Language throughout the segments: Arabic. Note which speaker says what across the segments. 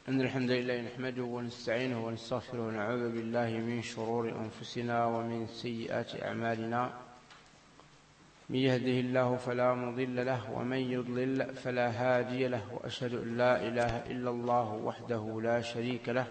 Speaker 1: إن الحمد لله نحمده ونستعينه ونستغفره ونعوذ بالله من شرور أنفسنا ومن سيئات أعمالنا. من يهده الله فلا مضل له ومن يضلل فلا هادي له، وأشهد أن لا إله إلا الله وحده لا شريك له،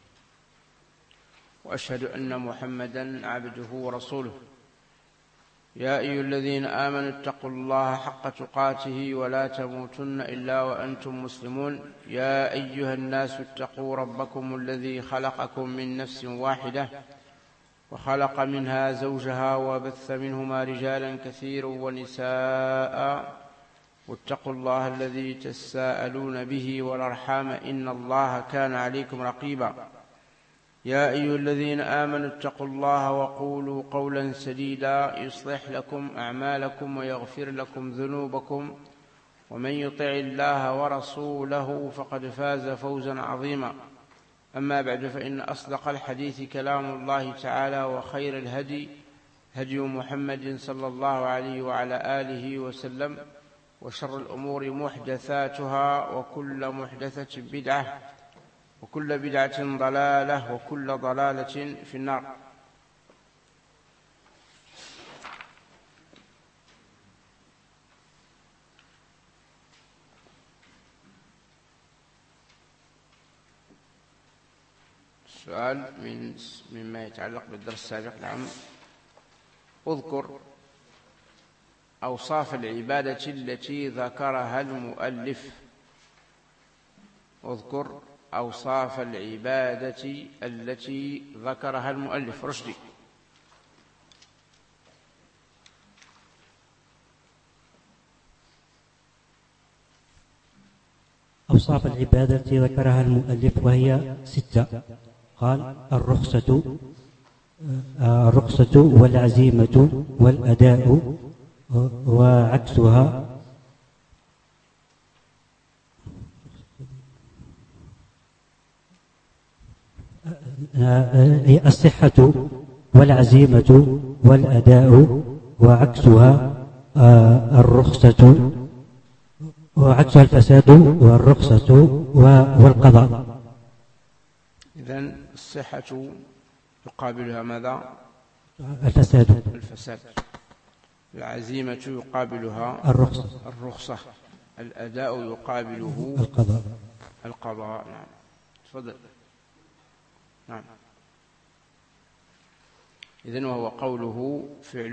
Speaker 1: وأشهد أن محمدا عبده ورسوله. يا أيها الذين آمنوا اتقوا الله حق تقاته ولا تموتن إلا وأنتم مسلمون. يا أيها الناس اتقوا ربكم الذي خلقكم من نفس واحدة وخلق منها زوجها وبث منهما رجالا كثيرا ونساء، واتقوا الله الذي تساءلون به والأرحام إن الله كان عليكم رقيبا. يا أيها الذين آمنوا اتقوا الله وقولوا قولا سديدا يصلح لكم أعمالكم ويغفر لكم ذنوبكم، ومن يطع الله ورسوله فقد فاز فوزا عظيما. أما بعد، فإن أصدق الحديث كلام الله تعالى، وخير الهدي هدي محمد صلى الله عليه وعلى آله وسلم، وشر الأمور محدثاتها، وكل محدثة بدعة، وكل بدعة ضلالة، وكل ضلالة في النار. سؤال مما يتعلق بالدرس السابق. نعم. اذكر أوصاف العبادة التي ذكرها المؤلف. اذكر أوصاف العبادة التي ذكرها المؤلف. رشدي.
Speaker 2: أوصاف العبادة التي ذكرها المؤلف وهي 6. قال: الرخصة والعزيمة والأداء وعكسها، الصحة والعزيمة والأداء وعكسها الرخصة، وعكسها الفساد والرخصة والقضاء.
Speaker 1: إذن الصحة يقابلها ماذا؟ الفساد. العزيمة يقابلها الرخصة. الأداء يقابله القضاء. نعم. تفضل. نعم. إذن وهو قوله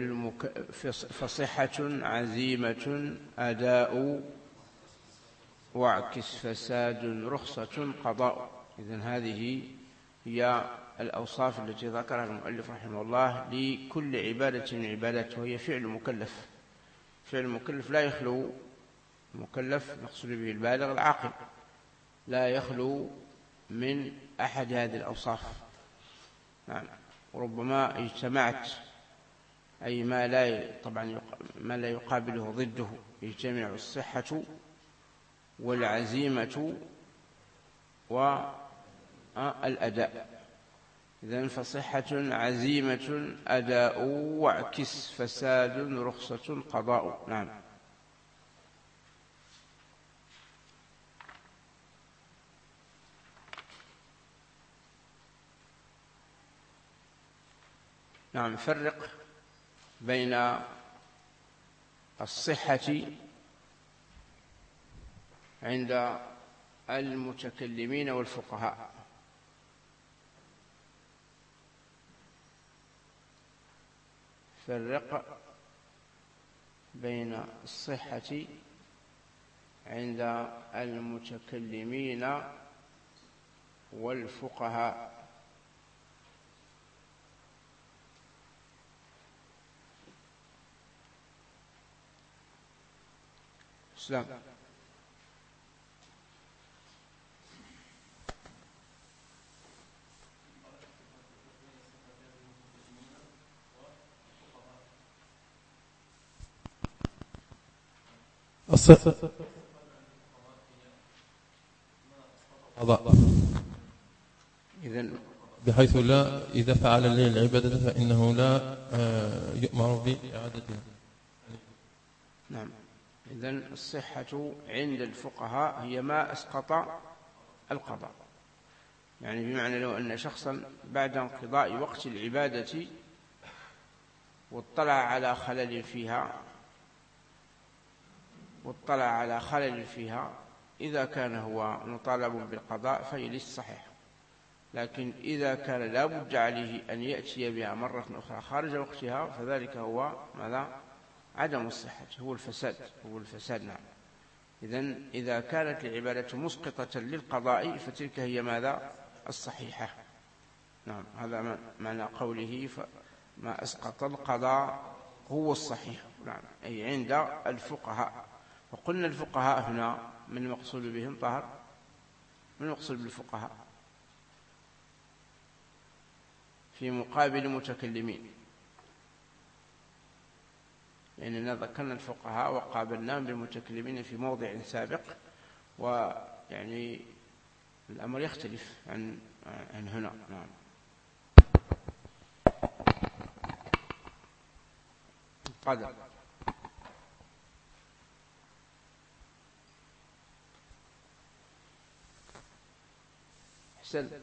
Speaker 1: فصحة عزيمة أداء وعكس فساد رخصة قضاء. إذن هذه هي الأوصاف التي ذكرها المؤلف رحمه الله لكل عبادة من عبادات، وهي فعل مكلف. فعل مكلف لا يخلو، مكلف نقصد به البالغ العاقل، لا يخلو من أحد هذه الأوصاف. نعم. وربما اجتمعت، أي ما لا يقابله ضده، يجتمع الصحة والعزيمة والأداء. إذن فصحة عزيمة أداء وعكس فساد رخصة قضاء. نعم. نعم. فرق بين الصحة عند المتكلمين والفقهاء. فرق بين الصحة عند المتكلمين والفقهاء. اسلام.
Speaker 3: إذن بحيث لا إذا فعل العبادة فإنه لا يؤمر بإعادتها.
Speaker 1: نعم. إذن الصحة عند الفقهاء هي ما أسقط القضاء. يعني بمعنى لو أن شخصا بعد انقضاء وقت العبادة واطلع على خلل فيها إذا كان هو مطالب بالقضاء فهي ليست صحيحة. لكن إذا كان لا بد عليه أن يأتي بها مرة أخرى خارج وقتها فذلك هو ماذا؟ عدم الصحة، هو الفساد. نعم. إذن إذا كانت العبادة مسقطة للقضاء فتلك هي ماذا؟ الصحيحة. نعم، هذا معنى قوله ما أسقط القضاء هو الصحيح. نعم، أي عند الفقهاء. وقلنا الفقهاء هنا من المقصود بهم طهر، من المقصود بالفقهاء في مقابل المتكلمين، لأننا ذكرنا الفقهاء وقابلناهم بالمتكلمين في موضع سابق، ويعني الأمر يختلف عن هنا. نعم. قدر حسن.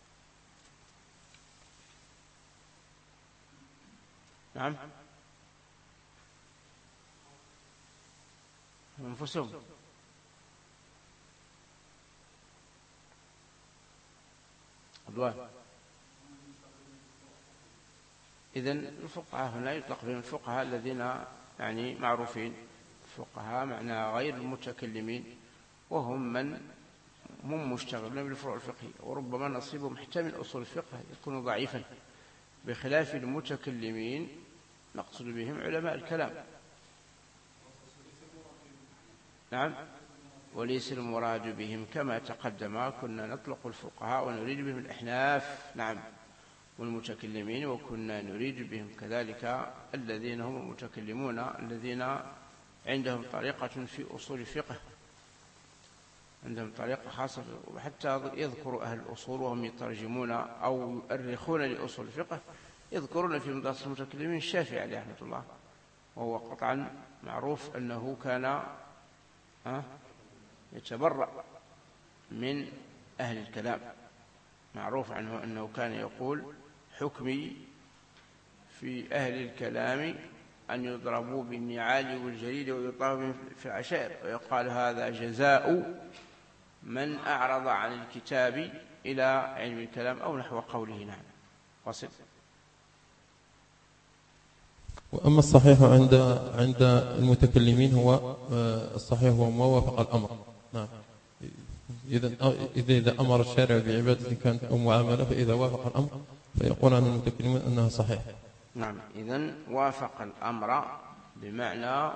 Speaker 1: نعم، أنفسهم. أدوان. إذن الفقهاء هنا يطلق بهم الفقهاء الذين يعني معروفين، الفقهاء معنى غير المتكلمين، وهم من مشتغلون بالفروع الفقهية، وربما نصيبهم حتى من أصول الفقه يكون ضعيفا، بخلاف المتكلمين نقصد بهم علماء الكلام. نعم، وليس المراد بهم كما تقدم كنا نطلق الفقهاء ونريد بهم الأحناف، نعم، والمتكلمين، وكنا نريد بهم كذلك الذين هم المتكلمون الذين عندهم طريقة في أصول الفقه، عندهم طريقة خاصة، وحتى يذكر أهل الأصول وهم يترجمون أو يؤرخون لأصول الفقه يذكرون في مدرسة المتكلمين الشافعي عليه رحمة الله، وهو قطعا معروف أنه كان يتبرأ من أهل الكلام، معروف عنه أنه كان يقول حكمي في أهل الكلام أن يضربوا بالنعال والجريد ويطاف في العشائر، ويقال هذا جزاء من أعرض عن الكتاب إلى علم الكلام أو نحو قوله. نعم، وصل.
Speaker 3: وأما الصحيح عند المتكلمين هو الصحيح هو ما وافق الأمر. نعم. إذا أمر الشارع بعبادة كانت أو معاملة فإذا وافق الأمر فيقول عن المتكلمين أنها صحيح.
Speaker 1: نعم، إذن وافق الأمر بمعنى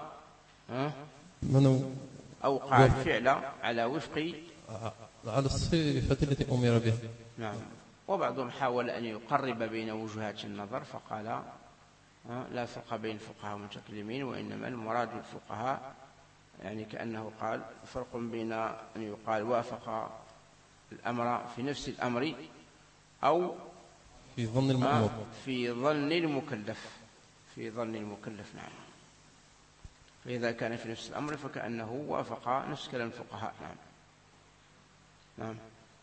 Speaker 1: أوقع الفعل على وفق
Speaker 3: على الصفة التي أمر بها.
Speaker 1: نعم. وبعضهم حاول أن يقرب بين وجهات النظر فقال لا فرق بين الفقهاء والمتكلمين، وإنما المراد الفقهاء، يعني كأنه قال فرق بين أن يقال وافق الأمر في نفس الأمر أو
Speaker 3: في ظن المأمور،
Speaker 1: في ظن المكلف. نعم، فإذا كان في نفس الأمر فكأنه وافق نفس كلام الفقهاء. نعم. نعم.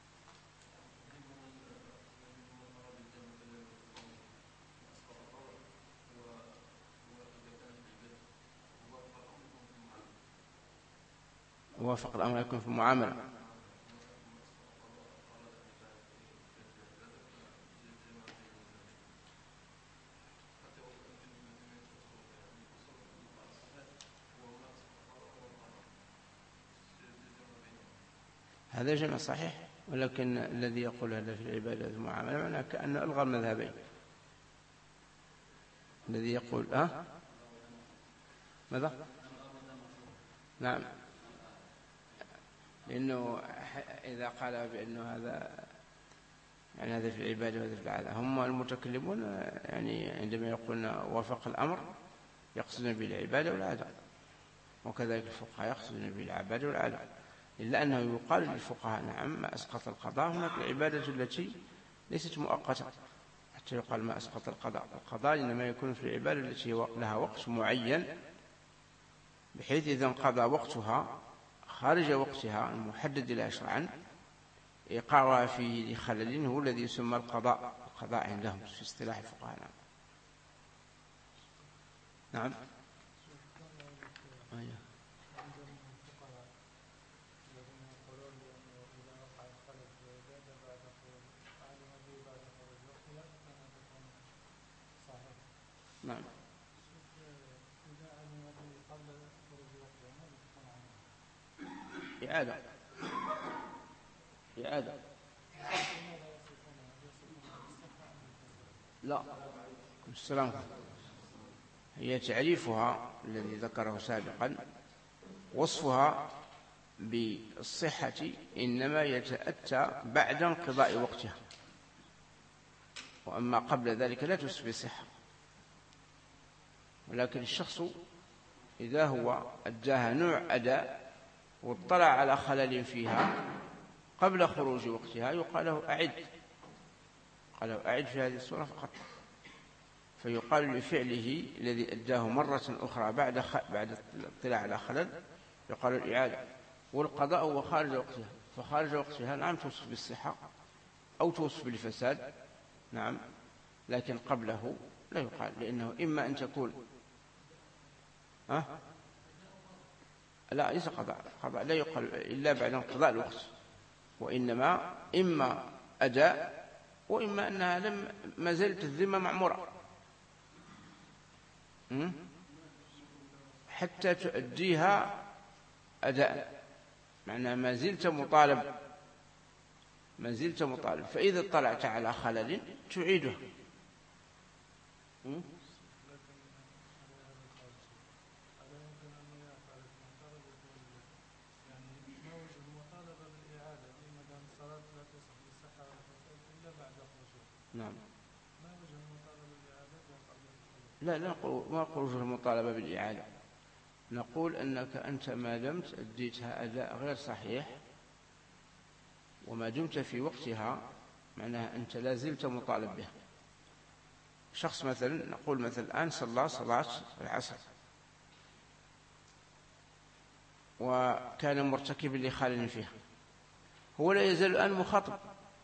Speaker 1: وافق الأمر يكون في المعاملة. هذا جمع صحيح، ولكن الذي يقول هذا في العبادة والمعاملة معناه كأنه ألغى المذهبين. الذي يقول ماذا؟ نعم، لأنه إذا قال بأنه هذا يعني هذا في العبادة وهذا في العادة، هم المتكلمون يعني عندما يقولون وافق الأمر يقصدون بالعبادة والعادة، وكذلك الفقهاء يقصدون بالعبادة والعادة، إلا أنه يقال للفقهاء نعم ما أسقط القضاء، هناك العبادة التي ليست مؤقتة حتى يقال ما أسقط القضاء إنما يكون في العبادة التي لها وقت معين، بحيث إذا انقضى وقتها خارج وقتها المحدد لها شرعا إيقاعها فيه لخلل هو الذي يسمى القضاء عندهم في اصطلاح الفقهاء. نعم. نعم. إعادة. لا، السلام. هي تعريفها الذي ذكره سابقا، وصفها بالصحة إنما يتأتى بعد انقضاء وقتها، وأما قبل ذلك لا توصف بالصحة. ولكن الشخص إذا هو أداها نوع أداء واطلع على خلل فيها قبل خروج وقتها يقال له أعد في هذه الصورة فقط، فيقال لفعله الذي أداه مرة أخرى بعد الاطلاع على خلل يقال الإعادة. والقضاء هو خارج وقتها، فخارج وقتها نعم توصف بالصحة أو توصف بالفساد، نعم، لكن قبله لا يقال، لأنه إما أن تكون لا، ليس قضاء لا يقال إلا بعد انقضاء الوقت، وإنما إما أداء وإما أنها ما زالت الذمة معمورة حتى تؤديها أداء، معناها ما زلت مطالب، فإذا اطلعت على خلل تعيده. نعم. لا نقول ما خروج المطالبة بالإعادة، نقول أنك أنت ما دمت أديتها أداء غير صحيح وما دمت في وقتها معناها أنت لا زلت مطالب بها. شخص مثلا نقول مثلا الآن صلى صلاة العصر وكان مرتكبا لخلل فيها، هو لا يزال الآن مخاطب،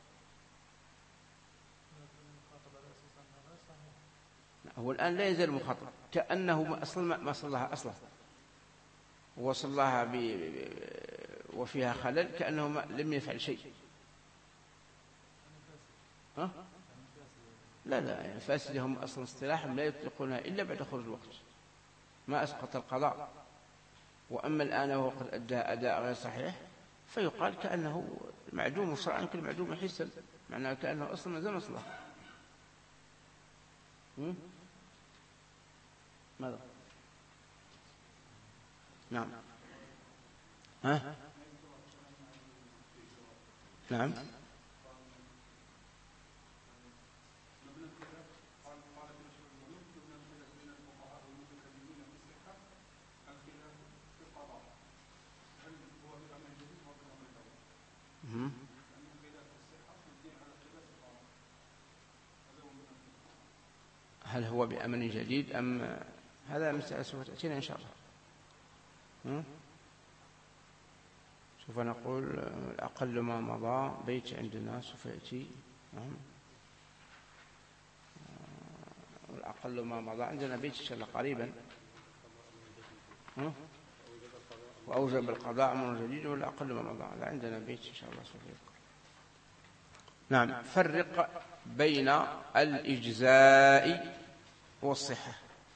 Speaker 1: هو الآن لا يزال مخاطب كأنه أصلا ما صلاها أصلا، وصلاها وفيها خلل كأنه لم يفعل شيء. لا يعني فاسدهم أصلا اصطلاحا لا يطلقونها إلا بعد خروج الوقت، ما أسقط القضاء. وأما الآن وهو قد أدى أداء غير صحيح فيقال كأنه معدوم شرعا كالمعدوم حسا، معناه كأنه أصلا ما زال مصلح. ماذا؟ نعم. نعم. هل هو بأمر جديد أم هذا مسألة سوف تأتينا إن شاء الله. سوف نقول أقل ما مضى بيت عندنا سوف يأتي. الأقل ما مضى عندنا بيت إن شاء الله قريبا، وأوجب القضاء أمر جديد، والأقل ما مضى لا عندنا بيت إن شاء الله سوف يذكر. نعم. فرق بين الإجزاء والصحة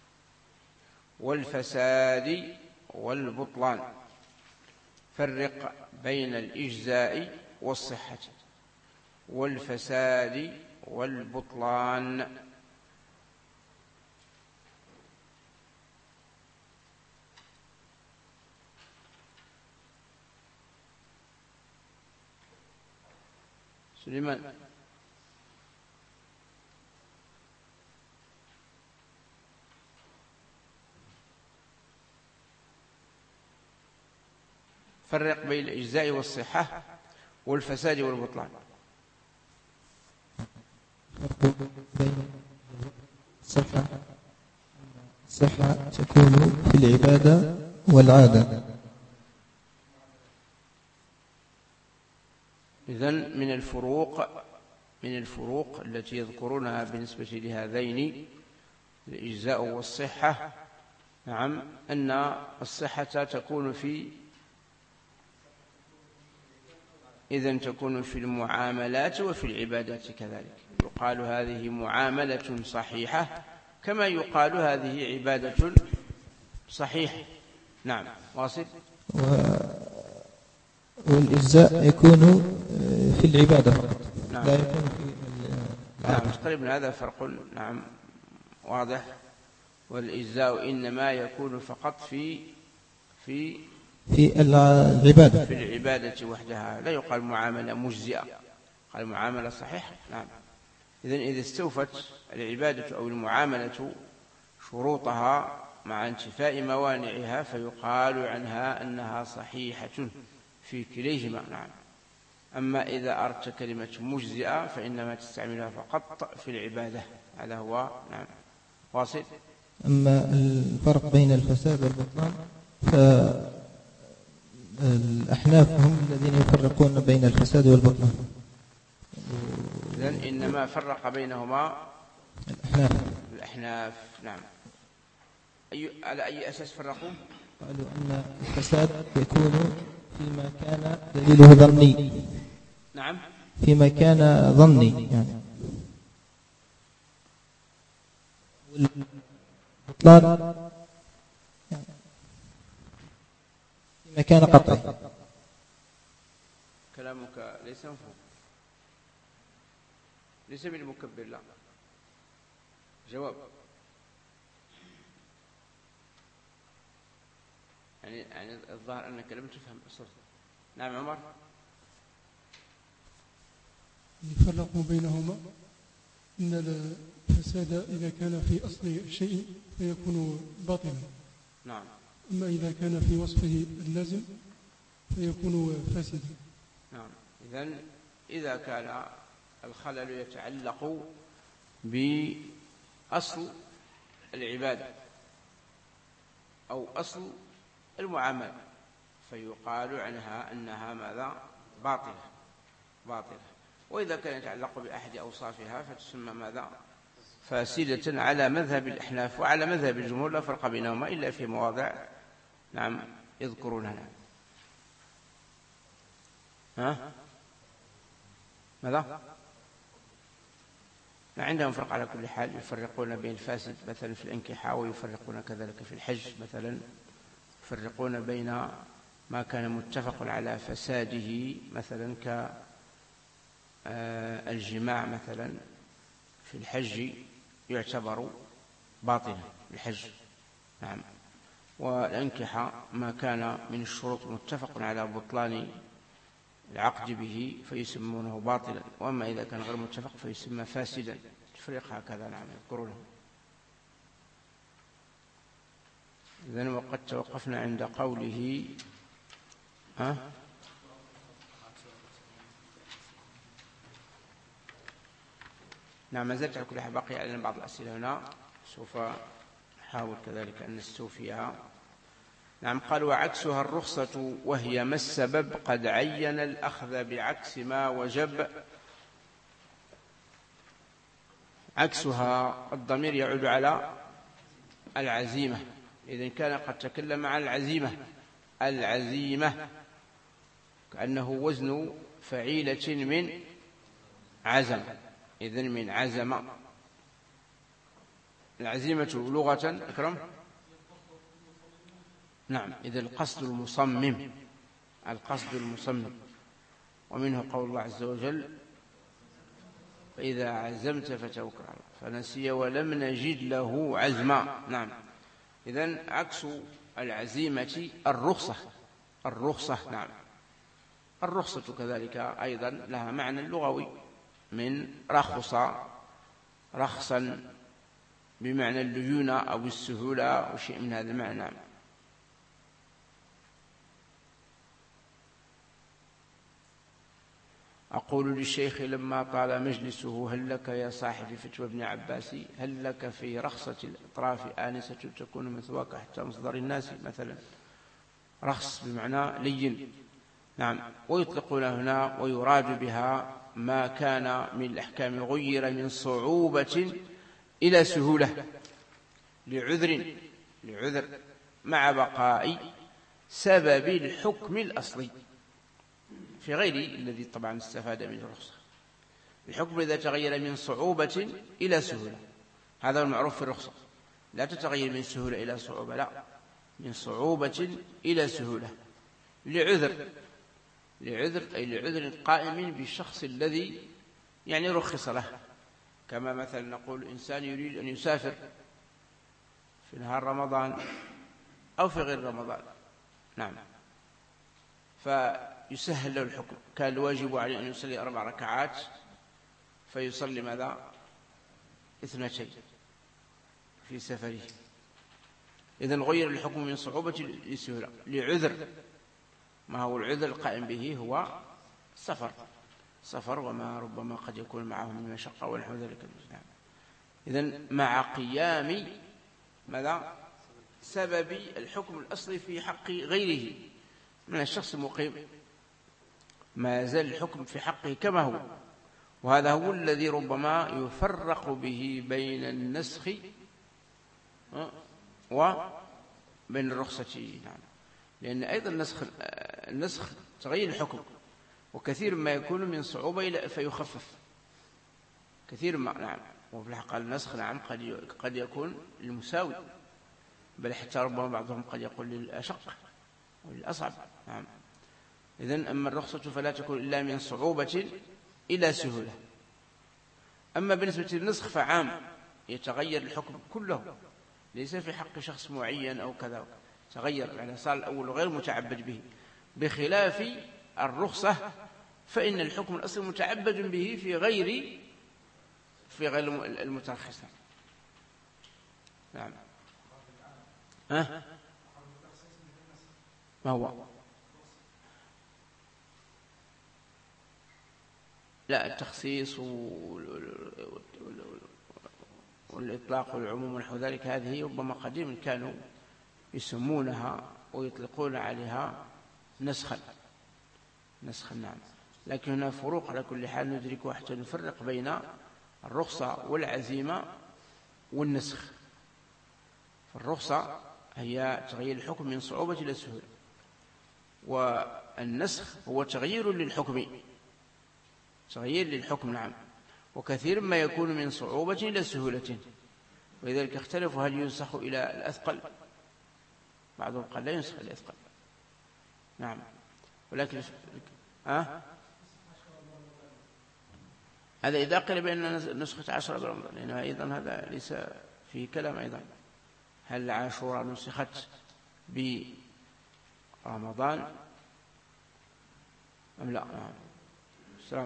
Speaker 1: والفساد والبطلان. فرق بين الإجزاء والصحة والفساد والبطلان. سليمان. فرق بين الإجزاء والصحة والفساد والبطلان.
Speaker 4: الصحة تكون في العبادة والعادة،
Speaker 1: إذن من الفروق التي يذكرونها بالنسبة لهذين الإجزاء والصحة، نعم، أن الصحة تكون تكون في المعاملات وفي العبادات كذلك. يقال هذه معاملة صحيحة كما يقال هذه عبادة صحيحة. نعم، واصل.
Speaker 4: والإجزاء يكون في العبادة فقط.
Speaker 1: نعم.
Speaker 4: لا يكون في
Speaker 1: نعم، تقريبا هذا فرق، نعم، واضح. والإجزاء إنما يكون فقط في
Speaker 4: العبادة،
Speaker 1: في العبادة وحدها، لا يقال معاملة مجزئة، قال معاملة صحيحة. نعم. إذا استوفت العبادة أو المعاملة شروطها مع انتفاء موانعها فيقال عنها أنها صحيحة في كليهما. نعم. أما إذا أردت كلمة مجزئة فإنما تستعملها فقط في العبادة. هذا هو. نعم، واصل.
Speaker 4: أما الفرق بين الفساد والبطلان فالأحناف هم الذين يفرقون بين الفساد والبطلان.
Speaker 1: إذن إنما فرق بينهما الأحناف. نعم. على أي أساس فرقوا؟
Speaker 4: قالوا أن الفساد يكون فيما كان دليله ظني.
Speaker 1: نعم،
Speaker 4: فيما كان ظني يعني. والبطلان فيما كان قطعي.
Speaker 1: كلامك ليس مفهوم، ليس بالمكبر، لا. جواب. يعني الظاهر أنك لم تفهم أصلا. نعم، عمر.
Speaker 5: يفرق بينهما أن الفساد إذا كان في أصل الشيء فيكون باطلا.
Speaker 1: نعم.
Speaker 5: أما إذا كان في وصفه اللازم فيكون فاسدا.
Speaker 1: نعم. إذا كان الخلل يتعلق بأصل العبادة أو أصل المعاملة فيقال عنها أنها ماذا؟ باطلة. وإذا كان يتعلق بأحد أوصافها فتسمى ماذا؟ فاسدة، على مذهب الأحناف وعلى مذهب الجمهور. لا فرق بينهما إلا في مواضع، نعم، يذكرونها. ماذا؟ عندهم فرق على كل حال. يفرقون بين الفاسد مثلا في الانكحة، ويفرقون كذلك في الحج مثلا. يفرقون بين ما كان متفق على فساده مثلا كالجماع مثلا في الحج يعتبر باطلا الحج. نعم. والانكحة ما كان من الشروط متفق على بطلان العقد به فيسمونه باطلا، وأما إذا كان غير متفق فيسمى فاسدا. تفريق هكذا، نعم، يذكرونه. إذن وقد توقفنا عند قوله نعم، ما زلت على كل حال باقي علينا بعض الأسئلة هنا، سوف نحاول كذلك أن نستوفيها. نعم. قال: وعكسها الرخصة، وهي ما السبب قد عين الأخذ بعكس ما وجب. عكسها الضمير يعود على العزيمة. إذن كان قد تكلم عن العزيمة كأنه وزن فعيلة من عزم. إذن من عزم. العزيمة لغة أكرم. نعم. إذا القصد المصمم. ومنه قول الله عز وجل: فإذا عزمت فتوكل على الله. فنسي ولم نجد له عزما. نعم. إذن عكس العزيمة الرخصة. نعم. الرخصة كذلك أيضا لها معنى لغوي من رخصا بمعنى الليونة أو السهولة أو شيء من هذا المعنى. نعم. أقول للشيخ لما طال مجلسه: هل لك يا صاحب فتوى ابن عباس؟ هل لك في رخصة الأطراف آنسة تكون مثواك حتى مصدر الناس؟ مثلا رخص بمعنى لين، نعم. ويطلقون هنا ويراد بها ما كان من الأحكام غير من صعوبة إلى سهولة لعذر مع بقاء سبب الحكم الأصلي في غير الذي طبعا استفاد منه الرخصة. الحكم إذا تغير من صعوبة إلى سهولة، هذا المعروف في الرخصة، لا تتغير من سهولة إلى صعوبة، لا، من صعوبة إلى سهولة لعذر أي لعذر قائم بالشخص الذي يعني رخص له. كما مثلا نقول إنسان يريد أن يسافر في نهار رمضان أو في غير رمضان، نعم، فيسهل له الحكم. كان الواجب عليه أن يصلي 4 ركعات فيصلي ماذا؟ 2 في سفره. إذن غير الحكم من صعوبة لسهولة لعذر. ما هو العذر القائم به؟ هو سفر وما ربما قد يكون معه من مشقة ونحو ذلك. إذن مع قيام ماذا؟ سبب الحكم الأصلي في حق غيره من الشخص المقيم، ما يزال الحكم في حقه كما هو. وهذا هو الذي ربما يفرق به بين النسخ وبين الرخصة، نعم. لأن أيضا النسخ تغيير الحكم، وكثير ما يكون من صعوبة فيخفف كثير ما، نعم. وفي الحقيقة النسخ نعم قد يكون المساوي، بل حتى ربما بعضهم قد يقول للأشق وللأصعب، نعم. إذن أما الرخصة فلا تكون إلا من صعوبة إلى سهولة. أما بالنسبة للنسخ فعام، يتغير الحكم كله، ليس في حق شخص معين أو كذا، تغير يعني صار الأول غير متعبد به، بخلاف الرخصة فإن الحكم الأصلي متعبد به في غير المترخص، نعم. ما هو؟ لا، التخصيص والإطلاق والعموم ونحو ذلك هذه ربما قديما كانوا يسمونها ويطلقون عليها نسخا، نعم. لكن هنا فروق على كل حال ندركها حتى نفرق بين الرخصة والعزيمة والنسخ. فالرخصة هي تغيير الحكم من صعوبة إلى سهولة، والنسخ هو تغيير للحكم، نعم. وكثير ما يكون من صعوبة إلى سهولة، ولذلك اختلفوا هل ينسخ إلى الأثقل. بعضهم قال لا ينسخ إلى الأثقل، نعم. ولكن هذا إذا قيل بأن نسخة 10 برمضان، لأنه أيضا هذا ليس فيه كلام أيضا. هل عاشوراء نسخت برمضان أم لا؟ السلام.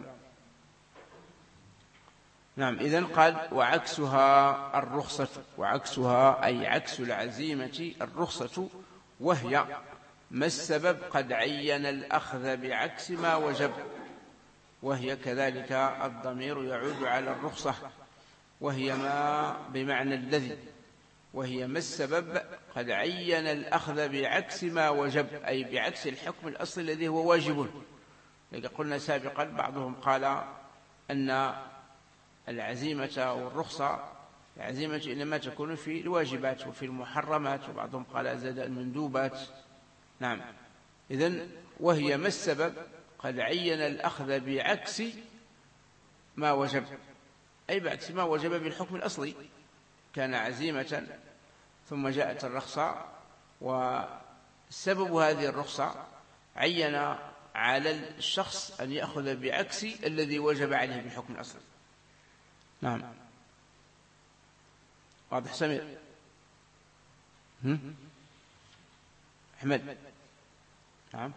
Speaker 1: نعم. إذن قال وعكسها الرخصة، وعكسها أي عكس العزيمة الرخصة، وهي ما السبب قد عين الأخذ بعكس ما وجب. وهي كذلك الضمير يعود على الرخصة، وهي ما بمعنى الذي، وهي ما السبب قد عين الأخذ بعكس ما وجب، أي بعكس الحكم الأصلي الذي هو واجب. لذلك قلنا سابقا بعضهم قال أن العزيمة والرخصة، العزيمة إنما تكون في الواجبات وفي المحرمات، وبعضهم قال زاد المندوبات، نعم. إذن وهي ما السبب قد عين الأخذ بعكس ما وجب، أي بعكس ما وجب بالحكم الأصلي، كان عزيمة ثم جاءت الرخصة، وسبب هذه الرخصة عين على الشخص أن يأخذ بعكس الذي وجب عليه بالحكم الأصلي، نعم. واضح سمير؟ أحمد؟ نعم.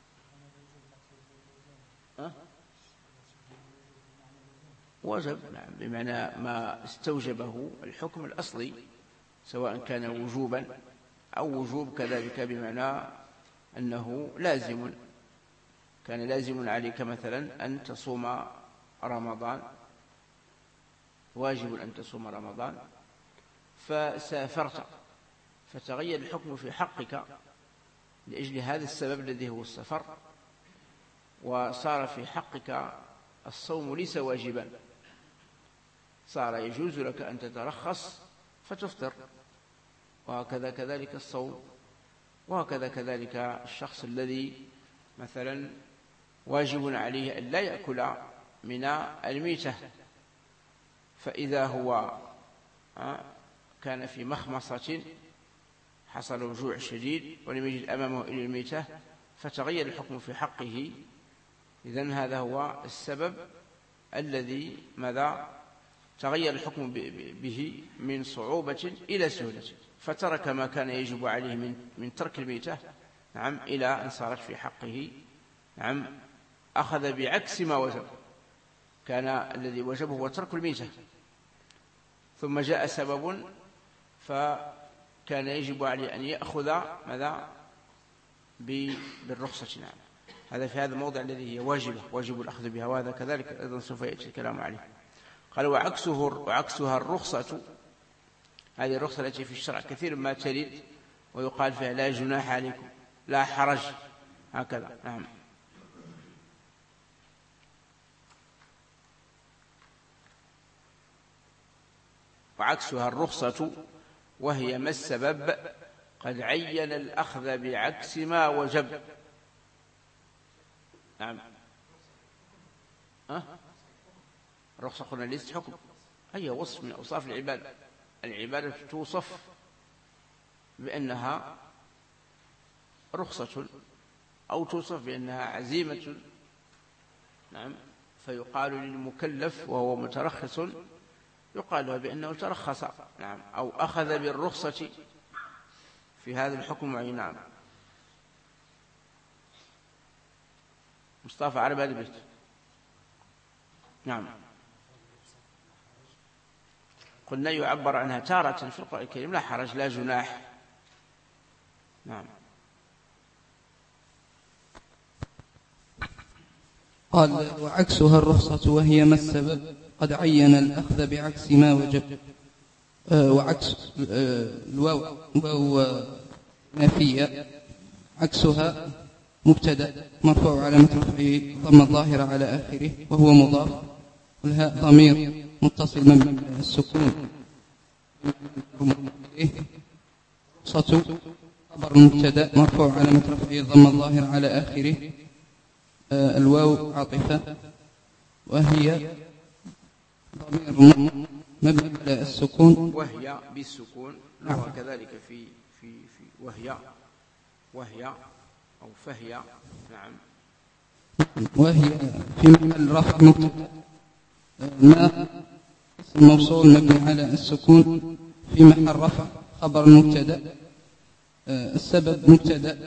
Speaker 1: وجب، نعم، بمعنى ما استوجبه الحكم الأصلي، سواء كان وجوبا أو وجوب كذلك بمعنى أنه لازم، كان لازم عليك مثلا أن تصوم رمضان، واجب أن تصوم رمضان، فسافرت فتغير الحكم في حقك لأجل هذا السبب الذي هو السفر، وصار في حقك الصوم ليس واجبا، صار يجوز لك أن تترخص فتفطر، وهكذا كذلك الصوم، وهكذا كذلك الشخص الذي مثلا واجب عليه أن لا يأكل من الميتة، فإذا هو كان في مخمصة حصل جوع شديد ولم يجد أمامه إلا الميتة فتغير الحكم في حقه، إذن هذا هو السبب الذي ماذا تغير الحكم به من صعوبة إلى سهولة، فترك ما كان يجب عليه من ترك الميتة نعم إلى أن صارت في حقه نعم أخذ بعكس ما وجب، كان الذي وجبه هو ترك الميتة، ثم جاء سبب فكان يجب عليه أن يأخذ ماذا بالرخصة نعم. هذا في هذا الموضع الذي هي واجب الأخذ بها، وهذا كذلك أيضا سوف يأتي الكلام عليه. قال وعكسها الرخصة، هذه الرخصة التي في الشرع كثير ما ترد ويقال فيها لا جناح عليكم، لا حرج، هكذا نعم. وعكسها الرخصة وهي ما السبب قد عين الأخذ بعكس ما وجب. نعم الرخصة قلنا ليست حكم، هي وصف من أوصاف العبادة، العبادة توصف بأنها رخصة أو توصف بأنها عزيمة نعم، فيقال للمكلف وهو مترخص يقال له بأنه ترخص نعم، أو أخذ بالرخصة في هذا الحكم معين. نعم مصطفى عرب هذا البيت. نعم قلنا يعبر عنها تارة في القرآن الكريم لا حرج لا جناح. نعم
Speaker 6: قال وعكسها الرخصة وهي ما السبب قد عين الأخذ بعكس ما وجب. وعكس الواو نافية، عكسها مبتدأ مرفوع علامة رفعه ضم الظاهرة على آخره وهو مضاف، والهاء ضمير متصل مبني على السكون، رخصة خبر مبتدأ مرفوع علامة رفعه ضم الظاهرة على آخره، الواو عاطفة، وهي ضمير مبني على السكون
Speaker 1: وهي بالسكون.
Speaker 6: نعم.
Speaker 1: وكذلك في وهي أو فهي. نعم
Speaker 6: وهي في محل رفع مبتدأ، ما اسم موصول مبني على السكون في محل رفع خبر مبتدأ، السبب مبتدأ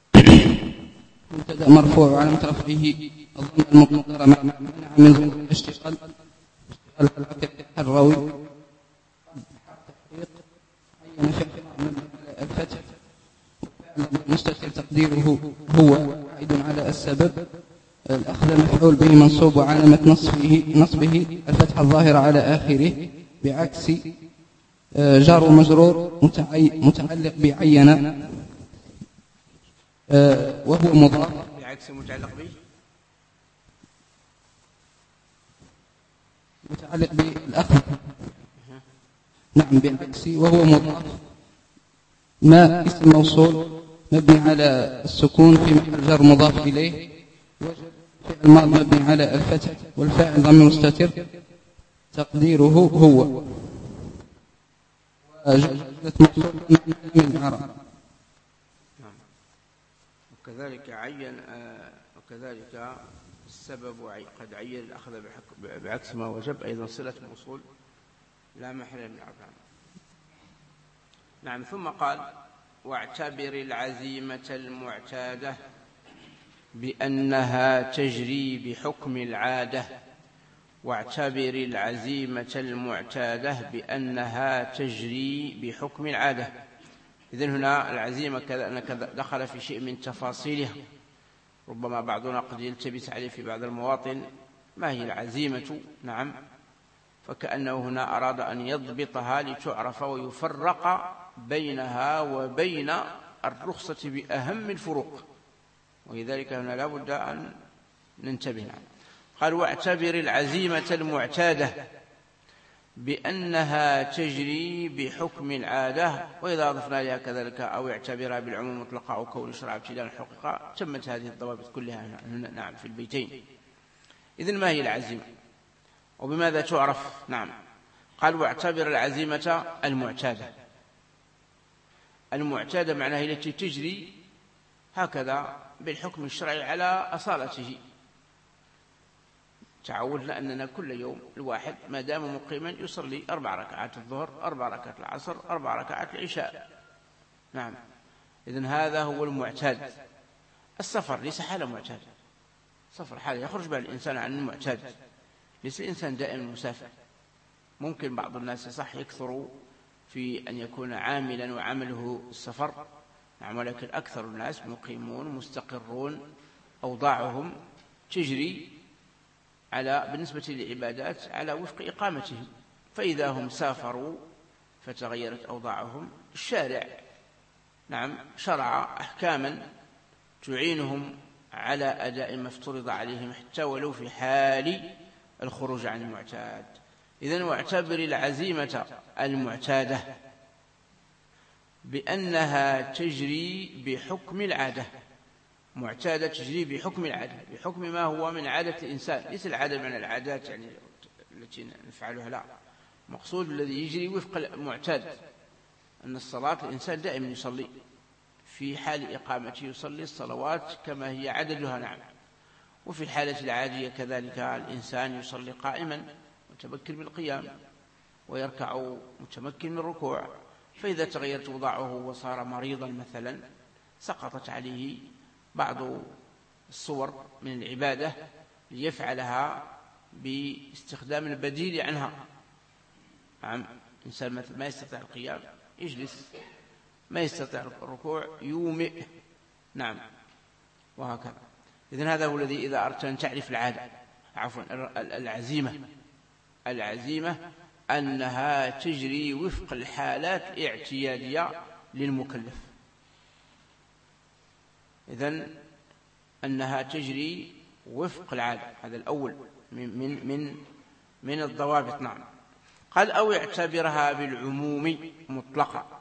Speaker 6: مرفوع علامة رفعه الضمة المقدرة منع من ظهور الاشتغال الراوي عين فعل الفتح مستتر تقديره هو عائد على السبب، الأخذ مفعول به منصوب وعلامة نصبه الفتحة الظاهرة على آخره بعكس جار ومجرور متعلق بعين وهو مضاف
Speaker 1: بعكس متعلق به
Speaker 6: متعلق بالأخذ نعم بعكس وهو مضاف، ما اسم موصول مبني على السكون في محل جر مضاف إليه، فعل ماض مبني على الفتح والفاعل ضمير مستتر تقديره هو، وجملة موصول من الإعراب.
Speaker 1: وكذلك السبب قد عين الأخذ بعكس ما وجب أيضا صلة موصول لا محل من الإعراب. نعم ثم قال واعتبر العزيمة المعتادة بأنها تجري بحكم العادة. واعتبر العزيمة المعتادة بأنها تجري بحكم العادة. إذن هنا العزيمة دخل في شيء من تفاصيلها، ربما بعضنا قد يلتبس عليه في بعض المواطن ما هي العزيمة. نعم فكأنه هنا أراد أن يضبطها لتعرف ويفرق بينها وبين الرخصة بأهم الفروق، ولذلك هنا لا بد أن ننتبه. نعم. قال واعتبر العزيمة المعتادة بأنها تجري بحكم العادة، وإذا أضفنا لها كذلك أو اعتبرها بالعموم مطلقة أو كون شرع ابتداء حقيقة تمت هذه الضوابط كلها هنا. نعم في البيتين. إذن ما هي العزيمة وبماذا تعرف؟ نعم. قال واعتبر العزيمة المعتادة. المعتادة معناها التي تجري هكذا بالحكم الشرعي على أصالته. تعودنا أننا كل يوم الواحد ما دام مقيما يصلي 4 ركعات الظهر، 4 ركعات العصر، 4 ركعات العشاء. نعم. إذن هذا هو المعتاد. السفر ليس حالة معتادة، سفر حالة يخرج بها الإنسان عن المعتاد. ليس الإنسان دائما مسافر. ممكن بعض الناس صح يكثروا في أن يكون عاملا وعمله السفر، نعم، ولكن أكثر الناس مقيمون مستقرون، أوضاعهم تجري على بالنسبة للعبادات على وفق إقامتهم. فإذا هم سافروا فتغيرت أوضاعهم، الشارع نعم شرع أحكاما تعينهم على أداء ما افترض عليهم حتى ولو في حال الخروج عن المعتاد. إذن واعتبر العزيمة المعتادة بأنها تجري بحكم العادة. معتادة تجري بحكم العادة، بحكم ما هو من عادة الإنسان. ليس العادة من العادات يعني التي نفعلها، لا، مقصود الذي يجري وفق المعتاد. أن الصلاة الإنسان دائما يصلي في حال إقامته، يصلي الصلوات كما هي عددها. نعم. وفي الحالة العادية كذلك الإنسان يصلي قائما متمكن من القيام، ويركع متمكن من الركوع. فإذا تغيرت وضعه وصار مريضا مثلا سقطت عليه بعض الصور من العبادة ليفعلها باستخدام البديل عنها. نعم. إنسان مثل ما يستطيع القيام يجلس، ما يستطيع الركوع يومئ. نعم. وهكذا. إذن هذا هو الذي إذا أردت أن تعرف العادة، عفوا العزيمة أنها تجري وفق الحالات الاعتيادية للمكلف. إذن أنها تجري وفق العادة، هذا الأول من الضوابط. نعم. قال أو يعتبرها بالعموم مطلقة،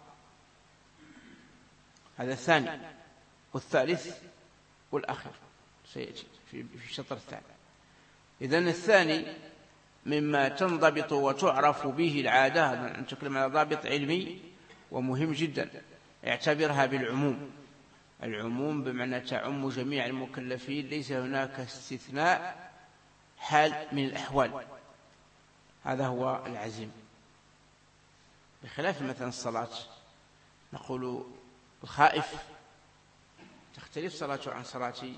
Speaker 1: هذا الثاني. والثالث والأخير سيأتي في الشطر الثاني. إذن الثاني مما تنضبط وتعرف به العادة، هذا نتكلم على ضابط علمي ومهم جدا. اعتبرها بالعموم. العموم بمعنى تعم جميع المكلفين، ليس هناك استثناء حال من الأحوال. هذا هو العزيمة. بخلاف مثلا الصلاة، نقول الخائف تختلف صلاته عن صلاة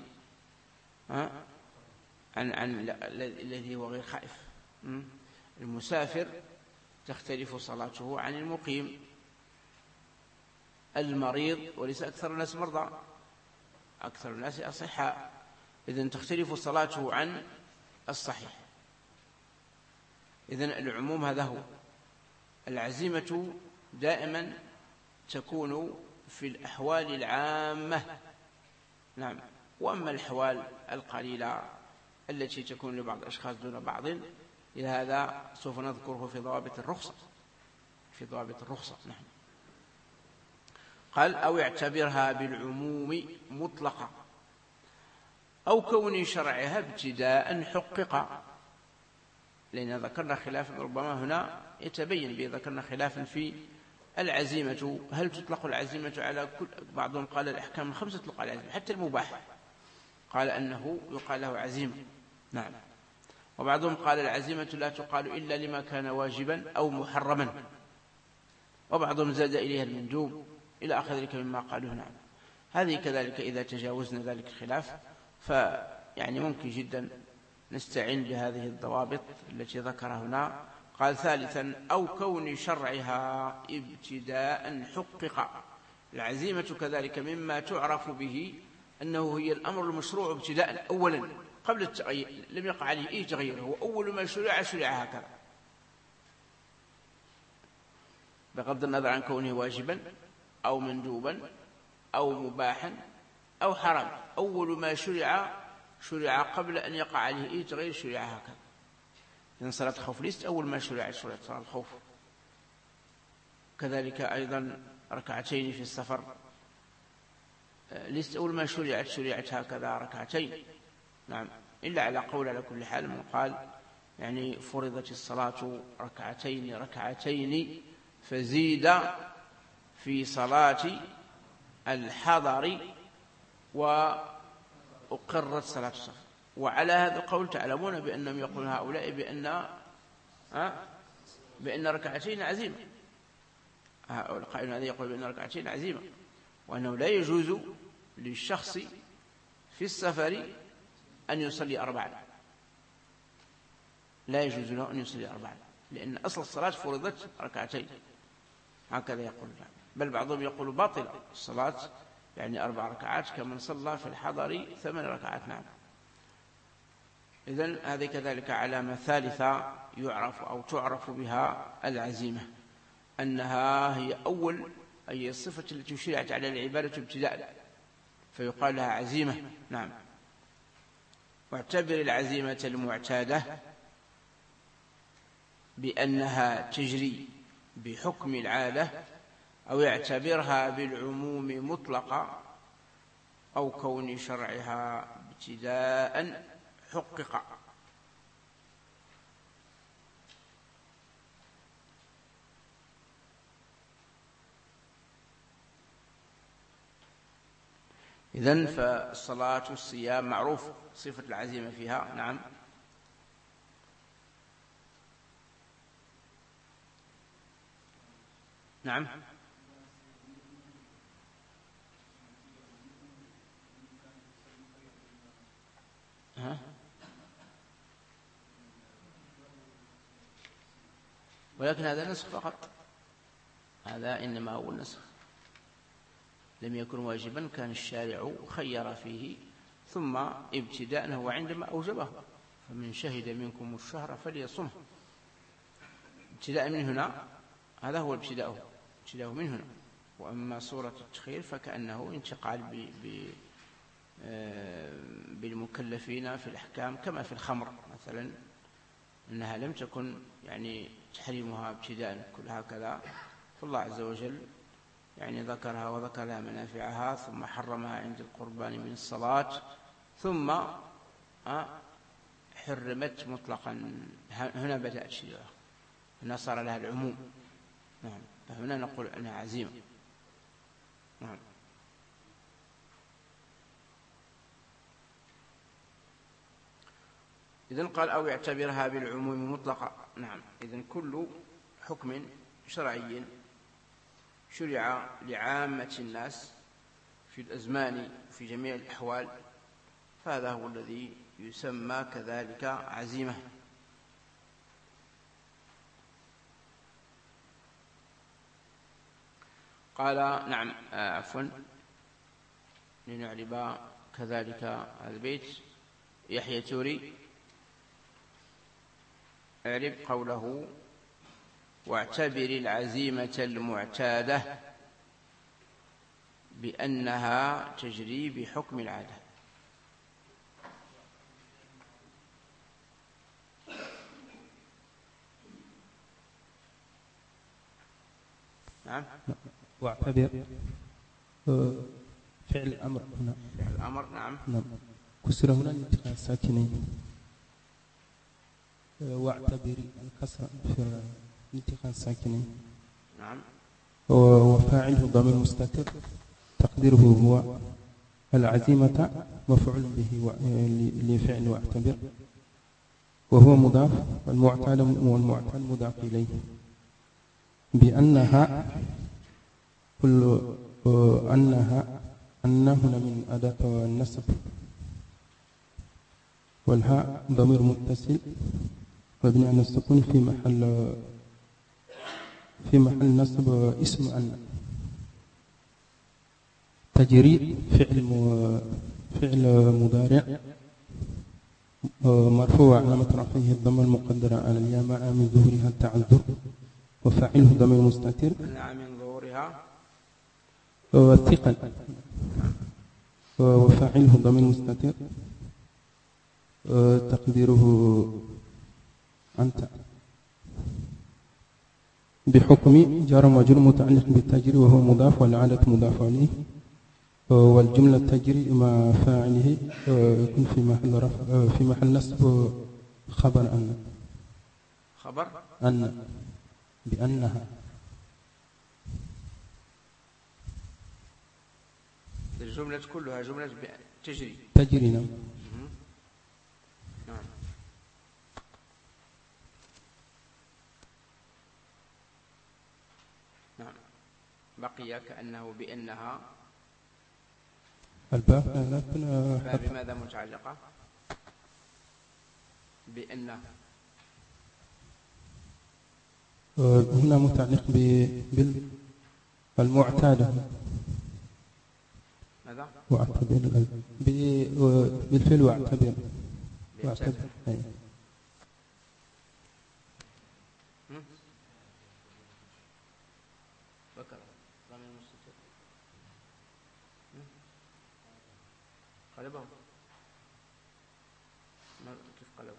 Speaker 1: عن الذي هو غير خائف. المسافر تختلف صلاته عن المقيم. المريض، وليس أكثر الناس مرضى، أكثر الناس أصحاء، إذن تختلف صلاته عن الصحيح. إذن العموم هذا هو. العزيمة دائما تكون في الأحوال العامة. نعم. وأما الأحوال القليلة التي تكون لبعض الأشخاص دون بعض، إلى هذا سوف نذكره في ضوابط الرخصة. نعم. قال أو يعتبرها بالعموم مطلقة أو كون شرعها ابتداء حقق. لأن ذكرنا خلافا ربما هنا يتبين به، ذكرنا خلافا في العزيمة، هل تطلق العزيمة على كل؟ بعضهم قال الأحكام الخمسة تطلق على العزيمة، حتى المباح قال أنه يقال له عزيمة. نعم. وبعضهم قال العزيمة لا تقال إلا لما كان واجبا أو محرما، وبعضهم زاد إليها المندوب إلى آخر ذلك مما قالوا. نعم. هذه كذلك إذا تجاوزنا ذلك الخلاف فيعني ممكن جدا نستعين بهذه الضوابط التي ذكرها هنا. قال ثالثا أو كون شرعها ابتداء حقق. العزيمة كذلك مما تعرف به أنه هي الأمر المشروع ابتداء أولا قبل التغيير، لم يقع عليه أي تغيير، هو أول ما شرع هكذا بغض النظر عن كونه واجبا أو مندوبا أو مباحا أو حرام. أول ما شرع شرع قبل أن يقع عليه أي تغيير شرع هكذا. إذن صلاة الخوف ليست أول ما شرعت صلاة الخوف. كذلك أيضا ركعتين في السفر ليست أول ما شرعت هكذا ركعتين. نعم، إلا على قول على كل حال من قال يعني فرضت الصلاة ركعتين فزيد في صلاة الحضر وأقرت صلاة السفر. وعلى هذا القول تعلمون بأنهم يقولون هؤلاء بأن ركعتين عزيمة. القائل هذا يقول بأن ركعتين عزيمة، وأنه لا يجوز للشخص في السفر أن يصلي 4، لا يجوز له أن يصلي 4، لأن أصل الصلاة فرضت ركعتين، هكذا يقول. بل بعضهم يقول باطل الصلاة يعني 4 ركعات كمن صلى في الحضر 8 ركعات. نعم. إذن هذه كذلك علامة ثالثة يعرف أو تعرف بها العزيمة، أنها هي أول أي الصفة التي شرعت على العبادة ابتداء، فيقال لها عزيمة. نعم. واعتبر العزيمة المعتادة بأنها تجري بحكم العادة، أو يعتبرها بالعموم مطلقة، أو كون شرعها ابتداء حقق. إذن فالصلاة والصيام معروف صفة العزيمة فيها. نعم. نعم. ولكن هذا نسخ فقط، هذا إنما هو النسخ، لم يكن واجبا، كان الشارع خير فيه، ثم ابتداء هو عندما أوجبه، فمن شهد منكم الشهر فليصمه. ابتداء من هنا، هذا هو ابتداء من هنا. وأما صورة التخيير فكأنه انتقال بالمكلفين في الأحكام، كما في الخمر مثلا، أنها لم تكن يعني تحريمها ابتداء كل هكذا، فالله عز وجل يعني ذكرها وذكر لها منافعها، ثم حرمها عند القربان من الصلاة، ثم حرمت مطلقا. هنا بدأت شيئا، هنا صار لها العموم. نعم. فهنا نقول أنها عزيمة. نعم. إذن قال أو يعتبرها بالعموم مطلقة. نعم. إذن كل حكم شرعي شرع لعامة الناس في الأزمان وفي جميع الأحوال، فهذا هو الذي يسمى كذلك عزيمة. قال نعم عفوا لنعرب كذلك هذا البيت. يحيى التوري اعرب قوله واعتبر العزيمة المعتادة بأنها تجري بحكم العادة. نعم.
Speaker 4: واعتبر فعل الأمر هنا،
Speaker 1: فعل الأمر. نعم.
Speaker 4: كسر هنا الالتقاء الساكنين، واعتبر الكسر في الالتقاء الساكنين.
Speaker 1: نعم.
Speaker 4: وفاعله ضمير مستتر تقديره هو العزيمة مفعول به لفعل واعتبر، وهو مضاف، والمعتل مضاف إليه، بأنها كل أنه من أداة النسب، والهاء ضمير متصل مبني على السكون في محل نصب اسم أن. تجري فعل مضارع مرفوع علامة رفعه الضمة المقدرة على الياء مع من ظهورها التعذر، وفاعله ضمير مستتر
Speaker 1: من ظهورها
Speaker 4: والثقل، وفاعله ضمير مستتر تقديره أنت بحكم جار ومجرور متعلق بالتجري وهو مضاف والعادة مضاف عليه، والجملة تجري مع فاعله يكون في محل رفع في محل نصب خبر أن.
Speaker 1: خبر
Speaker 4: أن بأنها
Speaker 1: الجملة كلها جملة تجري.
Speaker 4: نعم.
Speaker 1: نعم. نعم. بقي كأنه بأنها
Speaker 4: الباء
Speaker 1: بماذا متعلقة؟ بأن
Speaker 4: هنا متعلق بالمعتادة.
Speaker 1: ماذا؟
Speaker 4: واعتبر بالفعل واعتبر.
Speaker 1: بكر ضمير مستتر قلبه كيف قلبه؟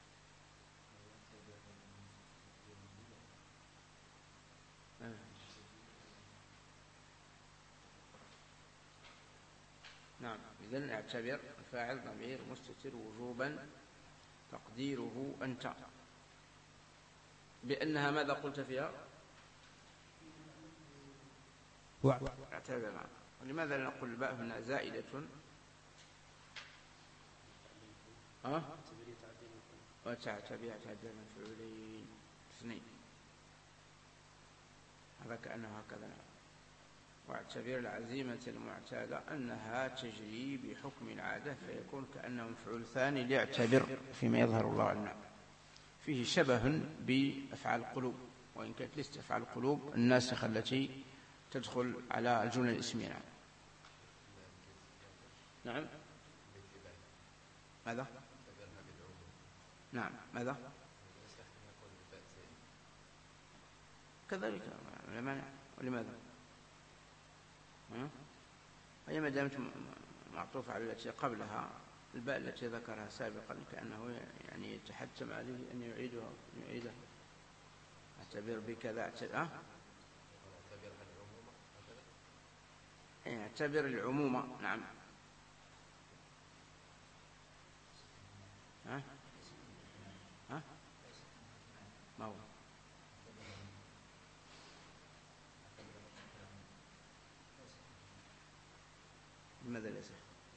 Speaker 1: نعم. إذن اعتبر الفاعل ضمير مستتر وجوبا تقديره أنت. بأنها ماذا قلت فيها؟ اعتبر. ولماذا لا نقول الباء هنا زائدة؟ وتعتبر تعدل مفعولين اثنين، هذا كأنه هكذا. واعتبر العزيمة المعتادة أنها تجري بحكم العادة، فيكون كأنه مفعول ثاني لاعتبر فيما يظهر الله لنا. فيه شبه بأفعال القلوب، وإن كانت ليست أفعال القلوب الناسخة التي تدخل على الجملة الاسمية. نعم. ماذا؟ نعم. ماذا؟ كذلك لا مانع. ولماذا؟ هي ما دامت معطوف على التي قبلها، الباء التي ذكرها سابقا كأنه يعني يتحتم عليه أن يعيدها. اعتبر بكذا اعتبر العموم. نعم. ما هو لماذا ليس؟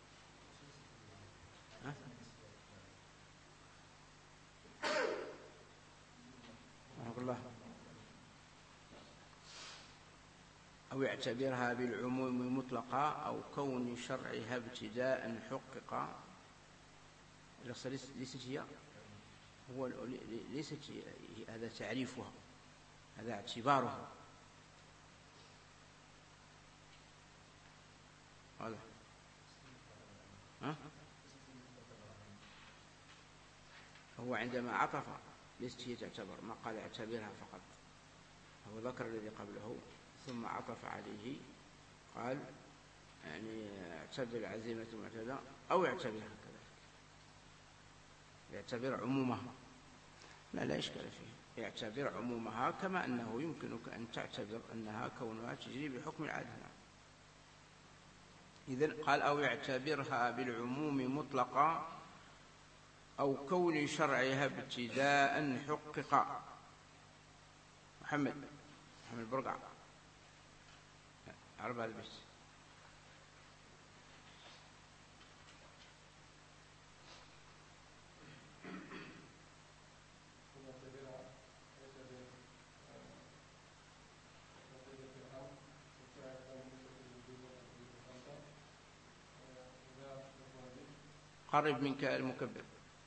Speaker 1: الله. أو يعتبرها بالعموم مطلقا أو كون شرعها ابتداء حقق. ليست هي هو ليست هذا تعريفها، هذا اعتبارها. هذا هو عندما عطف ليست هي تعتبر، ما قال اعتبرها فقط، هو ذكر الذي قبله ثم عطف عليه قال يعني اعتبر عزيمة المعتدى أو يعتبرها كذلك، يعتبر عمومها. لا إشكال فيه، يعتبر عمومها كما أنه يمكنك أن تعتبر أنها كونها تجري بحكم العادة. إذن قال أو يعتبرها بالعموم مطلقا أو كون شرعها ابتداء حقق. محمد برقع عرب هذا البيت. قرب منك المكبر.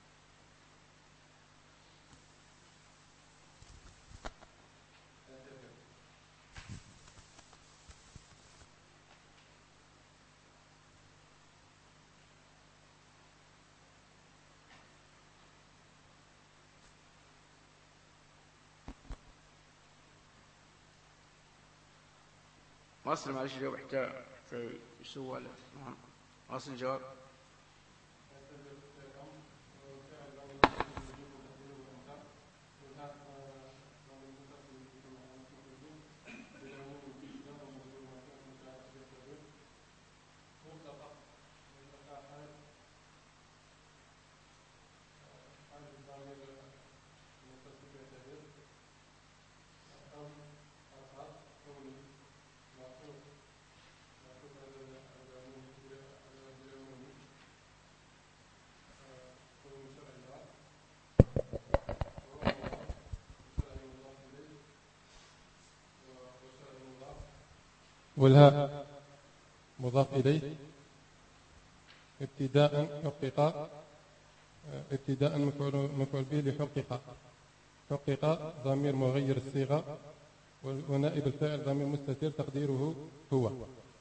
Speaker 1: واصل معلش الجواب حتى يسوى. نعم واصل الجواب.
Speaker 3: والهاء مضاف إليه. ابتداء حقق، ابتداء مفعول به لحقق. حقق ضمير مغير الصيغة، ونائب الفاعل ضمير مستتر تقديره هو.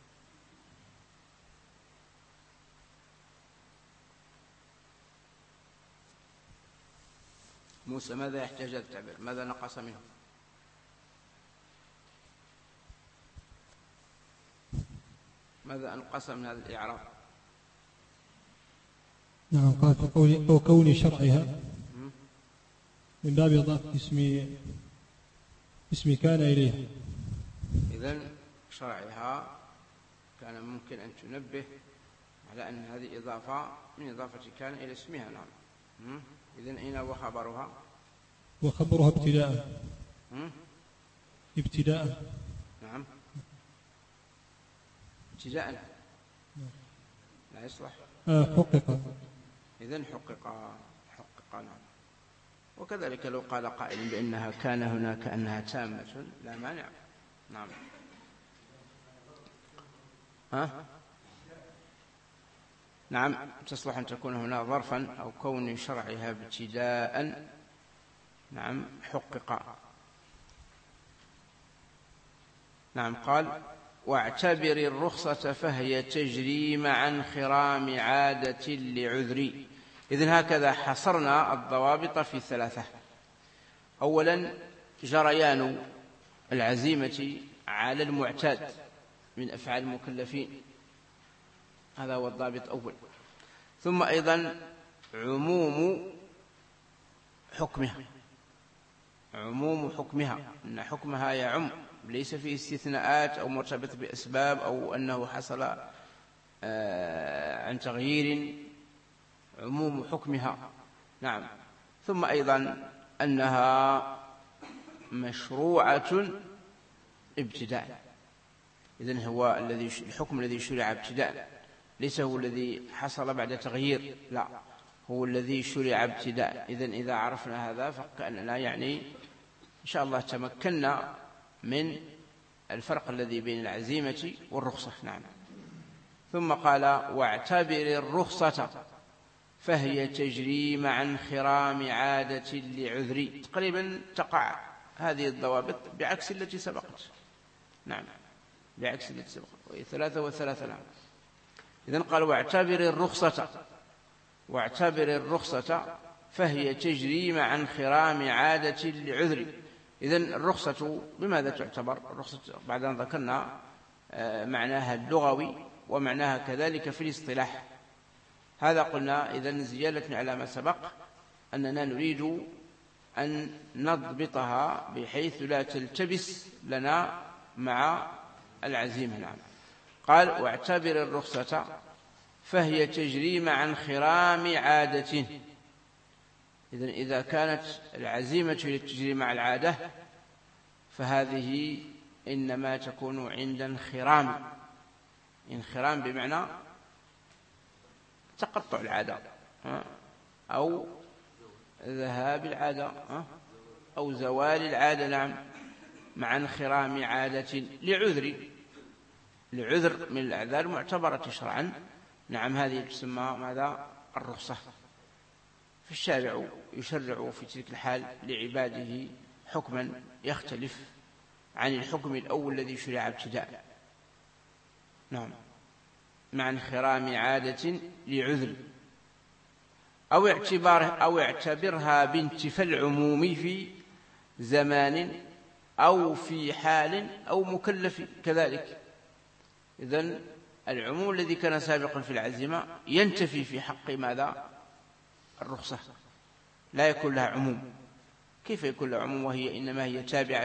Speaker 1: موسى ماذا يحتاج التعبير؟ ماذا نقص منه؟ ماذا أنقص من هذا الإعراب؟
Speaker 5: نعم، قال في قول أو كون شرعها من باب إضافة اسم كان إليها.
Speaker 1: إذن شرعها كان ممكن أن تنبه على أن هذه إضافة من إضافة كان إلى اسمها. نعم. إذن أين هو خبرها؟
Speaker 5: وخبرها ابتداء. ابتداء.
Speaker 1: نعم، ابتداء لا يصلح.
Speaker 5: حقق.
Speaker 1: إذن حقق. نعم. وكذلك لو قال قائل بأنها كان هنا كأنها تامة لا مانع. نعم. نعم، تصلح أن تكون هنا ظرفا أو كون شرعها ابتداء. نعم، حقق. نعم. قال واعتبر الرخصة فهي تجري مع انخرام عادة لعذري. إذن هكذا حصرنا الضوابط في 3. أولا جريان العزيمة على المعتاد من أفعال المكلفين، هذا هو الضابط أول. ثم أيضا عموم حكمها، أن حكمها يعم، ليس فيه استثناءات أو مرتبط بأسباب أو أنه حصل عن تغيير. عموم حكمها. نعم. ثم أيضا أنها مشروعة ابتداء. إذن هو الحكم الذي شرع ابتداء، ليس هو الذي حصل بعد تغيير، لا، هو الذي شرع ابتداء. إذن إذا عرفنا هذا فكأننا يعني إن شاء الله تمكنا من الفرق الذي بين العزيمة والرخصة. نعم. ثم قال واعتبر الرخصة فهي تجري مع انخرام عادة لعذري. تقريبا تقع هذه الضوابط بعكس التي سبقت. نعم، بعكس التي سبقت، وهي 3 و3. نعم. إذن قال واعتبر الرخصة فهي تجري مع انخرام عادة لعذري. إذن الرخصة بماذا تعتبر؟ الرخصة بعد أن ذكرنا معناها اللغوي ومعناها كذلك في الاصطلاح. هذا قلنا إذن زيادة على ما سبق أننا نريد أن نضبطها بحيث لا تلتبس لنا مع العزيمة. نعم. قال واعتبر الرخصة فهي تجري مع انخرام عادة. إذن إذا كانت العزيمة تجري مع العادة فهذه إنما تكون عند انخرام بمعنى تقطع العادة أو ذهاب العادة أو زوال العادة. نعم، مع انخرام عادة لعذر من الأعذار المعتبرة شرعا. نعم، هذه تسمى ماذا؟ الرخصة. فالشارع يشرع في تلك الحال لعباده حكما يختلف عن الحكم الأول الذي شرع ابتداء. نعم، مع انخرام عادة لعذر أو اعتبرها بانتفاء العموم في زمان أو في حال أو مكلف كذلك. إذن العموم الذي كان سابقا في العزيمة ينتفي في حق ماذا؟ الرخصة، لا يكون لها عموم. كيف يكون لها عموم وهي إنما هي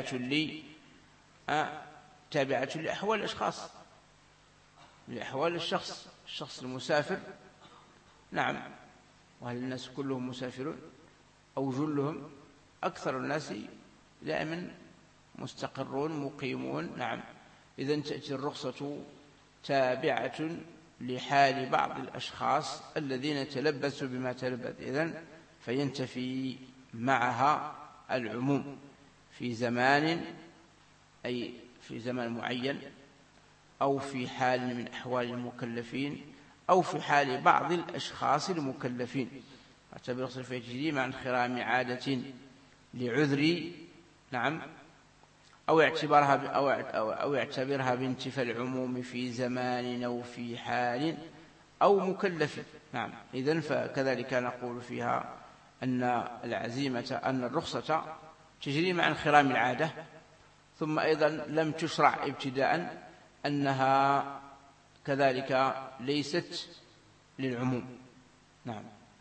Speaker 1: تابعة لأحوال الأشخاص، لأحوال الشخص المسافر. نعم، وهل الناس كلهم مسافرون أو جلهم؟ أكثر الناس دائما مستقرون مقيمون. نعم، إذن تأتي الرخصة تابعة لحال بعض الأشخاص الذين تلبسوا بما تلبس. إذن فينتفي معها العموم في زمان، أي في زمان معين أو في حال من أحوال المكلفين أو في حال بعض الأشخاص المكلفين. اعتبر الرخصة فهي تجري مع انخرام عادة لعذر نعم أو يعتبرها بانتفاء العموم في زمان أو في حال أو مكلف. نعم إذن فكذلك نقول فيها أن العزيمة أن الرخصة تجري مع انخرام العادة، ثم أيضا لم تشرع ابتداء أنها كذلك ليست للعموم. نعم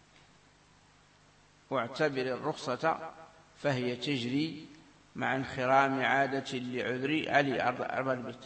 Speaker 1: واعتبر الرخصة فهي تجري مع انخرام عادة لعذر علي أربع البيت.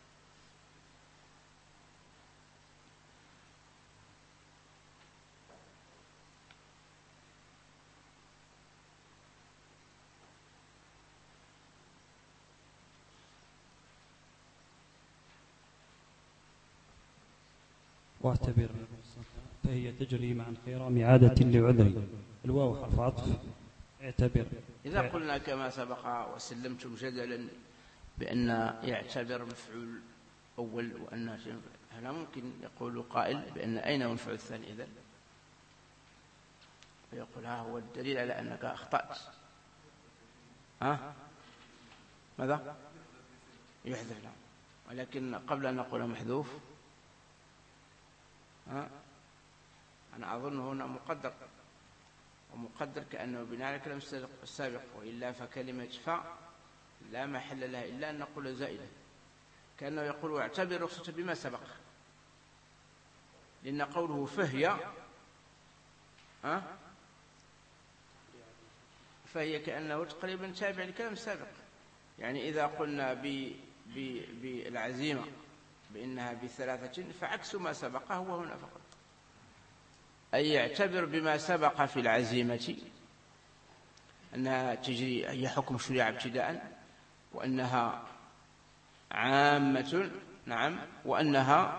Speaker 2: واعتبر الرخصة فهي تجري مع انخرام عادة لعذر. الواو حرف عطف. اعتبر
Speaker 1: إذا قلنا كما سبق وسلمتم جدلا بأن يعتبر مفعول أول وأن هنا ممكن يقول قائل بأن أين مفعول الثاني إذن؟ فيقول ها هو الدليل على أنك أخطأت. ماذا؟ يحذف. نعم ولكن قبل أن نقول محذوف أنا أظن هنا مقدر، ومقدر كأنه بناء على الكلام السابق، وإلا فكلمة فاء لا محل لها إلا أن نقول زائدة، كأنه يقول واعتبر رخصة بما سبق، لأن قوله فهي كأنه تقريبا تابع لكلام السابق. يعني إذا قلنا بالعزيمة بأنها بثلاثة فعكس ما سبق هو هنا فقط، أي يعتبر بما سبق في العزيمة أنها تجري، هي حكم شريعة ابتداء، وأنها عامة. نعم وأنها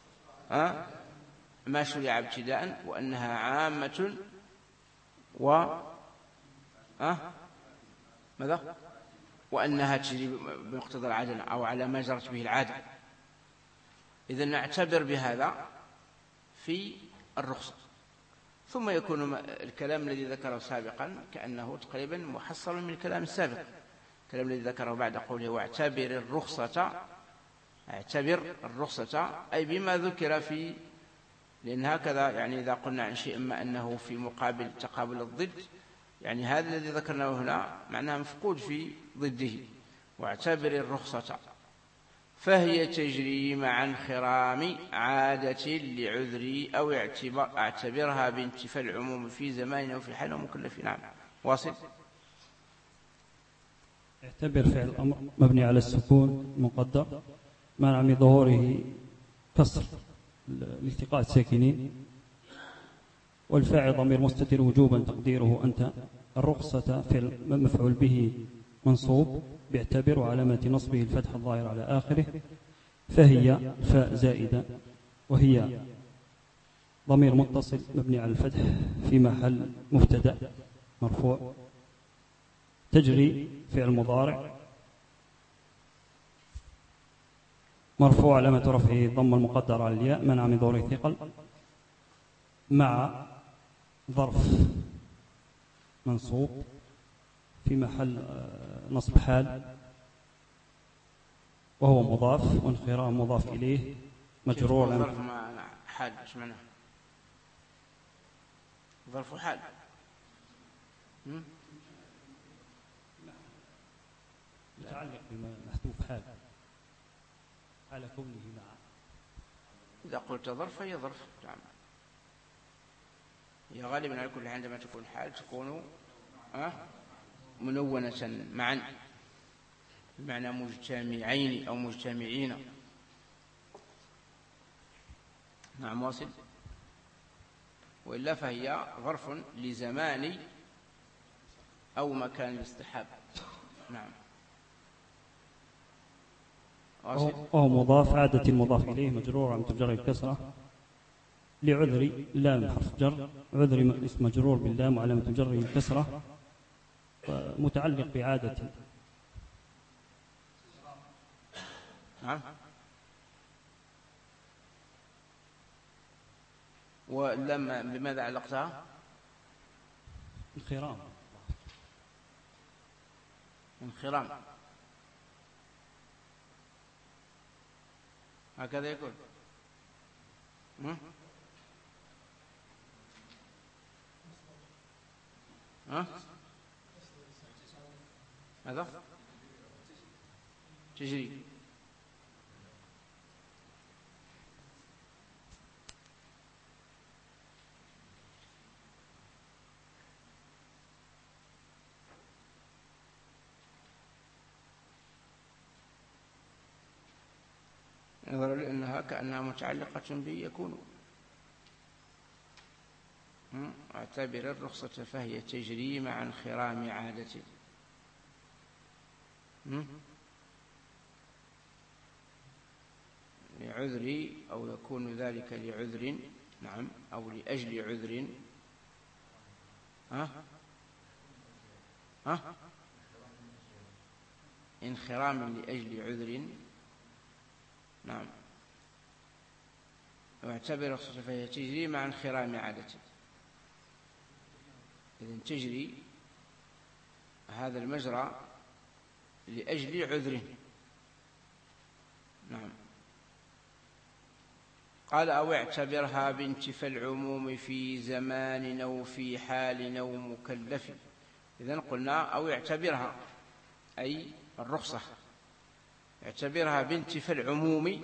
Speaker 1: ما شريعة ابتداء، وأنها عامة ماذا؟ وأنها تجري بمقتضى العادة أو على ما جرت به العادة. إذن نعتبر بهذا في الرخصة، ثم يكون الكلام الذي ذكره سابقا كأنه تقريبا محصل من الكلام السابق، الكلام الذي ذكره بعد قوله واعتبر الرخصة، اعتبر الرخصة أي بما ذكر في، لأن هكذا يعني إذا قلنا عن شيء ما أنه في مقابل تقابل الضد، يعني هذا الذي ذكرناه هنا معناه مفقود في ضده. واعتبر الرخصة فهي تجري مع انخرام عادة لعذري أو اعتبرها بانتفاء العموم في زمان أو في حال مكلف. نعم واصل.
Speaker 2: اعتبر فعل الأمر مبني على السكون مقدر منع من ظهوره كسر لالتقاء الساكنين، والفاعل ضمير مستتر وجوبا تقديره أنت. الرخصة فعل مفعول به منصوب باعتبر وعلامة نصبه الفتح الظاهر على آخره. فهي فاء زائدة وهي ضمير متصل مبني على الفتح في محل مبتدأ مرفوع. تجري فعل مضارع مرفوع علامة رفعه ضم المقدر على الياء منع من ظهوره ثقل، مع ظرف منصوب في محل نصب حال وهو مضاف، وانخرام مضاف إليه مجرور.
Speaker 1: ظرف حال ايش معناه؟ ظرف حال
Speaker 2: متعلق بمحذوف حال على كونه مع.
Speaker 1: إذا قلت ظرف فهي ظرف. نعم هي غالبا على كل حال عندما تكون حال تكون منونة معا بمعنى مجتمعين أو مجتمعين. نعم واصل. وإلا فهي ظرف لزمان أو مكان الاصطحاب. نعم
Speaker 2: أو مضاف عادة المضاف إليه مجرور عن تجري الكسرة لعذري لام حرف جر، عذري اسم مجرور باللام وعلامة جره الكسرة متعلق بعادة.
Speaker 1: نعم ولما بماذا علقتها؟ انخرام هكذا يكون. هذا تجري. نظرا لأنها كأنها متعلقة بي يكون. اعتبر الرخصة فهي تجري مع انخرام عادة. لعذر أو يكون ذلك لعذر، نعم، أو لأجل عذر. انخرام لأجل عذر، نعم. واعتبر الرخصة فهي تجري مع انخرام عادته. إذن تجري هذا المجرى لأجل عذر، نعم. قال أو اعتبرها بانتفى العموم في زمان أو في حال أو مكلف. إذن قلنا أو اعتبرها أي الرخصة، اعتبرها بانتفى العموم،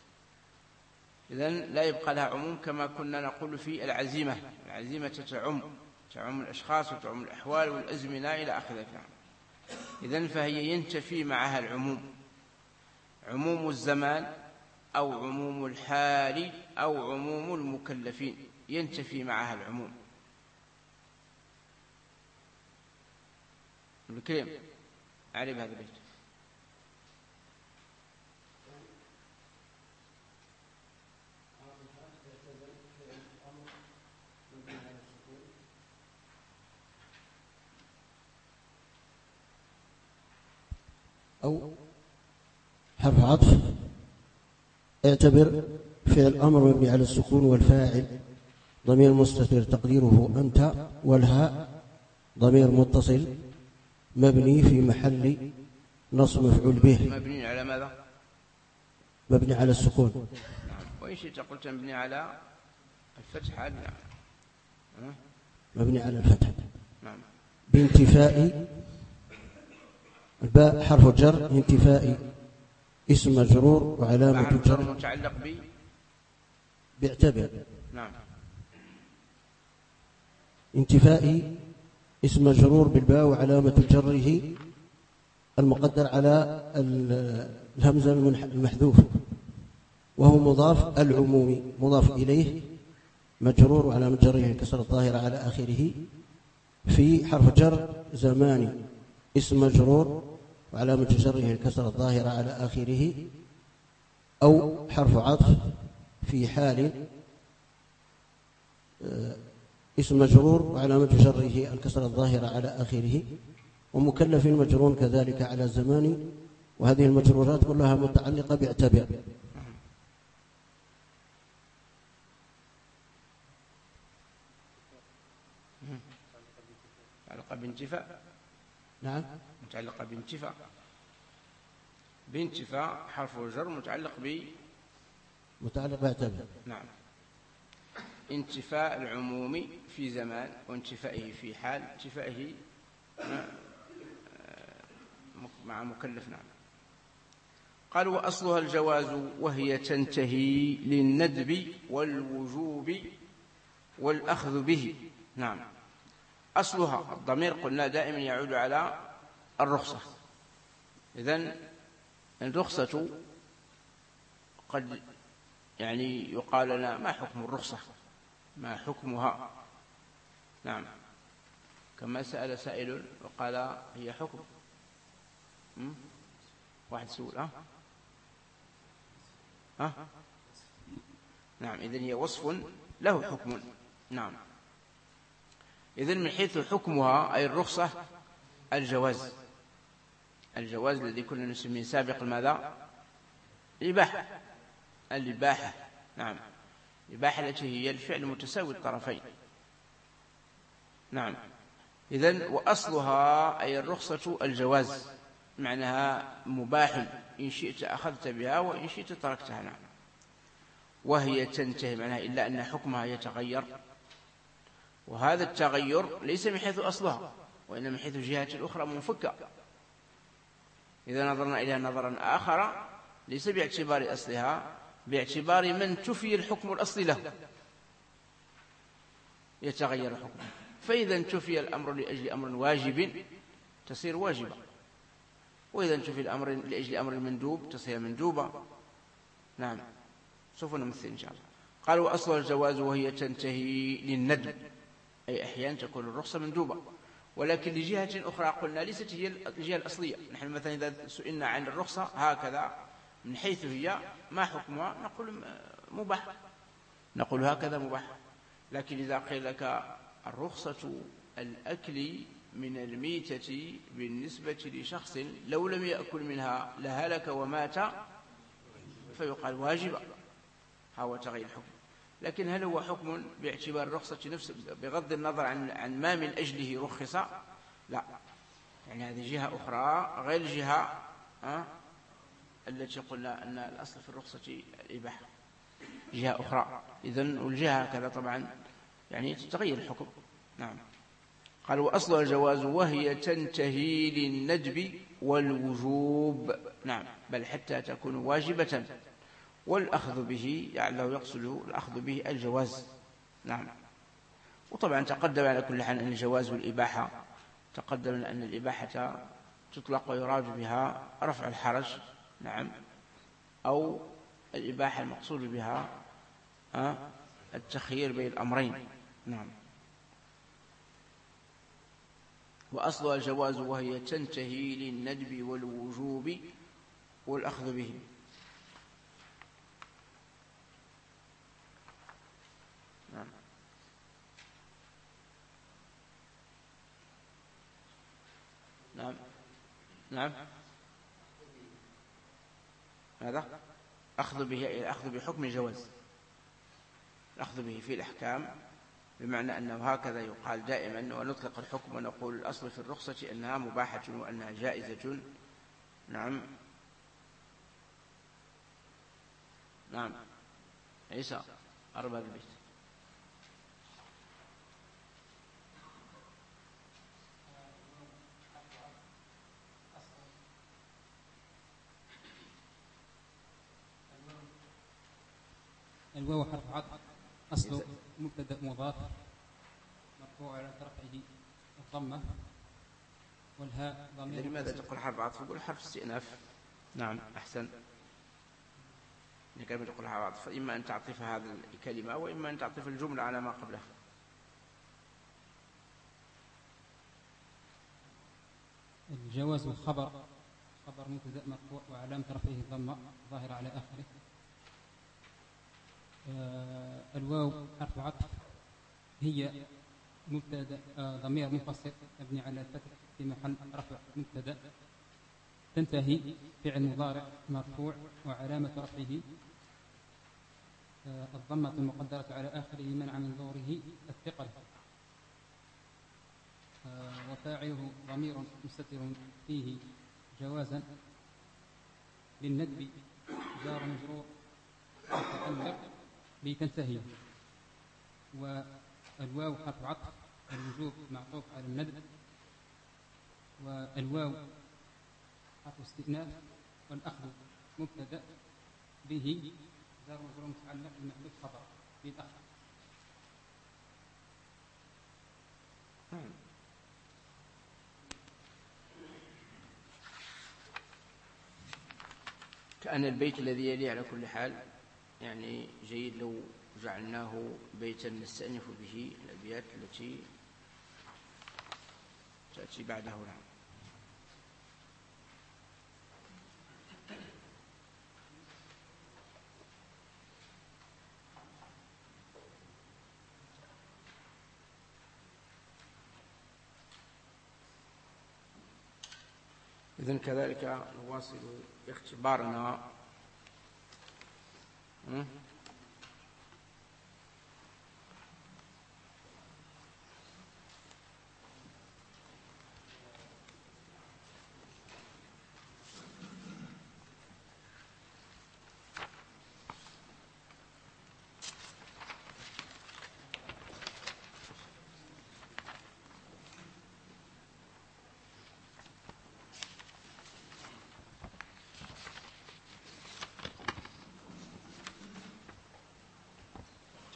Speaker 1: إذن لا يبقى لها عموم كما كنا نقول في العزيمة. العزيمة تعم الأشخاص وتعم الأحوال والأزمنة إلى آخره. إذن فهي ينتفي معها العموم، عموم الزمان أو عموم الحال أو عموم المكلفين، ينتفي معها العموم. الكلام أعرف هذا البيت.
Speaker 7: أو حرف عطف. اعتبر فعل أمر مبني على السكون والفاعل ضمير مستتر تقديره أنت، والهاء ضمير متصل مبني في محل نصب مفعول به.
Speaker 1: مبني على ماذا؟
Speaker 7: مبني على السكون.
Speaker 1: نعم. وإن شئت قلت مبني على الفتح. نعم.
Speaker 7: مبني على الفتح.
Speaker 1: نعم.
Speaker 7: بانتفاء الباء حرف جر، انتفاء اسم مجرور وعلامة الجر
Speaker 1: متعلق
Speaker 7: باعتبر.
Speaker 1: نعم.
Speaker 7: انتفاء اسم مجرور بالباء وعلامة جره المقدر على الهمزة المحذوف، وهو مضاف العمومي مضاف إليه مجرور وعلامة جره الكسر الظاهرة على آخره. في حرف جر زماني اسم مجرور وعلامة جره الكسر الظاهرة على آخره. أو حرف عطف في حال اسم مجرور وعلامة جره الكسر الظاهرة على آخره. ومكلف مجرور كذلك على الزمان. وهذه المجرورات كلها متعلقة باعتبر.
Speaker 1: متعلقة بانتفاء.
Speaker 7: نعم.
Speaker 1: متعلقة بانتفاء. بانتفاء حرف جر متعلق
Speaker 7: باعتبر.
Speaker 1: نعم. انتفاء العموم في زمان وانتفائه في حال، انتفائه مع مكلف. نعم. قال وأصلها الجواز وهي تنتهي للندب والوجوب والأخذ به. نعم. أصلها الضمير قلنا دائما يعود على الرخصة. إذن الرخصة قد يقال لنا ما حكم الرخصة، ما حكمها. نعم. كما سأل سائل وقال هي حكم. واحد سؤال. نعم. إذن هي وصف له حكم. نعم. إذن من حيث حكمها أي الرخصة الجواز. الجواز الذي كنا نسميه سابق ماذا؟ الإباحة. الإباحة. نعم. الإباحة التي هي الفعل متساوي الطرفين. نعم. إذن وأصلها أي الرخصة الجواز، معناها مباح إن شئت أخذت بها وإن شئت تركتها. نعم. وهي تنتهي معناها إلا أن حكمها يتغير، وهذا التغير ليس من حيث أصلها وإنما من حيث جهة الأخرى منفكة. إذا نظرنا إليها نظرا آخر ليس باعتبار أصلها، باعتبار من تفي الحكم الأصلي له يتغير حكمه. فإذا انتفي الأمر لأجل أمر واجب تصير واجبة، وإذا انتفي الأمر لأجل أمر مندوب تصير مندوبة. نعم. سوف نمثل إن شاء الله. قال وأصل الجواز وهي تنتهي للندب، أي أحيانا تكون الرخصة مندوبة ولكن لجهة أخرى قلنا ليست هي الجهة الأصلية. نحن مثلا إذا سئلنا عن الرخصة هكذا من حيث هي ما حكمها نقول مباح، نقول هكذا مباح. لكن إذا قيل لك الرخصة الأكل من الميتة بالنسبة لشخص لو لم يأكل منها لهلك ومات فيقال واجبة، هو تغيير الحكم. لكن هل هو حكم باعتبار الرخصة نفسه بغض النظر عن ما من أجله رخص؟ لا، يعني هذه جهة أخرى غير الجهة التي قلنا أن الأصل في الرخصة الإباحة، جهة أخرى. إذن والجهة كذا طبعا يعني تتغير الحكم. نعم. قال وأصل الجواز وهي تنتهي للندب والوجوب. نعم، بل حتى تكون واجبة، والأخذ به لعله يقصد الأخذ به الجواز. نعم. وطبعا تقدم على كل حال أن الجواز والإباحة تقدم أن الإباحة تطلق ويراد بها رفع الحرج. نعم. أو الإباحة المقصود بها التخيير بين الأمرين. نعم. وأصل الجواز وهي تنتهي للندب والوجوب والأخذ به. نعم. نعم. نعم. هذا أخذ به، أخذ بحكم الجواز، الأخذ به في الأحكام، بمعنى أنه هكذا يقال دائما ونطلق الحكم ونقول الأصل في الرخصة أنها مباحة وأنها جائزة. نعم. نعم. عيسى أرباب البيت.
Speaker 6: الواو حرف عطف، أصل مبتدأ مضاف مرفوع على رفعه الضمة، والهاء ضمير.
Speaker 1: لماذا تقول حرف عطف؟ تقول حرف استئناف. نعم، أحسن. كلمة تقول حرف عطف فإما أن تعطف هذه الكلمة وإما أن تعطف الجملة على ما قبلها.
Speaker 6: الجواز خبر مبتدأ مرفوع وعلامة رفعه الضمة ظاهرة على آخره. الواو حرف عطف، هي مبتدأ ضمير منفصل مبني على الفتح في محل رفع مبتدأ. تنتهي فعل مضارع مرفوع وعلامة رفعه الضمة المقدرة على آخره منع من ظهوره الثقل. وفاعله ضمير مستتر فيه جوازا للندب جار مجرور متعلق بتنتهي. والواو حرف عطف، الوجوب معطوف على الندب، والواو حرف استئناف، والأخذ مبتدأ به جار مجرور متعلق بمحذوف خبر بالأخذ.
Speaker 1: كأن البيت الذي يلي على كل حال يعني جيد لو جعلناه بيتا نستأنف به الأبيات التي تأتي بعده. نعم. إذن كذلك نواصل اختبارنا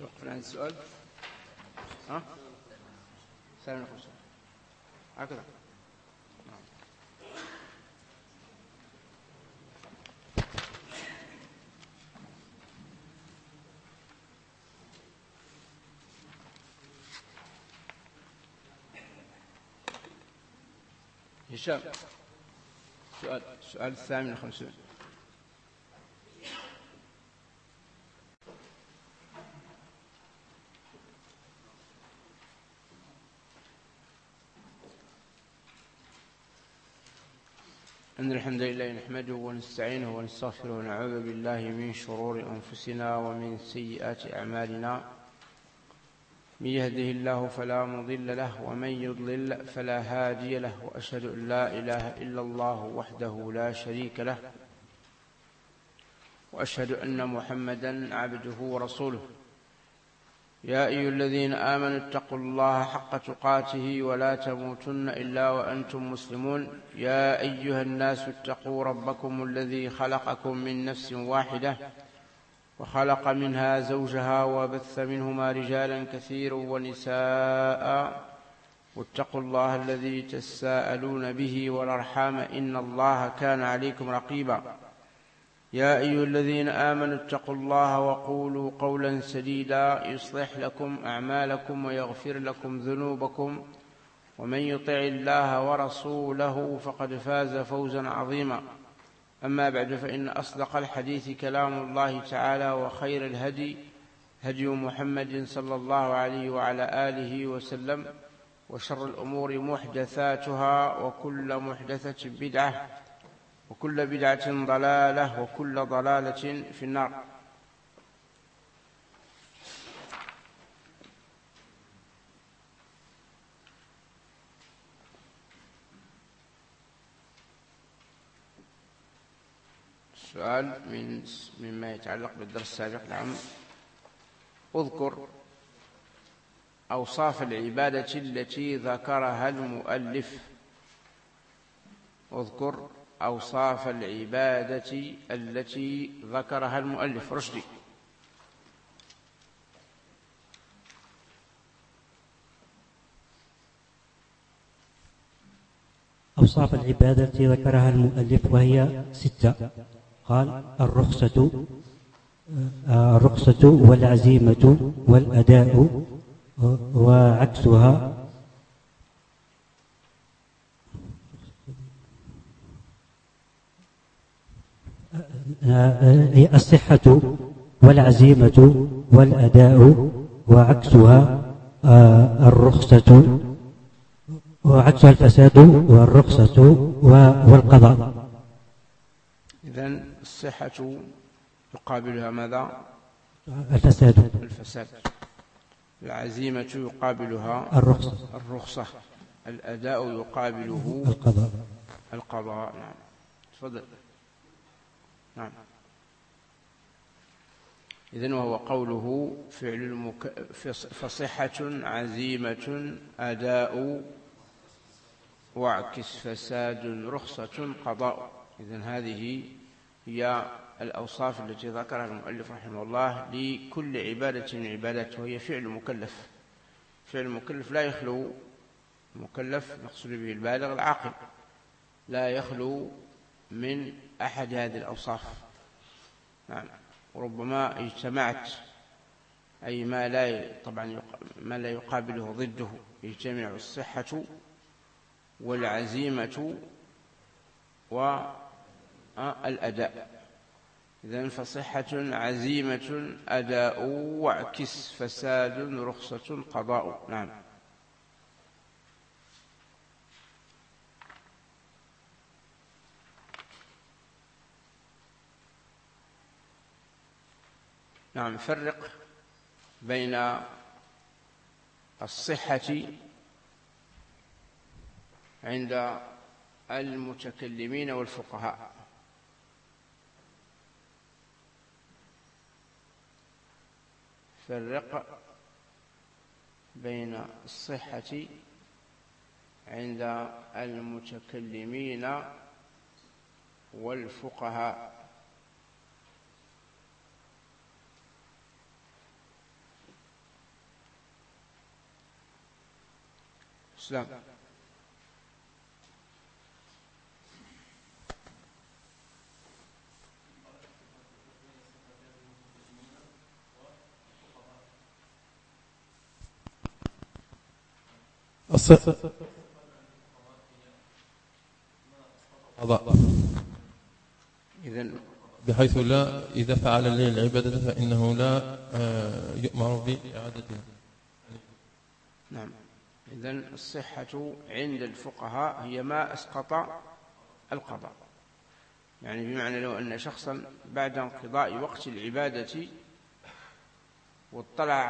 Speaker 1: توقفنا عند السؤال. ها؟ سامي خمسة هكذا. هشام، السؤال 58. إن الحمد لله نحمده ونستعينه ونستغفره ونعوذ بالله من شرور أنفسنا ومن سيئات أعمالنا. من يهده الله فلا مضل له ومن يضلل فلا هادي له، وأشهد أن لا إله إلا الله وحده لا شريك له، وأشهد أن محمدا عبده ورسوله. يا أيها الذين آمنوا اتقوا الله حق تقاته ولا تموتن إلا وأنتم مسلمون. يا أيها الناس اتقوا ربكم الذي خلقكم من نفس واحدة وخلق منها زوجها وبث منهما رجالا كثيرا ونساء، واتقوا الله الذي تساءلون به والأرحام إن الله كان عليكم رقيبا. يا أيها الذين آمنوا اتقوا الله وقولوا قولا سديدا يصلح لكم أعمالكم ويغفر لكم ذنوبكم، ومن يطع الله ورسوله فقد فاز فوزا عظيما. أما بعد، فإن أصدق الحديث كلام الله تعالى، وخير الهدي هدي محمد صلى الله عليه وعلى آله وسلم، وشر الأمور محدثاتها، وكل محدثة بدعة، وكل بدعة ضلالة، وكل ضلالة في النار. سؤال مما يتعلق بالدرس السابق. نعم. اذكر أوصاف العبادة التي ذكرها المؤلف. اذكر أوصاف العبادة التي ذكرها المؤلف. رشدي.
Speaker 8: أوصاف العبادة التي ذكرها المؤلف وهي 6. قال: الرخصة والعزيمة والأداء وعكسها، الصحة والعزيمة والأداء وعكسها الرخصة، وعكسها الفساد والرخصة والقضاء.
Speaker 1: إذن الصحة يقابلها ماذا؟ الفساد. العزيمة يقابلها الرخصة. الأداء يقابله القضاء. نعم. تفضل. نعم. إذن وهو قوله فصحة عزيمة أداء وعكس فساد رخصة قضاء. إذن هذه هي الأوصاف التي ذكرها المؤلف رحمه الله لكل عبادة من عبادات، وهي فعل مكلف. فعل مكلف لا يخلو، مكلف نقصد به البالغ العاقل، لا يخلو من أحد هذه الأوصاف. نعم. وربما اجتمعت، أي ما لا يقابله ضده، يجتمع الصحة والعزيمة والأداء. إذن فصحة عزيمة أداء وعكس فساد رخصة قضاء. نعم. نعم. فرق بين الصحة عند المتكلمين والفقهاء. فرق بين الصحة عند المتكلمين والفقهاء. إسلام.
Speaker 3: إذن بحيث لا إذا فعل الليل العبادة فإنه لا يؤمر بإعادتها.
Speaker 1: نعم. إذن الصحة عند الفقهاء هي ما أسقط القضاء، يعني بمعنى لو أن شخصا بعد انقضاء وقت العبادة واطلع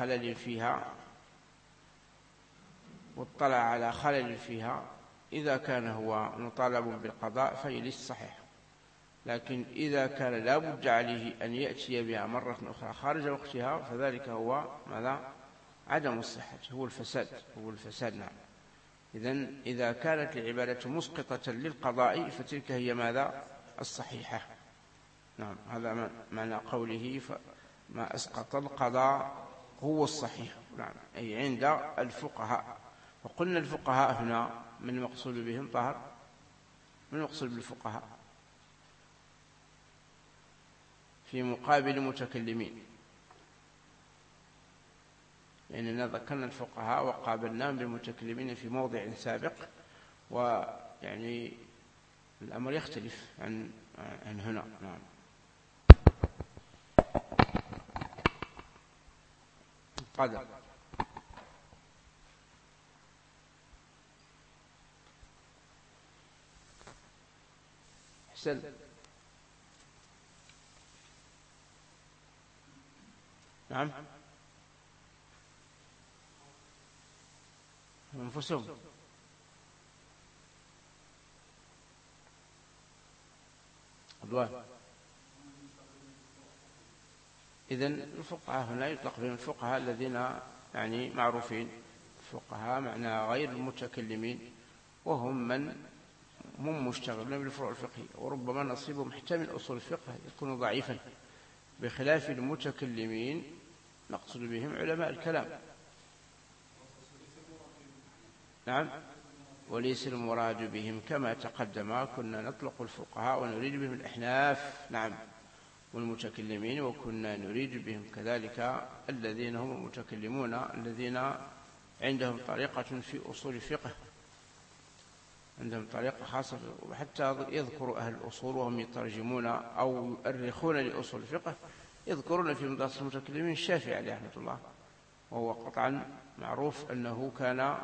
Speaker 1: على خلل فيها إذا كان هو مطالب بالقضاء فهي ليست صحيحة، لكن إذا كان لا بد عليه أن يأتي بها مرة أخرى خارج وقتها فذلك هو ماذا؟ عدم الصحة، هو الفساد. نعم. إذن إذا كانت العبادة مسقطة للقضاء فتلك هي ماذا؟ الصحيحة. نعم، هذا معنى قوله ما أسقط القضاء هو الصحيح. نعم، أي عند الفقهاء. وقلنا الفقهاء هنا من المقصود بهم طاهر، من المقصود بالفقهاء في مقابل المتكلمين، لأننا ذكرنا الفقهاء وقابلناهم بالمتكلمين في موضع سابق، ويعني الأمر يختلف عن هنا. نعم. القدر حسن. نعم، أنفسهم. إذن الفقهاء هنا يطلق بهم الفقهاء الذين يعني معروفين، الفقهاء معنى غير المتكلمين، وهم من هم مشتغلون بالفروع الفقهية، وربما نصيبهم حتى من أصول الفقه يكون ضعيفا، بخلاف المتكلمين نقصد بهم علماء الكلام. نعم، وليس المراد بهم كما تقدم كنا نطلق الفقهاء ونريد بهم الأحناف، نعم، والمتكلمين، وكنا نريد بهم كذلك الذين هم المتكلمون الذين عندهم طريقة في أصول الفقه، عندهم طريقة خاصة، وحتى يذكر أهل الأصول وهم يترجمون أو يؤرخون لأصول الفقه يذكرون في مدرسة المتكلمين الشافعي عليه رحمة الله، وهو قطعا معروف أنه كان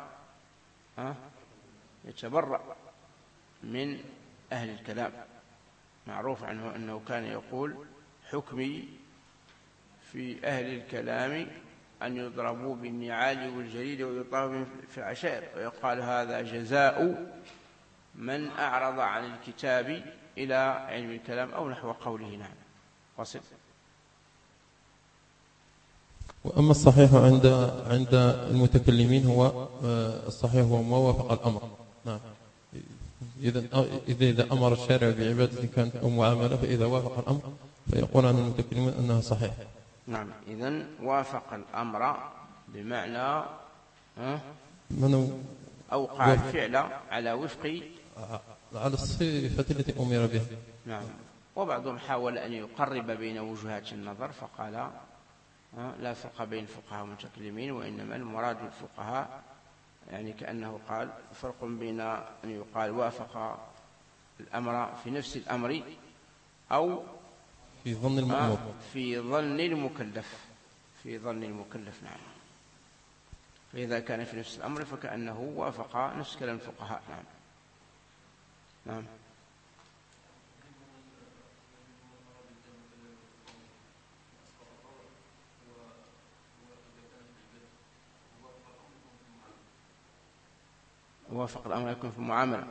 Speaker 1: يتبرأ من أهل الكلام، معروف عنه أنه كان يقول حكمي في أهل الكلام أن يضربوا بالنعال والجريد ويطاعوا في العشائر، ويقال هذا جزاء من أعرض عن الكتاب إلى علم الكلام أو نحو قوله. نعم، وصل.
Speaker 3: وأما الصحيح عند المتكلمين هو الصحيح هو ما وافق الأمر. نعم. إذا أمر الشارع بعبادة كانت أو معاملة، فإذا وافق الأمر فيقول عن المتكلمين أنها صحيح.
Speaker 1: نعم، إذن وافق الأمر بمعنى أوقع الفعل على وفق
Speaker 3: على الصفة التي أمر بها.
Speaker 1: نعم. وبعضهم حاول أن يقرب بين وجهات النظر فقال لا فرق بين الفقهاء والمتكلمين، وإنما المراد الفقهاء، يعني كأنه قال فرق بين أن يقال وافق الأمر في نفس الأمر أو
Speaker 3: في ظن المأمور،
Speaker 1: في ظن المكلف. نعم، فإذا كان في نفس الأمر فكأنه وافق نفس كلام الفقهاء. نعم. نعم. وافق الأمر يكون في المعاملة.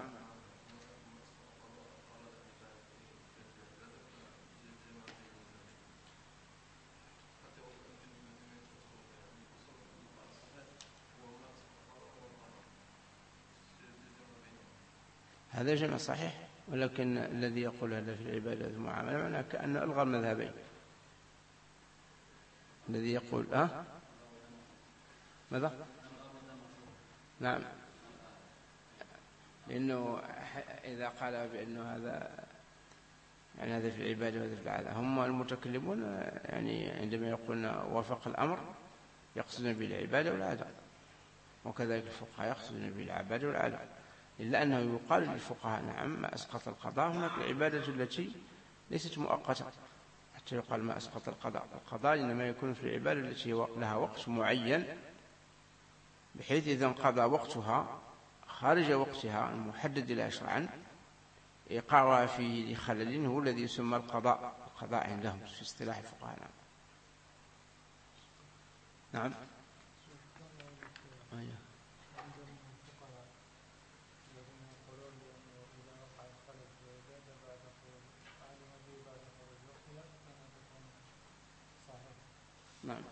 Speaker 1: هذا جمع صحيح، ولكن الذي يقول هذا في العبادة والمعاملة معناه كأنه ألغى المذهبين. الذي يقول ماذا؟ نعم، لأنه إذا قال بأنه هذا يعني هذا في العبادة وهذا في العادة، هم المتكلمون يعني عندما يقولون وافق الأمر يقصدون به العبادة والعادة، وكذلك الفقهاء يقصدون به العبادة والعادة، إلا أنه يقال للفقهاء نعم ما أسقط القضاء، هناك العبادة التي ليست مؤقتة حتى يقال ما أسقط القضاء. القضاء إنما يكون في العبادة التي لها وقت معين، بحيث إذا انقضى وقتها خارج وقتها المحدد لها شرعا إيقاعها فيه لخلل هو الذي يسمى القضاء عندهم في اصطلاح الفقهاء. نعم. نعم.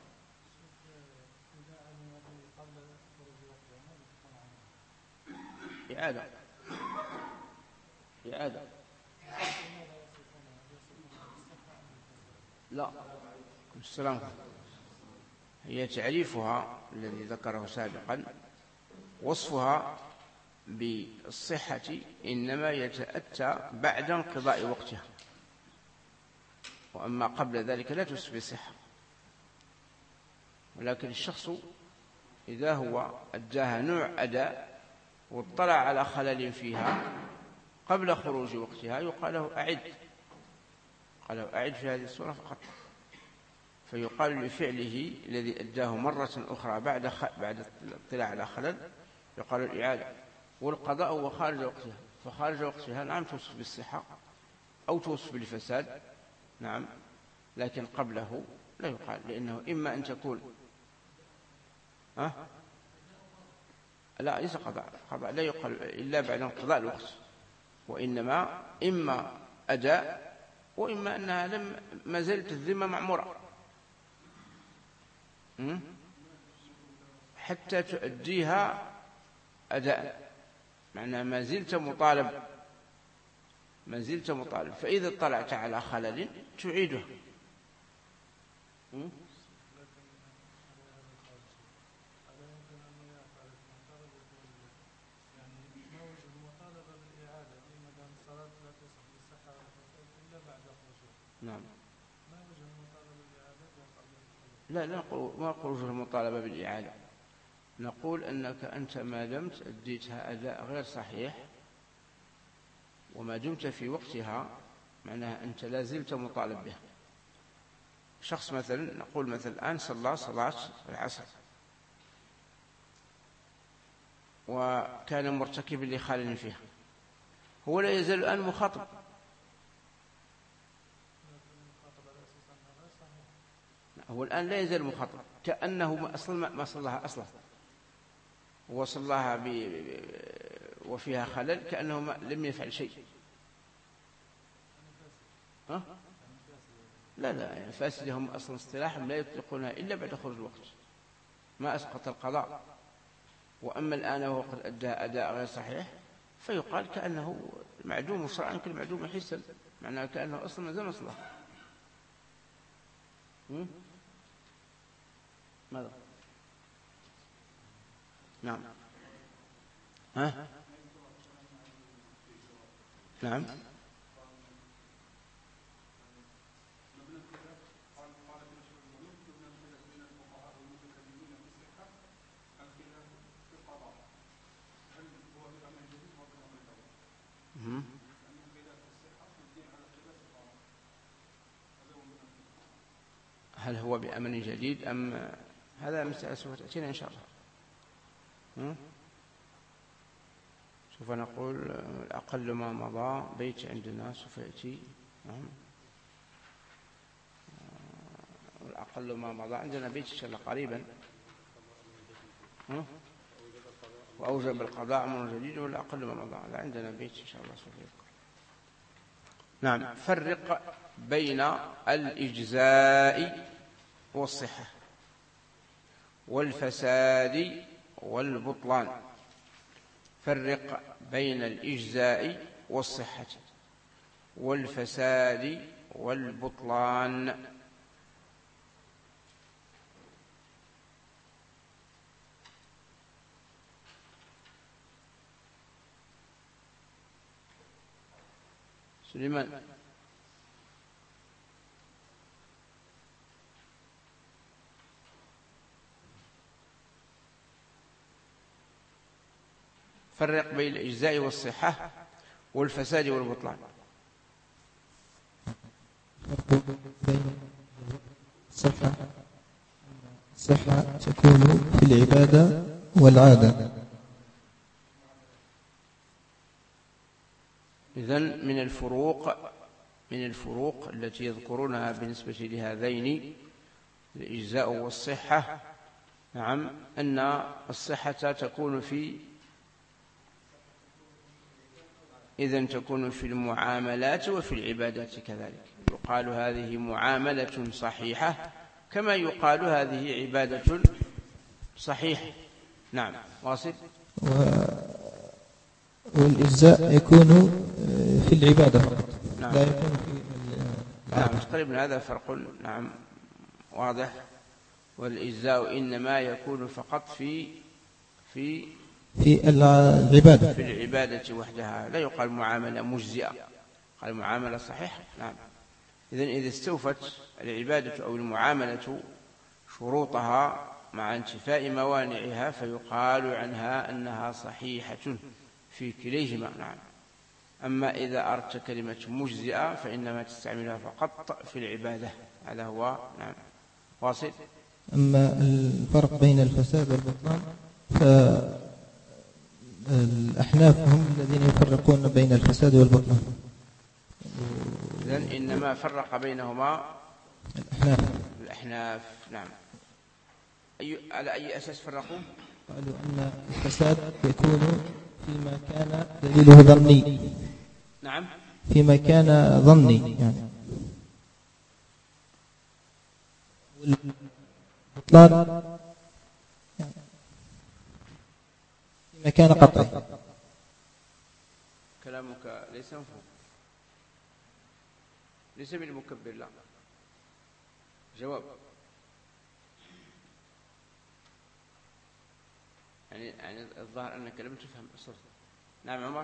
Speaker 1: إعادة. لا، السلام. هي تعريفها الذي ذكره سابقا، وصفها بالصحة إنما يتأتى بعد انقضاء وقتها، وأما قبل ذلك لا توصف بالصحة. ولكن الشخص إذا هو أداها نوع أداء واطلع على خلل فيها قبل خروج وقتها يقال له أعد في هذه الصورة فقط، فيقال لفعله الذي أداه مرة أخرى بعد الاطلاع على خلل يقال الإعادة. والقضاء هو خارج وقتها، فخارج وقتها نعم توصف بالصحة أو توصف بالفساد نعم، لكن قبله لا يقال، لأنه إما أن تكون لا ليس قضاء لا يقال إلا بعد انقضاء الوقت، وإنما إما أداء وإما أنها ما زالت الذمة معمورة حتى تؤديها أداء، معناها ما زلت مطالب، فإذا اطلعت على خلل تعيده. نعم. لا نقول ما نقول المطالبة بالإعادة، نقول أنك أنت ما دمت أديتها أداء غير صحيح وما دمت في وقتها معناها أنت لا زلت مطالب بها. شخص مثلا نقول مثلا الآن صلى صلاة العصر وكان مرتكبا لخلل فيها، هو لا يزال الآن مخاطب، هو الآن لا يزال مخاطب كأنه ما صلاها أصلا، وصلاها وفيها خلل كأنه لم يفعل شيء. لا يعني فاسد هم أصلا اصطلاحا لا يطلقونها إلا بعد خروج الوقت، ما أسقط القضاء. وأما الآن وهو قد أدى أداء غير صحيح فيقال كأنه معدوم شرعا كالمعدوم حسا، معناه كأنه أصلا ما زال صلاة. ماذا؟ نعم. نعم. هل هو بأمر جديد أم هذا مسألة سوف تأتينا إن شاء الله. سوف نقول أقل ما مضى بيت عندنا سوف يأتي. الأقل ما مضى عندنا بيت إن شاء الله قريبا. وأوجب القضاء أمر جديد والأقل ما مضى، لا عندنا بيت إن شاء الله سوف يذكر. نعم. فرق بين الإجزاء والصحة والفساد والبطلان. فرق بين الإجزاء والصحة والفساد والبطلان. سليمان. فرق بين الإجزاء والصحة والفساد والبطلان.
Speaker 9: الصحة تكون في العبادة والعادة.
Speaker 1: إذن من الفروق التي يذكرونها بالنسبة لهذين الإجزاء والصحة، نعم، أن الصحة تكون تكون في المعاملات وفي العبادات كذلك. يقال هذه معاملة صحيحة كما يقال هذه عبادة صحيحة. نعم، واصل.
Speaker 9: والإجزاء يكون في العبادة فقط.
Speaker 1: نعم.
Speaker 9: لا يكون في
Speaker 1: نعم، تقريبا هذا فرق، نعم، واضح. والإجزاء إنما يكون فقط في
Speaker 9: العبادة،
Speaker 1: في العبادة وحدها، لا يقال معاملة مجزئة، قال معاملة صحيحة. نعم. إذا استوفت العبادة أو المعاملة شروطها مع انتفاء موانعها فيقال عنها أنها صحيحة في كليهما. نعم. أما إذا أردت كلمة مجزئة فإنما تستعملها فقط في العبادة. هذا هو. نعم، واصل.
Speaker 9: أما الفرق بين الفساد والبطلان فالأحناف هم الذين يفرقون بين الفساد والبطلان.
Speaker 1: إذن إنما فرق بينهما الأحناف. نعم. على أي أساس فرقوا؟
Speaker 9: قالوا أن الفساد يكون فيما كان دليله ظني.
Speaker 1: نعم،
Speaker 9: فيما كان ظني يعني. والبطلان فيما كان قطعي.
Speaker 1: كلامك ليس مفهوم، ليس بالمكبر، لا. جواب. يعني الظاهر أنك لم تفهم أصلا. نعم عمر.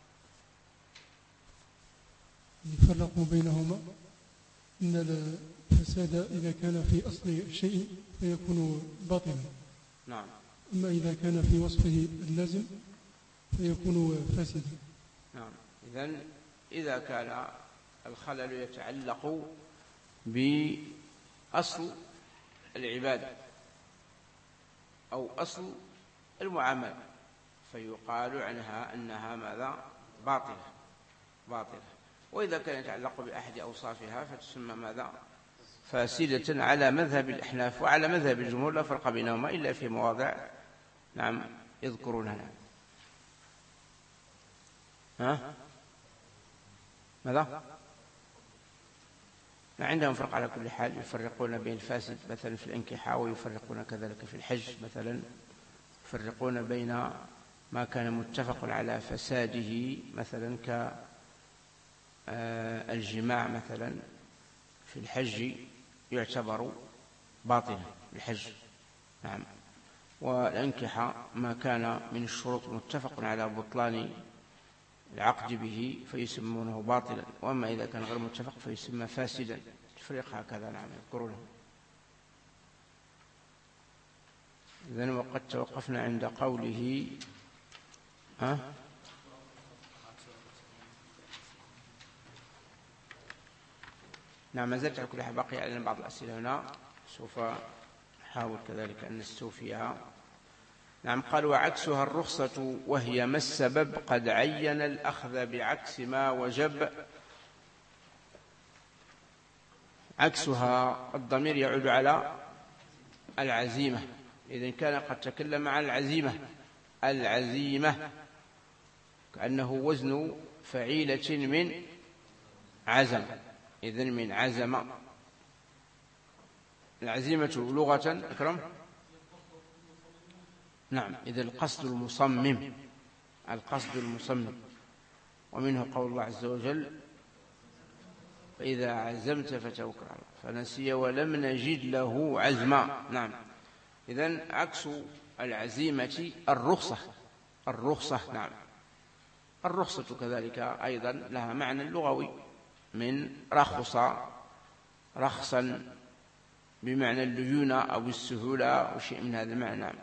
Speaker 5: يفرق بينهما أن الفساد إذا كان في أصل الشيء فيكون باطلا.
Speaker 1: نعم.
Speaker 5: أما إذا كان في وصفه اللازم فيكون فاسدا.
Speaker 1: نعم. إذا كان الخلل يتعلق بأصل العبادة أو أصل المعاملة فيقال عنها أنها ماذا؟ باطلة. وإذا كان يتعلق بأحد أوصافها فتسمى ماذا؟ فاسدة على مذهب الأحناف وعلى مذهب الجمهور، لا فرق بينهما إلا في مواضع، نعم، يذكرونها. ماذا؟ عندهم فرق على كل حال، يفرقون بين الفاسد مثلا في الانكحة، ويفرقون كذلك في الحج مثلا، يفرقون بين ما كان متفق على فساده مثلا كالجماع مثلا في الحج يعتبر باطلا الحج. نعم. والانكحة ما كان من الشروط متفق على بطلان العقد به فيسمونه باطلا، وأما إذا كان غير متفق فيسمى فاسدا. تفريق هكذا، نعم، يذكرونه. إذن وقد توقفنا عند قوله نعم، ما زلت على كل حال باقي علينا بعض الأسئلة هنا، سوف نحاول كذلك أن نستوفيها. نعم. قال: وعكسها الرخصة وهي ما السبب قد عين الأخذ بعكس ما وجب. عكسها الضمير يعود على العزيمة، إذن كان قد تكلم عن العزيمة كأنه وزن فعيلة من عزم، إذن من عزم. العزيمة لغة أكرم. نعم. إذا القصد المصمم، ومنه قول الله عز وجل: فإذا عزمت فتوكل على الله. فنسي ولم نجد له عزما. نعم. إذن عكس العزيمة الرخصة. نعم. الرخصة كذلك أيضا لها معنى لغوي من رخصا بمعنى الليونة أو السهولة أو شيء من هذا المعنى.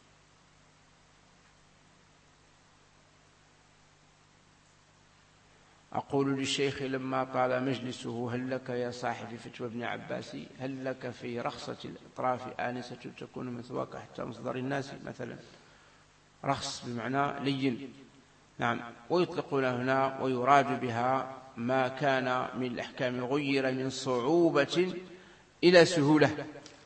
Speaker 1: أقول للشيخ لما طال مجلسه: هل لك يا صاحب فتوى ابن عباس، هل لك في رخصة الأطراف آنسة تكون مثواك حتى مصدر الناس؟ مثلا رخص بمعنى لين. نعم. ويطلقون هنا ويراد بها ما كان من الأحكام غير من صعوبة إلى سهولة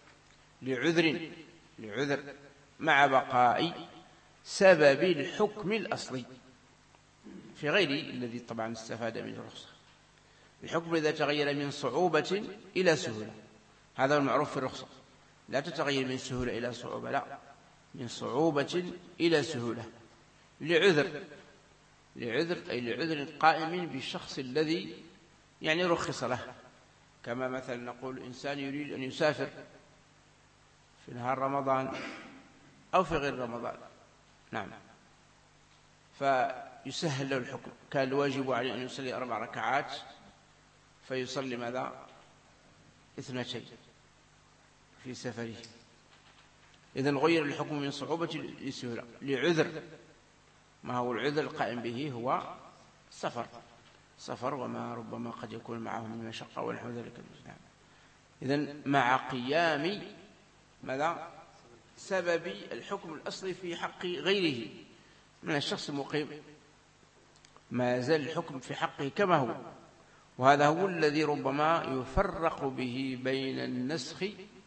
Speaker 1: لعذر مع بقاء سبب الحكم الأصلي في غير الذي طبعا استفاد منه الرخصة. الحكم إذا تغير من صعوبة إلى سهولة، هذا المعروف في الرخصة، لا تتغير من سهولة إلى صعوبة، لا، من صعوبة إلى سهولة لعذر أي لعذر قائم بالشخص الذي يعني رخص له. كما مثلا نقول إنسان يريد أن يسافر في نهار رمضان أو في غير رمضان، نعم، فيسهل له الحكم. كان الواجب عليه أن يصلي 4 ركعات فيصلي ماذا؟ 2 في سفره. إذن غير الحكم من صعوبة لسهولة لعذر. ما هو العذر القائم به؟ هو سفر وما ربما قد يكون معه من مشقة ونحو ذلك. إذن مع قيام ماذا؟ سبب الحكم الأصلي في حق غيره من الشخص المقيم، ما يزال الحكم في حقه كما هو. وهذا هو الذي ربما يفرق به بين النسخ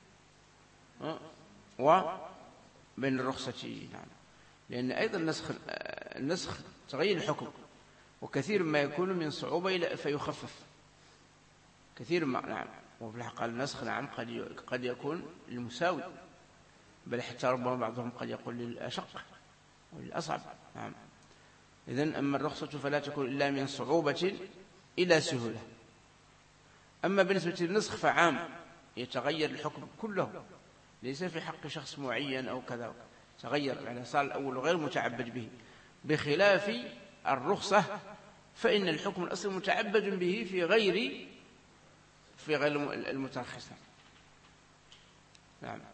Speaker 1: وبين الرخصة. نعم. لأن أيضا النسخ تغيير الحكم، وكثير ما يكون من صعوبة فيخفف كثير ما. نعم. وفي الحقيقة النسخ نعم قد يكون للمساوي، بل حتى ربما بعضهم قد يقول للأشق وللأصعب. نعم. إذن أما الرخصة فلا تكون إلا من صعوبة إلى سهولة. أما بالنسبة للنسخ فعام، يتغير الحكم كله، ليس في حق شخص معين أو كذا، تغير يعني صار الأول غير متعبد به، بخلاف الرخصة فإن الحكم الأصلي متعبد به في غير المترخص. نعم.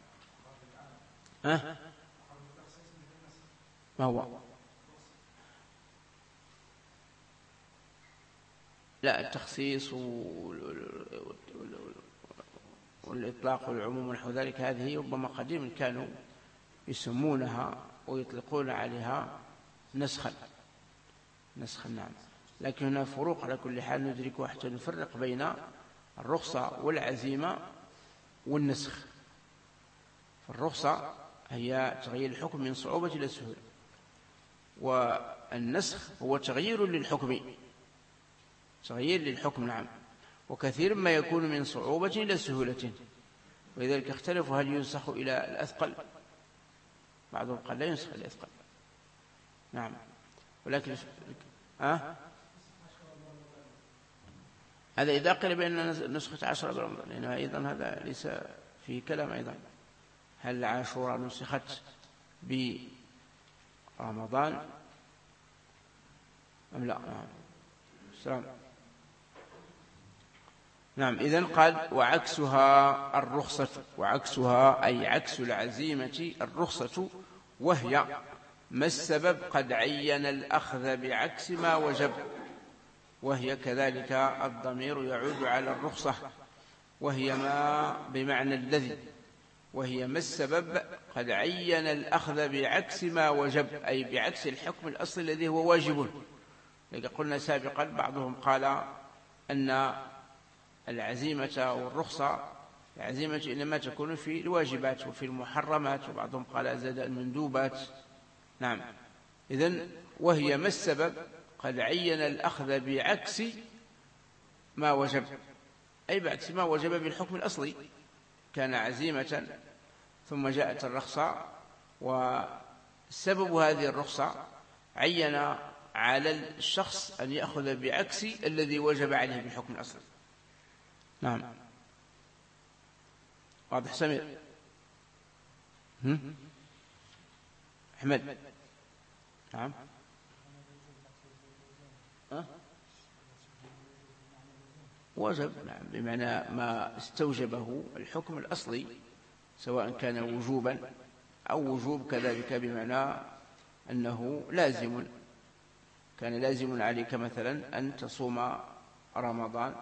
Speaker 1: ما هو؟ لا، التخصيص والإطلاق والعموم ونحو ذلك هذه ربما قديما كانوا يسمونها ويطلقون عليها نسخا. نعم. لكن هنا فروق على كل حال ندرك حتى نفرق بين الرخصة والعزيمة والنسخ. فالرخصة هي تغيير الحكم من صعوبة إلى سهولة، والنسخ هو تغيير للحكم. نعم. وكثير ما يكون من صعوبة إلى سهولة، ولذلك اختلفوا هل ينسخ إلى الأثقل. بعضهم قال لا ينسخ إلى الأثقل. نعم. ولكن هذا إذا قيل بأن نسخة 10 برمضان، لأن أيضا هذا ليس فيه كلام أيضا. هل عاشوراء نسخت برمضان أم لا؟ السلام. نعم. إذن قال وعكسها الرخصة، وعكسها أي عكس العزيمة الرخصة، وهي ما السبب قد عين الأخذ بعكس ما وجب. وهي كذلك الضمير يعود على الرخصة، وهي ما بمعنى الذي، وهي ما السبب قد عين الأخذ بعكس ما وجب، أي بعكس الحكم الأصلي الذي هو واجب. لذلك قلنا سابقا بعضهم قال أن العزيمة والرخصة، العزيمة إنما تكون في الواجبات وفي المحرمات، وبعضهم قال زاد المندوبات. نعم. إذن وهي ما السبب قد عين الأخذ بعكس ما وجب، أي بعكس ما وجب بالحكم الأصلي، كان عزيمة ثم جاءت الرخصة، وسبب هذه الرخصة عين على الشخص أن يأخذ بعكس الذي وجب عليه بالحكم الأصلي. نعم. واضح سمير؟ أحمد؟ نعم. وجب، نعم، بمعنى ما استوجبه الحكم الأصلي، سواء كان وجوبا أو وجوب كذلك بمعنى أنه لازم، كان لازم عليك مثلا أن تصوم رمضان،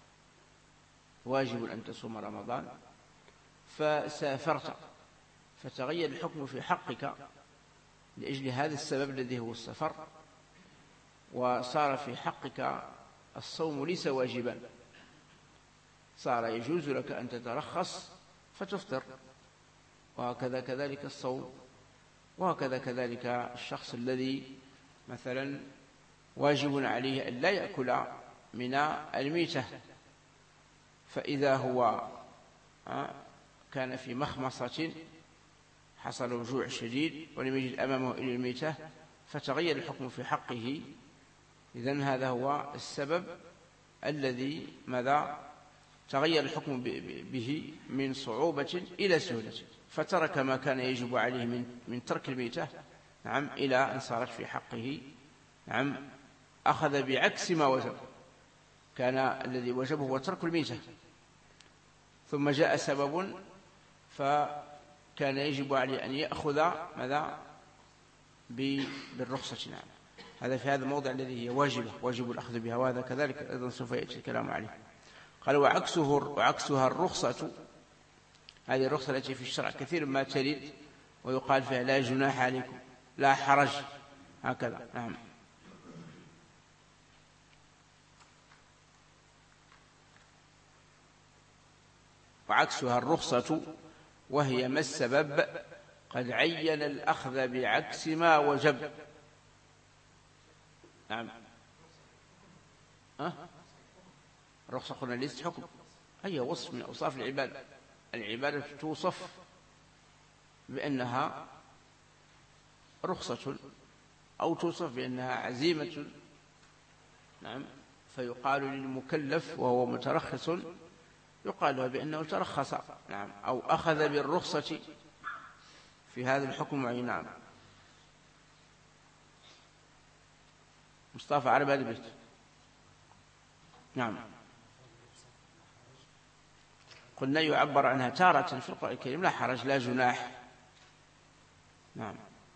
Speaker 1: واجب أن تصوم رمضان، فسافرت فتغير الحكم في حقك لأجل هذا السبب الذي هو السفر، وصار في حقك الصوم ليس واجبا، صار يجوز لك أن تترخص فتفطر، وهكذا كذلك الصوم، وهكذا كذلك الشخص الذي مثلا واجب عليه أن لا يأكل من الميتة، فإذا هو كان في مخمصة حصل جوع شديد ولم يجد أمامه إلا الميتة فتغير الحكم في حقه، إذن هذا هو السبب الذي ماذا تغير الحكم به من صعوبة إلى سهولة، فترك ما كان يجب عليه من ترك الميتة، نعم، إلى أن صارت في حقه، نعم، أخذ بعكس ما وجب، كان الذي وجبه هو ترك الميتة، ثم جاء سبب فكان يجب عليه أن يأخذ ماذا بالرخصة، نعم، هذا في هذا الموضع الذي هي واجب الأخذ بها، وهذا كذلك أيضا سوف يأتي الكلام عليه. قال وعكسها الرخصة، هذه الرخصة التي في الشرع كثير ما ترد ويقال فيها لا جناح عليكم، لا حرج، هكذا، نعم. وعكسها الرخصة وهي ما السبب قد عين الأخذ بعكس ما وجب، نعم. الرخصة قلنا ليست حكم، هي وصف من أوصاف العبادة، العبادة توصف بأنها رخصة أو توصف بأنها عزيمة، نعم، فيقال للمكلف وهو مترخص يقال له بأنه ترخص، نعم، أو أخذ بالرخصة في هذا الحكم، نعم. مصطفى عرب هذا البيت، نعم. قلنا يعبر عنها تارة في القرآن الكريم لا حرج، لا جناح، نعم.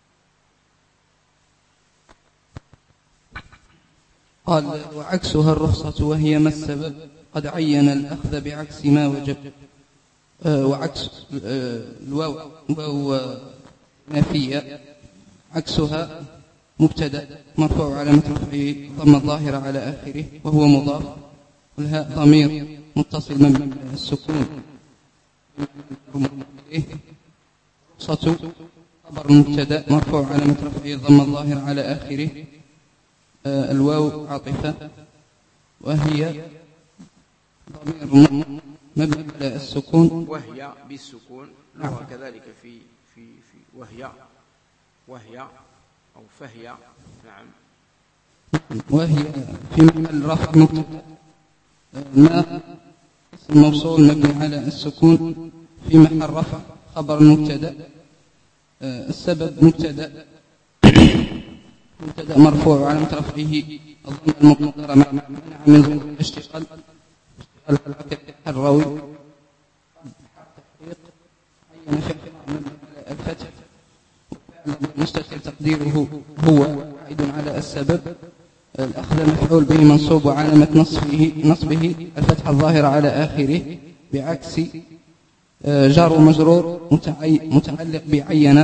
Speaker 6: قال وعكسها الرخصة وهي ما السبب قد عين الأخذ بعكس ما وجب. وعكس الواو نافية، عكسها مبتدأ مرفوع علامة رفعه ضم الظاهرة على آخره وهو مضاف، والهاء ضمير متصل مبني على السكون، رخصة خبر مبتدأ مرفوع علامة رفعه ضم الظاهرة على آخره، الواو عاطفة، وهي ضمير مبني على السكون،
Speaker 1: وهي بالسكون، وكذلك في وهي أو فهي، نعم.
Speaker 6: وهي في محل رفع مبتدأ، ما اسم موصول مبني على السكون في محل رفع خبر المبتدأ، السبب مبتدأ مرفوع علامة رفعه الضمة المقدرة منع من ظهور الاشتغال الراوي، عين فعل الفتح مستتر تقديره هو عائد على السبب، الأخذ مفعول به منصوب وعلامة نصبه الفتح الظاهر على آخره بعكس جار ومجرور متعلق بعين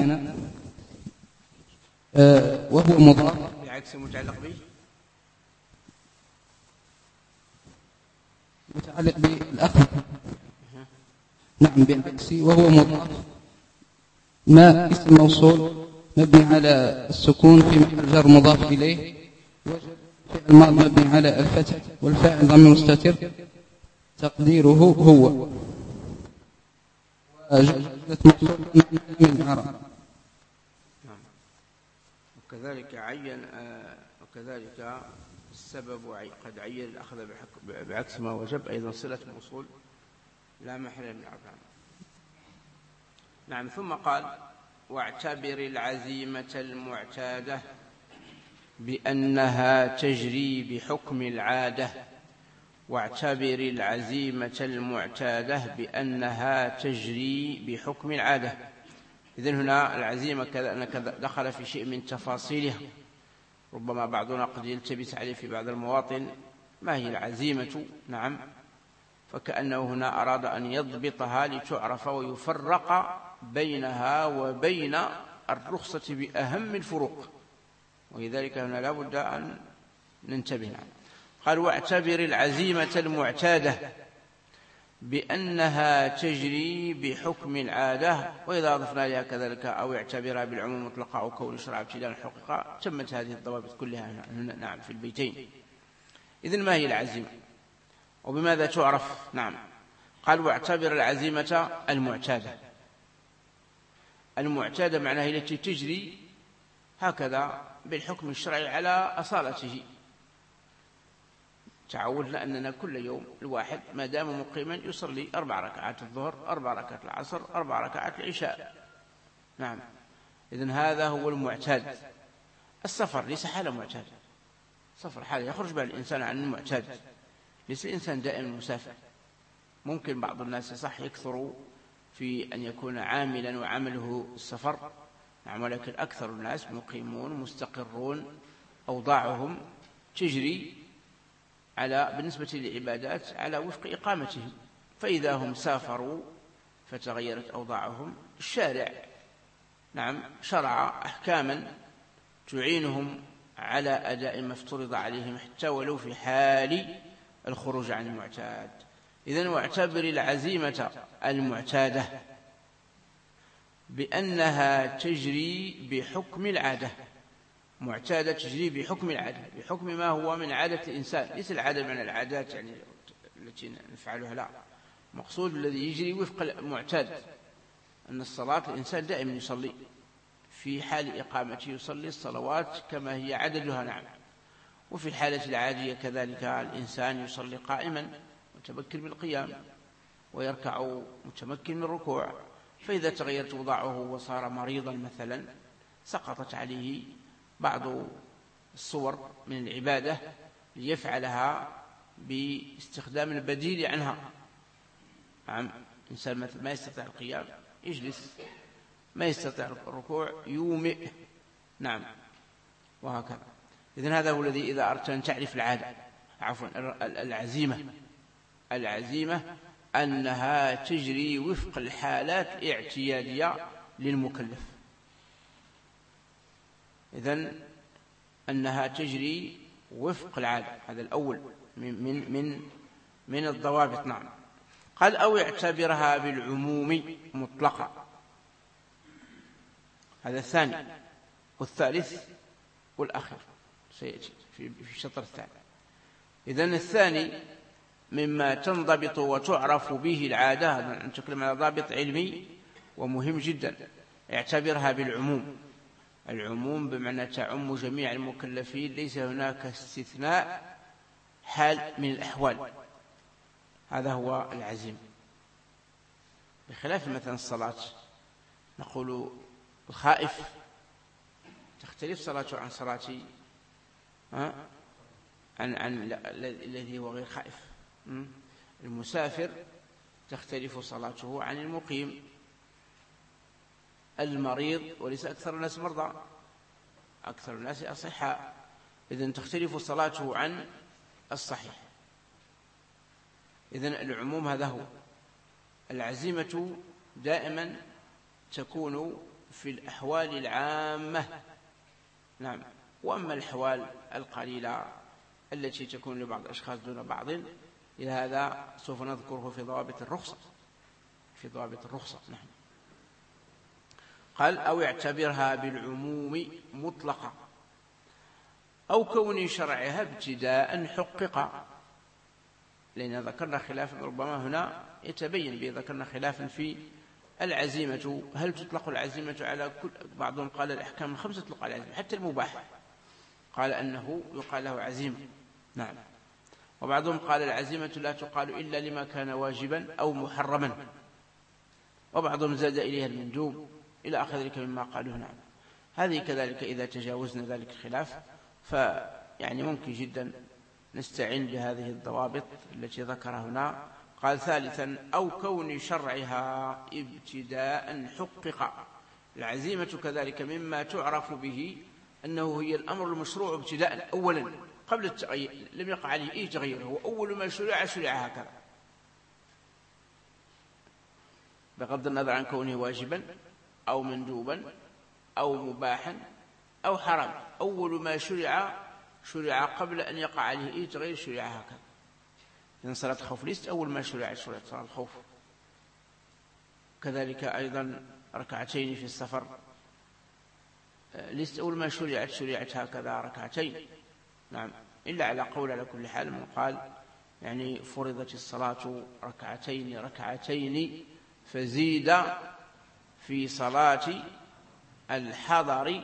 Speaker 6: وهو مضاف،
Speaker 1: بعكس متعلق به
Speaker 6: متعلق بالأخذ، نعم، بعكس وهو مضاف، ما اسم موصول مبني على السكون في محل جر مضاف إليه، فعل ماض مبني على الفتح والفاعل ضمير مستتر تقديره هو، وجملة موصول من عرب،
Speaker 1: وكذلك السبب قد عين الأخذ بعكس ما وجب، أيضا صلة موصول لا محل من الإعراب، نعم. ثم قال واعتبر العزيمة المعتادة بأنها تجري بحكم العادة، واعتبر العزيمة المعتادة بأنها تجري بحكم العادة. إذن هنا العزيمة دخل في شيء من تفاصيلها، ربما بعضنا قد يلتبس عليه في بعض المواطن ما هي العزيمة. نعم، فكأنه هنا أراد أن يضبطها لتعرف ويفرق بينها وبين الرخصة بأهم الفروق، ولذلك هنا لا بد أن ننتبه. قال واعتبر العزيمة المعتادة بأنها تجري بحكم العادة، وإذا أضفنا لها كذلك أو اعتبرها بالعموم مطلقة أو كون الشرع ابتداء حقيقة تمت هذه الضوابط كلها هنا. نعم، في البيتين. إذن ما هي العزيمة وبماذا تعرف؟ نعم، قال واعتبر العزيمة المعتادة. المعتادة معناها التي تجري هكذا بالحكم الشرعي على أصالته. تعودنا أننا كل يوم الواحد ما دام مقيما يصلي 4 ركعات الظهر، 4 ركعات العصر، 4 ركعات العشاء. نعم، إذن هذا هو المعتاد. السفر ليس حالة معتادة، سفر حالة يخرج بها الإنسان عن المعتاد، ليس الإنسان دائما مسافر. ممكن بعض الناس صح يكثر في أن يكون عاملا وعمله السفر، نعم، ولكن أكثر الناس مقيمون مستقرون، أوضاعهم تجري بالنسبة للعبادات على وفق إقامتهم. فإذا هم سافروا فتغيرت أوضاعهم، الشارع نعم شرع أحكاما تعينهم على أداء ما افترض عليهم حتى ولو في حال الخروج عن المعتاد. إذن واعتبر العزيمة المعتادة بأنها تجري بحكم العادة. معتادة تجري بحكم العادة، بحكم ما هو من عادة الإنسان، ليس العادة من العادات يعني التي نفعلها، لا، مقصود الذي يجري وفق المعتاد. أن الصلاة الإنسان دائما يصلي في حال إقامته، يصلي الصلوات كما هي عددها. نعم، وفي الحالة العادية كذلك الإنسان يصلي قائما متمكن من القيام، ويركع متمكن من الركوع. فإذا تغيرت وضعه وصار مريضا مثلا سقطت عليه بعض الصور من العبادة ليفعلها باستخدام البديل عنها. نعم، إنسان مثلا ما يستطيع القيام يجلس، ما يستطيع الركوع يومئ. نعم، وهكذا. إذن هذا هو الذي إذا أردت أن تعرف العادة، عفوا العزيمة أنها تجري وفق الحالات الاعتيادية للمكلف. إذن أنها تجري وفق العادة، هذا الأول من الضوابط. نعم، قال أو يعتبرها بالعموم مطلقة، هذا الثاني. والثالث والأخير سيأتي في الشطر الثاني. إذن الثاني مما تنضبط وتعرف به العادة، هذا نتكلم على ضابط علمي ومهم جدا. اعتبرها بالعموم. العموم بمعنى تعم جميع المكلفين، ليس هناك استثناء حال من الأحوال. هذا هو العزيمة، بخلاف مثلا الصلاة. نقول الخائف تختلف صلاته عن صلاتي عن الذي هو غير خائف. المسافر تختلف صلاته عن المقيم. المريض، وليس أكثر الناس مرضى، أكثر الناس أصحاء، إذن تختلف صلاته عن الصحيح. إذن العموم هذا هو. العزيمة دائما تكون في الأحوال العامة. نعم، وأما الأحوال القليلة التي تكون لبعض الأشخاص دون بعض، إلى هذا سوف نذكره في ضوابط الرخصة. نعم، قال أو يعتبرها بالعموم مطلقة أو كون شرعها ابتداء حقق. لأن ذكرنا خلافا، ربما هنا يتبين به، ذكرنا خلافا في العزيمة، هل تطلق العزيمة على كل؟ بعضهم قال الأحكام الخمسة تطلق على العزيمة، حتى المباح قال أنه يقال له عزيمة. نعم، وبعضهم قال العزيمة لا تقال إلا لما كان واجبا أو محرما، وبعضهم زاد إليها المندوب إلى آخر ذلك مما قالوا. نعم، هذه كذلك إذا تجاوزنا ذلك الخلاف فيعني ممكن جدا نستعين بهذه الضوابط التي ذكرها هنا. قال ثالثا أو كون شرعها ابتداء حقق. العزيمة كذلك مما تعرف به أنه هي الأمر المشروع ابتداء أولا قبل التغيير، لم يقع عليه أي تغيير، هو أول ما شرع هكذا بغض النظر عن كونه واجبا أو مندوبا أو مباحا أو حرام. أول ما شرع قبل أن يقع عليه أي تغيير شرع هكذا. إذن صلاة الخوف ليست أول ما شرعت صلاة الخوف. كذلك أيضا ركعتين في السفر ليست أول ما شرعت هكذا ركعتين. نعم، إلا على قول على كل حال من قال يعني فرضت الصلاة ركعتين فزيد في صلاة الحضر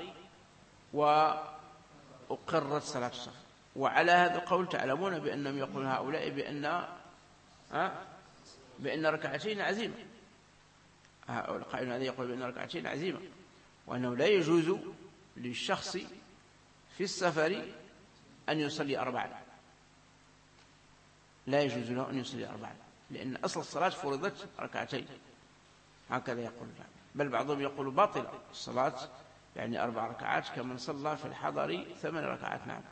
Speaker 1: وأقرت صلاة السفر. وعلى هذا القول تعلمون بأنهم يقولون هؤلاء بأن ركعتين عزيمة. القائل هذا يقول بأن ركعتين عزيمة، وأنه لا يجوز للشخص في السفر أن يصلي 4، لا يجوز له أن يصلي 4، لأن أصل الصلاة فرضت ركعتين، هكذا يقول. بل بعضهم يقول باطل الصلاة يعني 4 ركعات كمن صلى في الحضر 8 ركعات. نعم.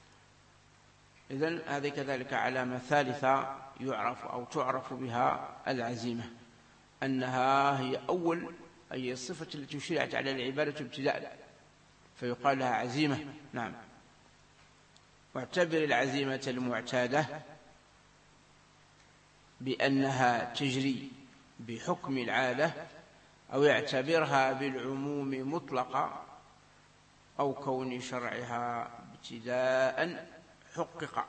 Speaker 1: إذن هذه كذلك علامة ثالثة يعرف أو تعرف بها العزيمة، أنها هي أول أي الصفة التي شرعت على العبادة ابتداء فيقال لها عزيمة. نعم. واعتبر العزيمة المعتادة بأنها تجري بحكم العادة، أو يعتبرها بالعموم مطلقة، أو كون شرعها ابتداء حقق.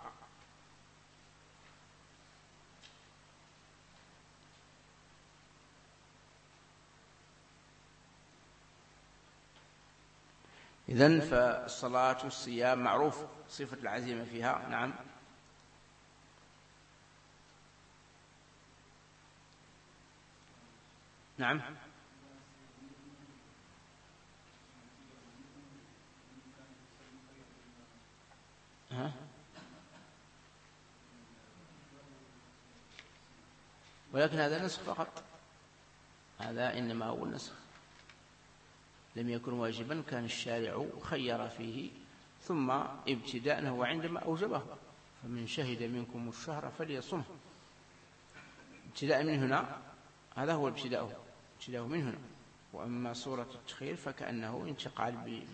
Speaker 1: إذن فالصلاة والصيام معروف صفة العزيمة فيها. نعم. نعم. ولكن هذا نسخ فقط، هذا إنما هو النسخ، لم يكن واجبا، كان الشارع خير فيه ثم ابتداء هو عندما أوجبه، فمن شهد منكم الشهر فليصمه. ابتداء من هنا، هذا هو ابتداء من هنا. وأما صورة التخيير فكأنه انتقال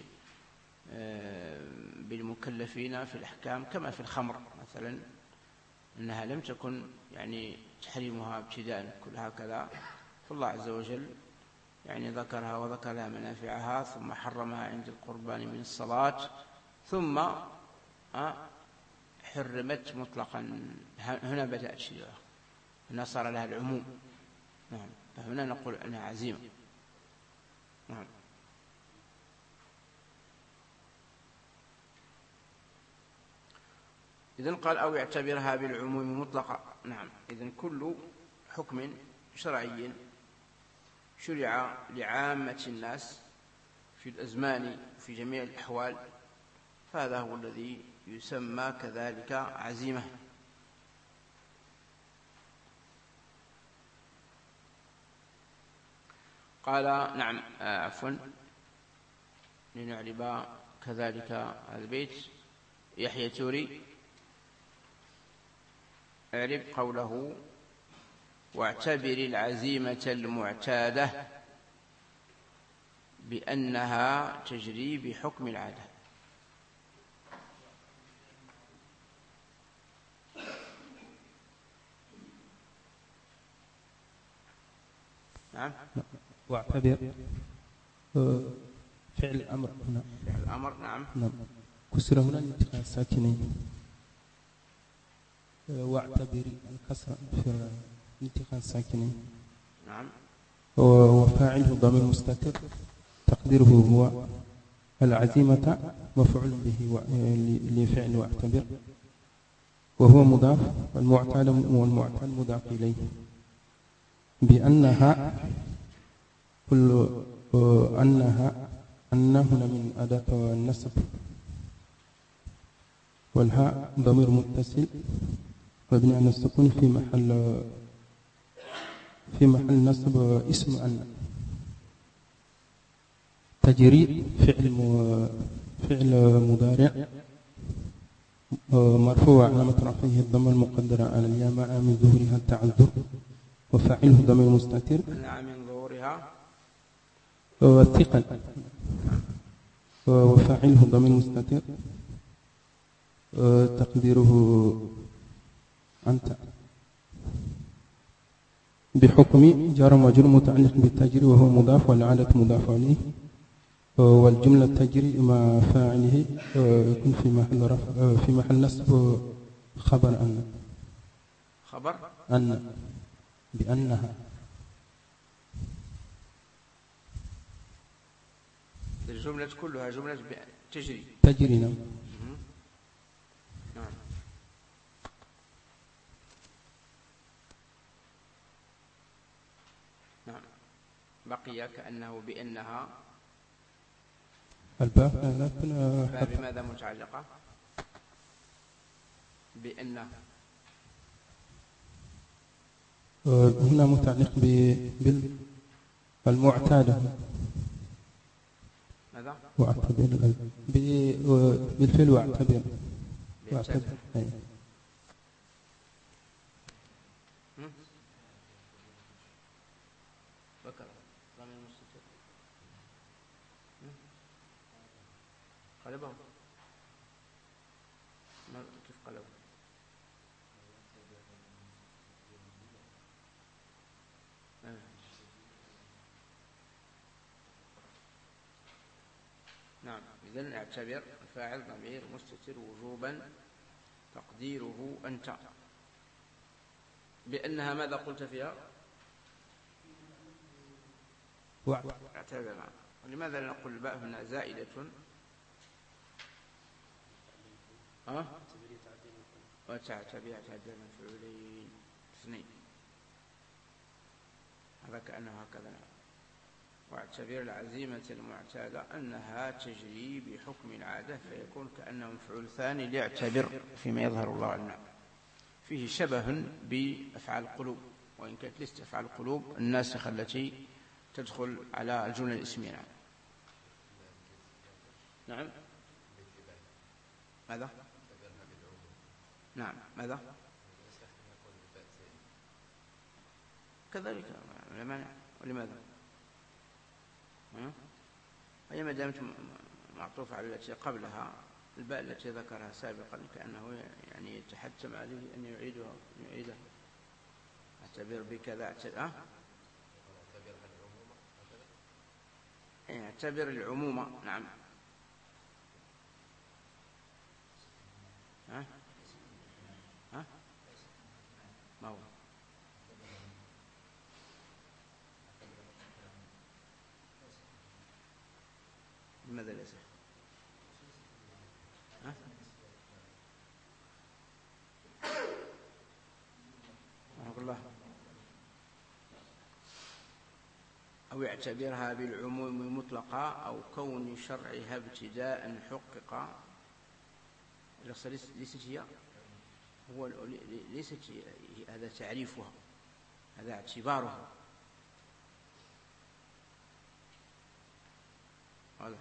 Speaker 1: بالمكلفين في الأحكام، كما في الخمر مثلا، أنها لم تكن يعني تحريمها ابتداء كل هكذا، فالله عز وجل يعني ذكرها وذكر لها منافعها ثم حرمها عند القربان من الصلاة، ثم حرمت مطلقا. هنا بدأت شيئا، هنا صار لها العموم. نعم. فهنا نقول أنها عزيمة. نعم. إذن قال أو يعتبرها بالعموم مطلقة. نعم. إذن كل حكم شرعي شرع لعامة الناس في الأزمان في جميع الأحوال فهذا هو الذي يسمى كذلك عزيمة. قال نعم عفوا لنعرب كذلك البيت. يحيى توري اعرب قوله واعتبر العزيمة المعتادة بأنها تجري بحكم العادة. نعم.
Speaker 4: واعتبر فعل الأمر هنا.
Speaker 1: فعل الأمر. نعم.
Speaker 4: كسر هنا الاتقاء الساكنين. واعتبر الكسر في الاتقاء الساكنين.
Speaker 1: نعم.
Speaker 4: وفاعله ضمير مستتر تقديره هو العزيمة مفعول به لفعل واعتبر، وهو مضاف، والمعتال مضاف إليه، بأنها كل أنها من أداة النسب والهاء ضمير متصل مبني على السكون في محل نصب اسم أن. تجري فعل مضارع مرفوع علامة رفعه الضمة المقدرة على الياء مع من ظهورها التعذر، وفاعله ضمير مستتر
Speaker 1: من ظهورها
Speaker 4: الثقل، وفاعله ضمير مستتر تقديره أنت. بحكم جار ومجرور متعلق بالتجري وهو مضاف والعادة مضاف عليه، والجملة تجري مع فاعله يكون في محل نصب خبر أن.
Speaker 1: خبر
Speaker 4: أن بأنها.
Speaker 1: الجملة كلها جملة
Speaker 4: تجري. نعم.
Speaker 1: نعم. بقي كأنه بأنها.
Speaker 4: الباء
Speaker 1: بماذا متعلقة؟ بأن
Speaker 4: هنا متعلق بالمعتادة.
Speaker 1: ماذا؟
Speaker 4: واعتبر بالفعل واعتبر.
Speaker 1: قلبه كيف قلبه؟ نعم. إذن اعتبر الفاعل ضمير مستتر وجوبا تقديره أنت. بأنها ماذا قلت فيها؟ اعتبر. ولماذا لا نقول الباء هنا زائدة؟ وتعتبر مفعولين اثنين، هذا كأنه هكذا. واعتبر العزيمة المعتادة أنها تجري بحكم العادة، فيكون كأنه مفعول ثاني لاعتبر فيما يظهر الله لنا. فيه شبه بأفعال القلوب، وإن كانت ليست أفعال القلوب الناسخة التي تدخل على الجملة الاسمية. نعم. ماذا؟ نعم. ماذا؟ كذلك لا مانع. ولماذا؟ هي ما دامت معطوفة على التي قبلها، الباء التي ذكرها سابقا كأنه يعني يتحتم عليه أن يعيدها. اعتبر بكذا اعتبر العمومة. نعم. ما هو؟ لماذا ليس؟ الله. أو يعتبرها بالعموم مطلقا أو كون شرعها ابتداء حقق. ليست هي هو ليست هذا تعريفها، هذا اعتبارها. هذا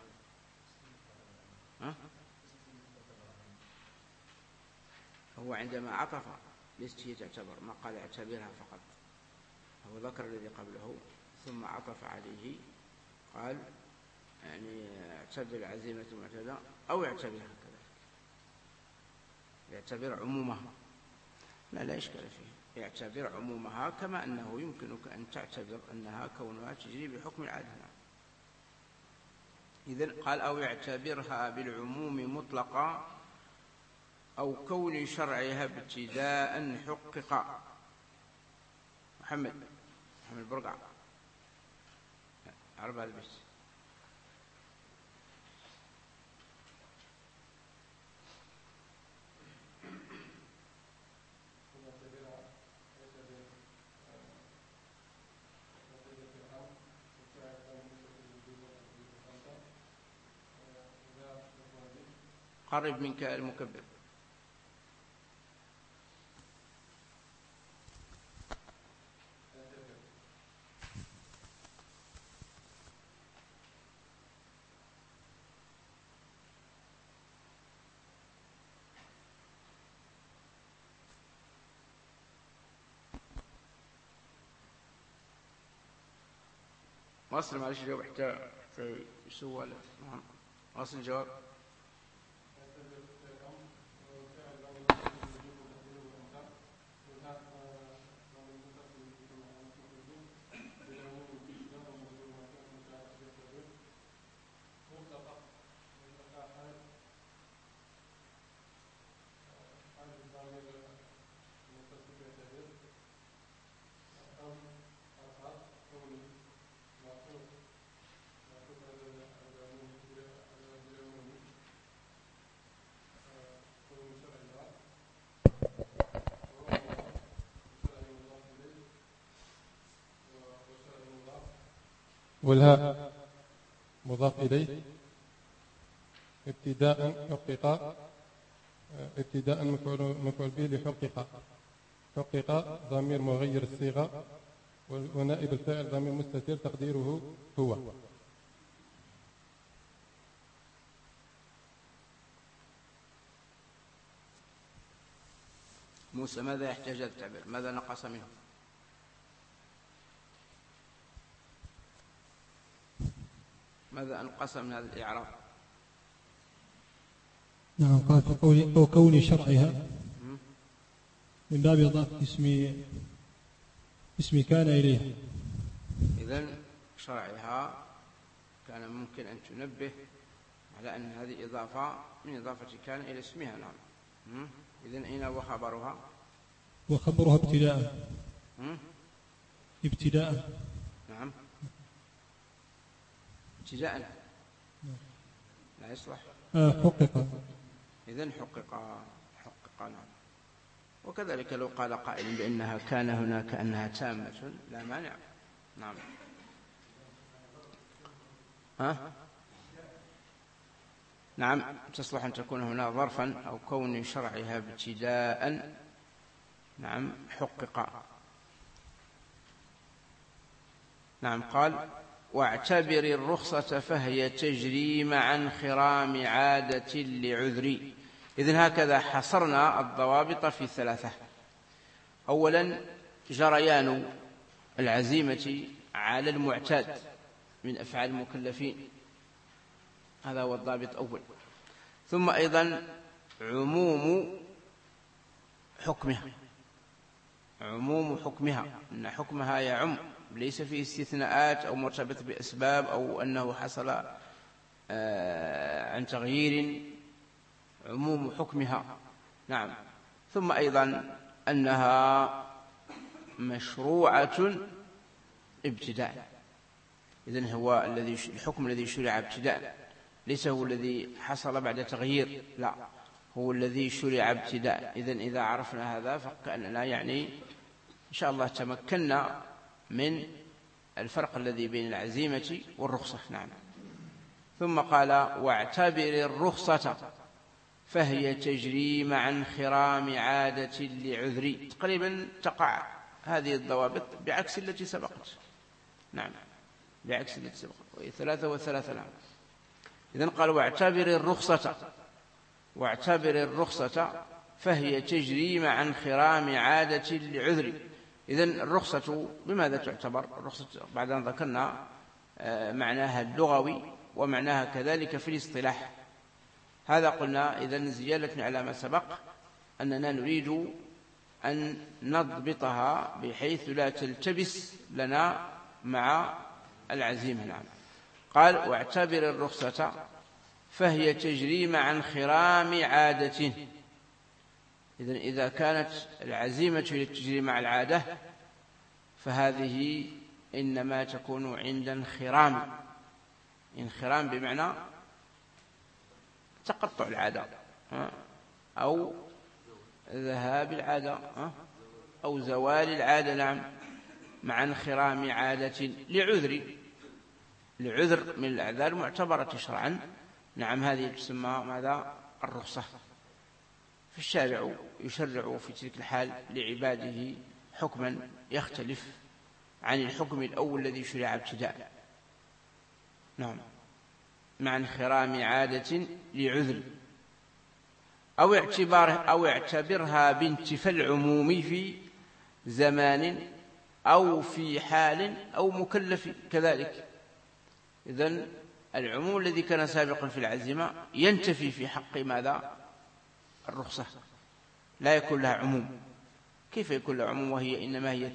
Speaker 1: هو عندما عطف ليست هي تعتبر، ما قال اعتبرها فقط، هو ذكر الذي قبله ثم عطف عليه قال يعني اعتبر عزيمة المعتدى أو يعتبرها كذلك، يعتبر عمومها. لا إشكال فيه، يعتبر عمومها كما أنه يمكنك أن تعتبر أنها كونها تجري بحكم العادة. إذن قال أو يعتبرها بالعموم مطلقا أو كون شرعها ابتداء حقق. محمد برقع عرب البيت. قرب منك المكبر. واصل معلش الجواب حتى يسوى. نعم واصل الجواب.
Speaker 10: والهاء مضاف إليه ابتداء حقق ابتداء مفعول به لحقق. حقق ضمير مغير الصيغة ونائب الفاعل ضمير مستتر تقديره هو.
Speaker 1: موسى ماذا يحتاج التعبير؟ ماذا نقص منه؟ ماذا أنقص من هذا الإعراب؟
Speaker 5: نعم قال في كون شرعها من باب إضافة اسم كان إليها.
Speaker 1: إذن شرعها كان ممكن أن تنبه على أن هذه إضافة من إضافة كان إلى اسمها. نعم. إذن أين هو خبرها؟
Speaker 5: وخبرها ابتداء. ابتداء.
Speaker 1: نعم ابتداء لا يصلح.
Speaker 5: حقق.
Speaker 1: إذن حقق. نعم. وكذلك لو قال قائل بأنها كان هنا كأنها تامة لا مانع. نعم. نعم تصلح أن تكون هنا ظرفا أو كون شرعها ابتداء. نعم حقق. نعم قال واعتبر الرخصة فهي تجري مع انخرام عادة لعذري. إذن هكذا حصرنا الضوابط في 3. أولا جريان العزيمة على المعتاد من أفعال المكلفين، هذا هو الضابط أول. ثم أيضا عموم حكمها أن حكمها يعم ليس فيه استثناءات أو مرتبط بأسباب أو أنه حصل عن تغيير. عموم حكمها. نعم. ثم أيضا أنها مشروعة ابتداء. إذن هو الحكم الذي شرع ابتداء ليس هو الذي حصل بعد تغيير، لا هو الذي شرع ابتداء. إذن إذا عرفنا هذا فكأننا يعني إن شاء الله تمكنا من الفرق الذي بين العزيمة والرخصة. نعم. ثم قال واعتبر الرخصة فهي تجري مع انخرام عادة لعذري. تقريبا تقع هذه الضوابط بعكس التي سبقت. نعم بعكس التي سبقت، وهي 3 و3. نعم. إذن قال واعتبر الرخصة فهي تجري مع انخرام عادة لعذري. إذن الرخصة بماذا تعتبر؟ الرخصة بعد أن ذكرنا معناها اللغوي ومعناها كذلك في الاصطلاح. هذا قلنا إذن زيادة على ما سبق أننا نريد أن نضبطها بحيث لا تلتبس لنا مع العزيمة. نعم. قال واعتبر الرخصة فهي تجري مع انخرام عادة. إذن إذا كانت العزيمة تجري مع العادة فهذه إنما تكون عند انخرام بمعنى تقطع العادة أو ذهاب العادة أو زوال العادة. نعم مع انخرام عادة لعذر من الأعذار المعتبرة شرعا. نعم هذه تسمى ماذا؟ الرخصة. فالشارع يشرع في تلك الحال لعباده حكما يختلف عن الحكم الأول الذي شرع ابتداء. نعم مع انخرام عادة لعذر أو اعتبرها بانتفاء العموم في زمان أو في حال أو مكلف كذلك. إذن العموم الذي كان سابقا في العزيمة ينتفي في حق ماذا؟ الرخصة، لا يكون لها عموم. كيف يكون لها عموم وهي إنما هي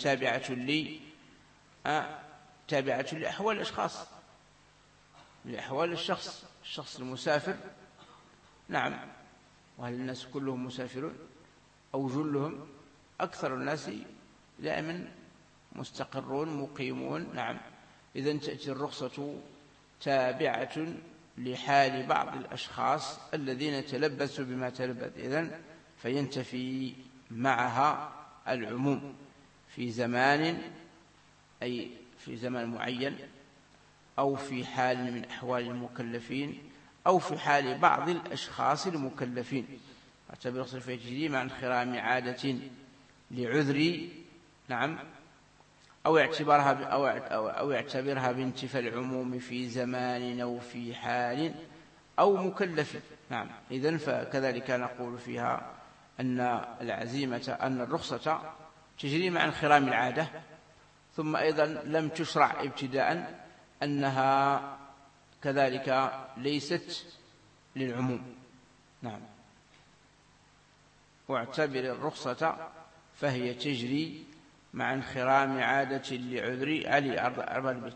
Speaker 1: تابعة لأحوال الأشخاص، لأحوال الشخص المسافر. نعم، وهل الناس كلهم مسافرون أو جلهم؟ أكثر الناس دائما مستقرون مقيمون. نعم، إذن تأتي الرخصة تابعة لحال بعض الأشخاص الذين تلبسوا بما تلبس، إذن فينتفي معها العموم في زمان، أي في زمان معين، أو في حال من أحوال المكلفين، أو في حال بعض الأشخاص المكلفين. اعتبر رخصة تجري مع انخرام عادة لعذر، نعم، أو يعتبرها بانتفاء العموم في زمان أو في حال أو مكلف. نعم، إذن فكذلك نقول فيها أن أن الرخصة تجري مع انخرام العادة، ثم أيضا لم تشرع ابتداء أنها كذلك ليست للعموم. نعم، واعتبر الرخصة فهي تجري مع انخرام عادة لعذر علي أربع البيت.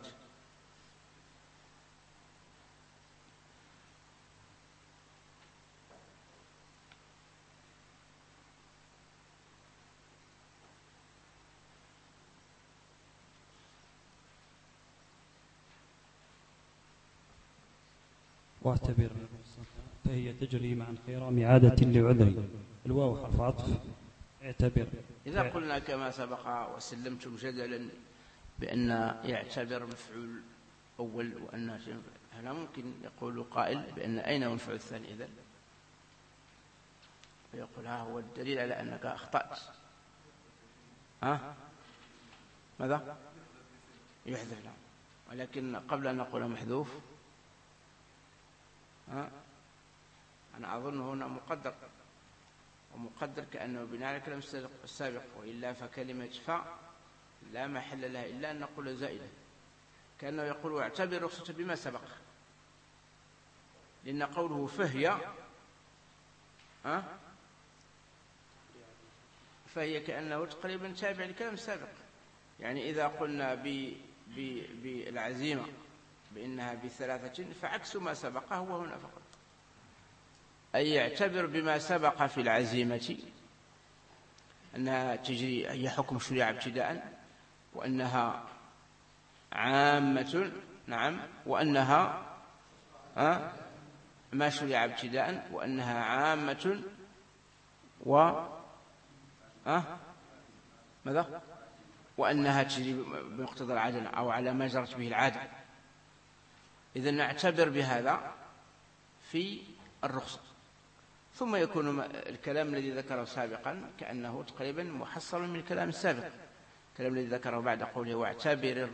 Speaker 2: واعتبر فهي تجري مع انخرام عادة لعذر. الواو حرف عطف. اعتبر
Speaker 1: إذا قلنا كما سبق وسلمتم جدلا بأن يعتبر مفعول أول وأن هنا ممكن يقول قائل بأن أين المفعول الثاني إذن؟ ويقول ها هو الدليل على أنك أخطأت. ماذا؟ يحذف. نعم، ولكن قبل أن نقول محذوف أنا أظن هنا مقدر، ومقدر كأنه بناء على الكلام السابق، وإلا فكلمة فا لا محل لها إلا أن نقول زائدة، كأنه يقول واعتبر رخصة بما سبق، لأن قوله فهي كأنه تقريبا تابع لكلام السابق. يعني إذا قلنا بالعزيمة بأنها بثلاثة فعكس ما سبق هو هنا فقط، أي يعتبر بما سبق في العزيمة أنها تجري، هي حكم شريعة ابتداء، وأنها عامة. نعم، وأنها ما شريعة ابتداء، وأنها عامة ماذا؟ وأنها تجري بمقتضى العادة أو على ما جرت به العادة. إذن نعتبر بهذا في الرخصة، ثم يكون الكلام الذي ذكره سابقا كأنه تقريبا محصل من الكلام السابق. الكلام الذي ذكره بعد قوله واعتبر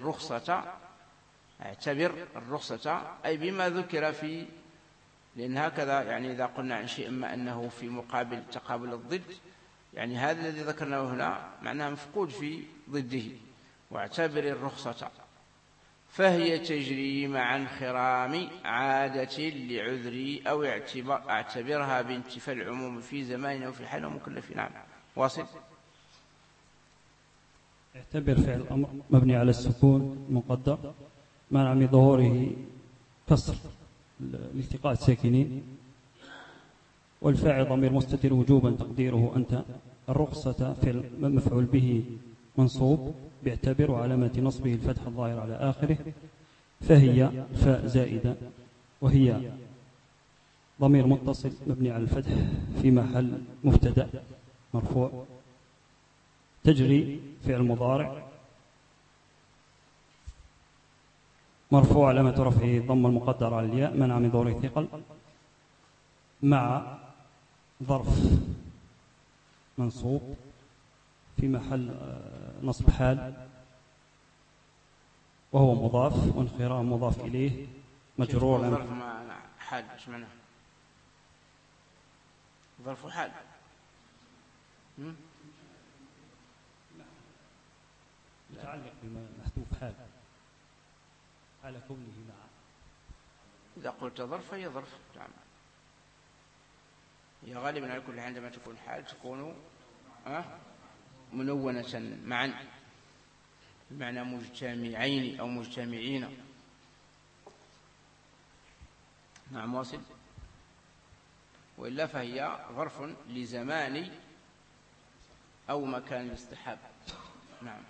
Speaker 1: الرخصة أي بما ذكر في، لأن هكذا يعني إذا قلنا عن شيء ما أنه في مقابل تقابل الضد، يعني هذا الذي ذكرناه هنا معناه مفقود في ضده. واعتبر الرخصة فهي تجري مع انخرام عادة لعذري أو اعتبرها بانتفاء العموم في زمان أو في حال مكلف. نعم، واصل.
Speaker 2: اعتبر فعل الأمر مبني على السكون مقدر منع من ظهوره كسر الالتقاء الساكنين، والفاعل ضمير مستتر وجوبا تقديره أنت. الرخصة فعل مفعول به منصوب باعتبر وعلامة نصبه الفتح الظاهر على آخره. فهي فاء زائدة، وهي ضمير متصل مبني على الفتح في محل مبتدأ مرفوع. تجري فعل مضارع مرفوع علامة رفعه الضمة المقدرة على الياء منع من ظهوره ثقل، مع ظرف منصوب في محل نصب حال، وهو مضاف، وانخرام مضاف إليه مجرور.
Speaker 1: ظرف حال ايش معناه؟ ظرف حال
Speaker 2: متعلق بمحذوف حال على كونه مع
Speaker 1: إذا قلت ظرف فهي ظرف. نعم. هي غالبا على كل عندما تكون حال تكون منونة معا بمعنى مجتمعين أو مجتمعين. نعم واصل. وإلا فهي ظرف لزمان أو مكان الاصطحاب. نعم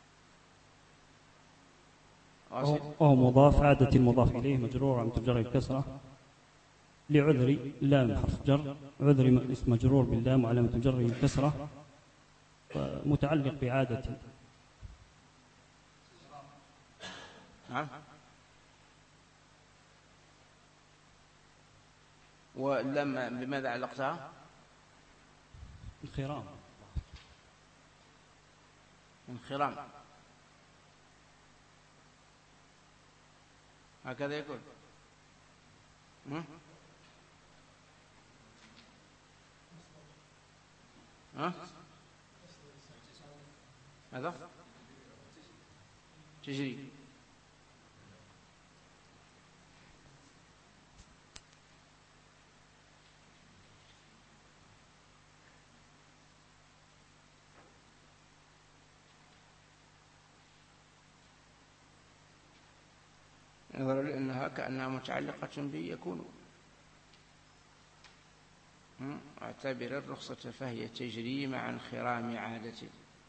Speaker 1: واصل.
Speaker 2: أو مضاف عادة المضاف إليه مجرور عن تجر الكسرة لعذر لام حرف جر، عذر اسم مجرور باللام وعلامة جره الكسرة متعلق بعادة.
Speaker 1: نعم. ولما بماذا علقتها؟
Speaker 2: انخرام.
Speaker 1: انخرام هكذا يكون. هذا تجري. نظرا لأنها كأنها متعلقة بيكون. اعتبر الرخصة فهي تجري مع انخرام عادة.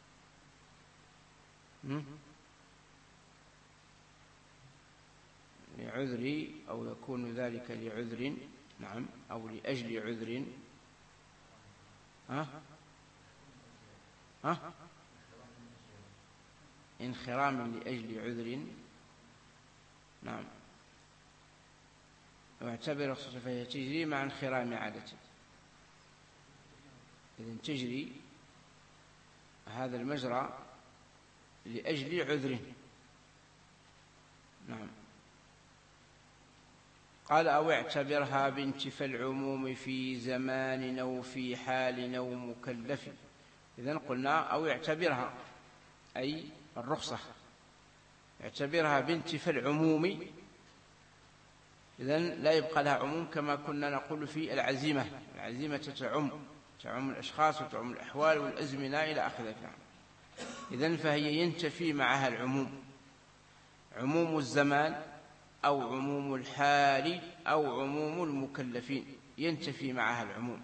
Speaker 1: لعذر أو يكون ذلك لعذر. نعم. أو لأجل عذر. انخرام لأجل عذر. نعم. واعتبر الرخصة فهي تجري مع انخرام عادته. إذن تجري هذا المجرى لأجل عذره. نعم. قال أو اعتبرها بانتفاء العموم في زمان أو في حال أو مكلف. إذن قلنا أو اعتبرها أي الرخصة اعتبرها بانتفاء العموم. إذن لا يبقى لها عموم كما كنا نقول في العزيمة. العزيمة تعم الأشخاص وتعم الأحوال والأزمنة إلى آخره. إذن فهي ينتفي معها العموم، عموم الزمان أو عموم الحال أو عموم المكلفين ينتفي معها العموم.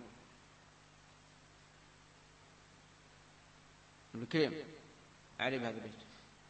Speaker 1: ابن الكريم أعرف هذا البيت.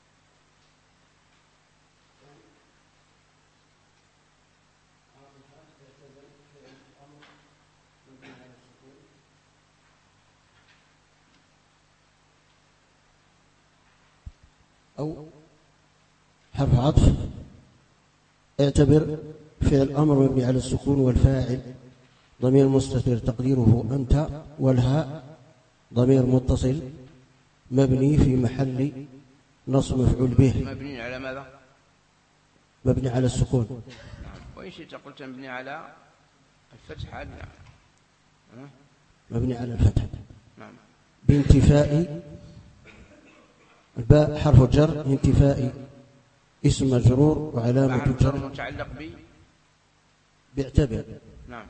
Speaker 7: أو حرف عطف. اعتبر فعل الأمر مبني على السكون والفاعل ضمير مستتر تقديره أنت، والهاء ضمير متصل مبني في محل نصب مفعول به.
Speaker 1: مبني على ماذا؟
Speaker 7: مبني على السكون.
Speaker 1: نعم. وإن شئت قلت مبني على الفتح. نعم.
Speaker 7: مبني على الفتح.
Speaker 1: نعم.
Speaker 7: بانتفاء الباء حرف جر، انتفاء اسم مجرور وعلامة الجر
Speaker 1: متعلق
Speaker 7: باعتبر.
Speaker 1: نعم.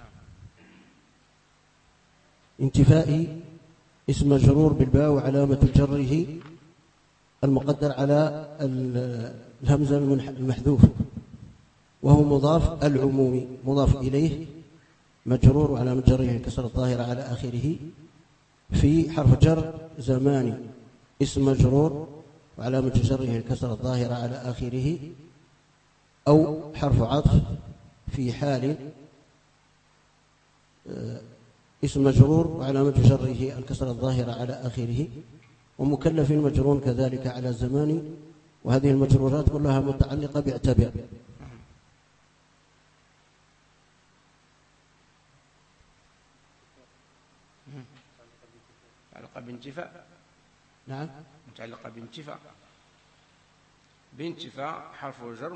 Speaker 7: انتفاء اسم مجرور بالباء وعلامة جره المقدر على الهمزة المحذوف، وهو مضاف العمومي مضاف إليه مجرور وعلامة جره الكسرة الظاهرة على آخره. في حرف جر زماني اسم مجرور وعلامة جره الكسرة الظاهرة على آخره. أو حرف عطف في حال اسم مجرور وعلامة جره الكسرة الظاهرة على آخره. ومكلف مجرور كذلك على الزمان. وهذه المجرورات كلها متعلقة باعتبر.
Speaker 1: متعلقة بانتفاء.
Speaker 7: نعم.
Speaker 1: متعلقة بانتفاء. بانتفاء حرف الجر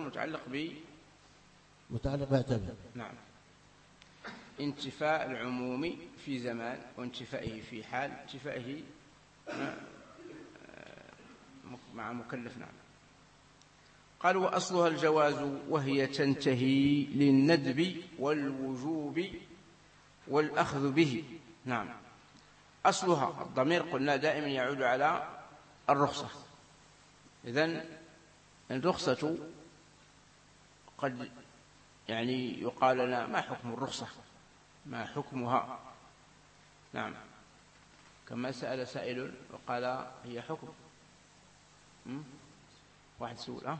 Speaker 1: متعلق باعتبر. نعم. انتفاء العموم في زمان وانتفائه في حال، انتفائه مع مكلف. نعم. قال وأصلها الجواز وهي تنتهي للندب والوجوب والأخذ به. نعم، أصلها الضمير قلنا دائما يعود على الرخصة. إذن الرخصة قد يعني يقال لنا ما حكم الرخصة، ما حكمها. نعم، كما سأل سائل وقال هي حكم. واحد سؤال.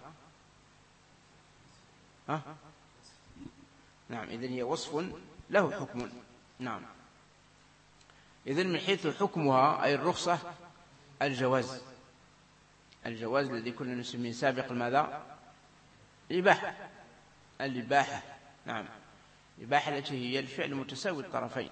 Speaker 1: نعم، إذن هي وصف له حكم. نعم، إذن من حيث حكمها أي الرخصة الجواز، الجواز الذي كنا نسميه سابق ماذا؟ الإباحة. الإباحة، نعم، الإباحة التي هي الفعل متساوي الطرفين.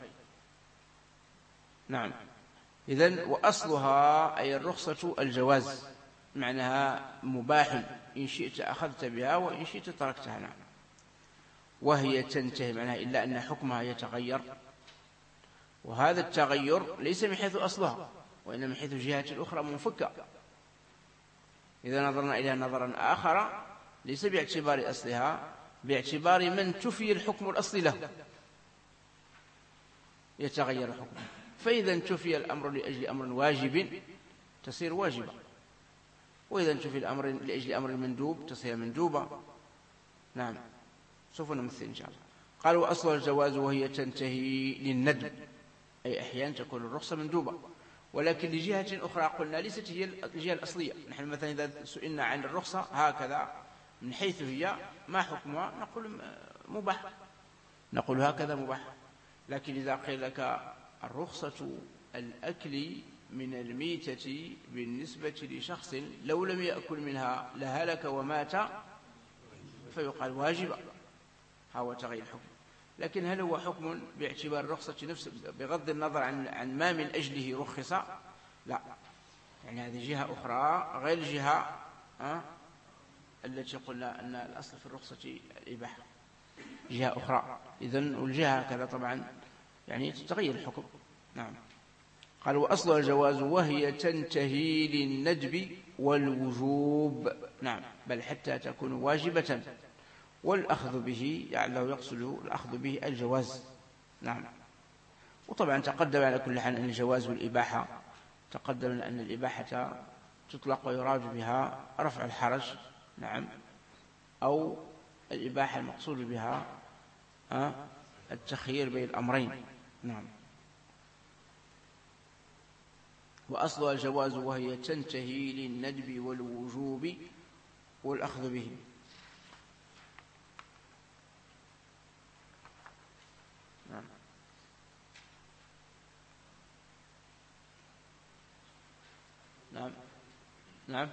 Speaker 1: نعم، إذن وأصلها أي الرخصة الجواز، معناها مباح، إن شئت أخذت بها وإن شئت تركتها. نعم، وهي تنتهي معناها إلا أن حكمها يتغير، وهذا التغير ليس من حيث أصلها وإنما من حيث جهة أخرى منفكة. إذا نظرنا إليها نظرا آخر ليس باعتبار أصلها، باعتبار من تفي الحكم الأصلي له يتغير حكمه. فإذا انتفي الأمر لأجل أمر واجب تصير واجبة، وإذا انتفي الأمر لأجل أمر مندوب تصير مندوبة. نعم، سوف نمثل إن شاء الله. قال وأصل الجواز وهي تنتهي للندب، أي أحيانا تكون الرخصة مندوبة، ولكن لجهة أخرى قلنا ليست هي الجهة الأصلية. نحن مثلا إذا سئلنا عن الرخصة هكذا من حيث هي ما حكمها نقول مباح، نقول هكذا مباح. لكن إذا قيل لك الرخصة الأكل من الميتة بالنسبة لشخص لو لم يأكل منها لهلك ومات، فيقال واجبة، هو تغيير الحكم. لكن هل هو حكم باعتبار الرخصة نفسه بغض النظر عن ما من أجله رخص؟ لا، يعني هذه جهة أخرى غير الجهة التي قلنا أن الأصل في الرخصة الإباحة، جهة أخرى. إذن والجهة كذا طبعا يعني تتغير الحكم. نعم، قال وأصل الجواز وهي تنتهي للندب والوجوب. نعم، بل حتى تكون واجبة، والأخذ به يعني لو يقصد الأخذ به الجواز. نعم، وطبعا تقدم على كل حال أن الجواز والإباحة تقدم أن الإباحة تطلق ويراد بها رفع الحرج. نعم، أو الإباحة المقصود بها التخيير بين الأمرين. نعم، وأصل الجواز وهي تنتهي للندب والوجوب والأخذ به. نعم، نعم، نعم،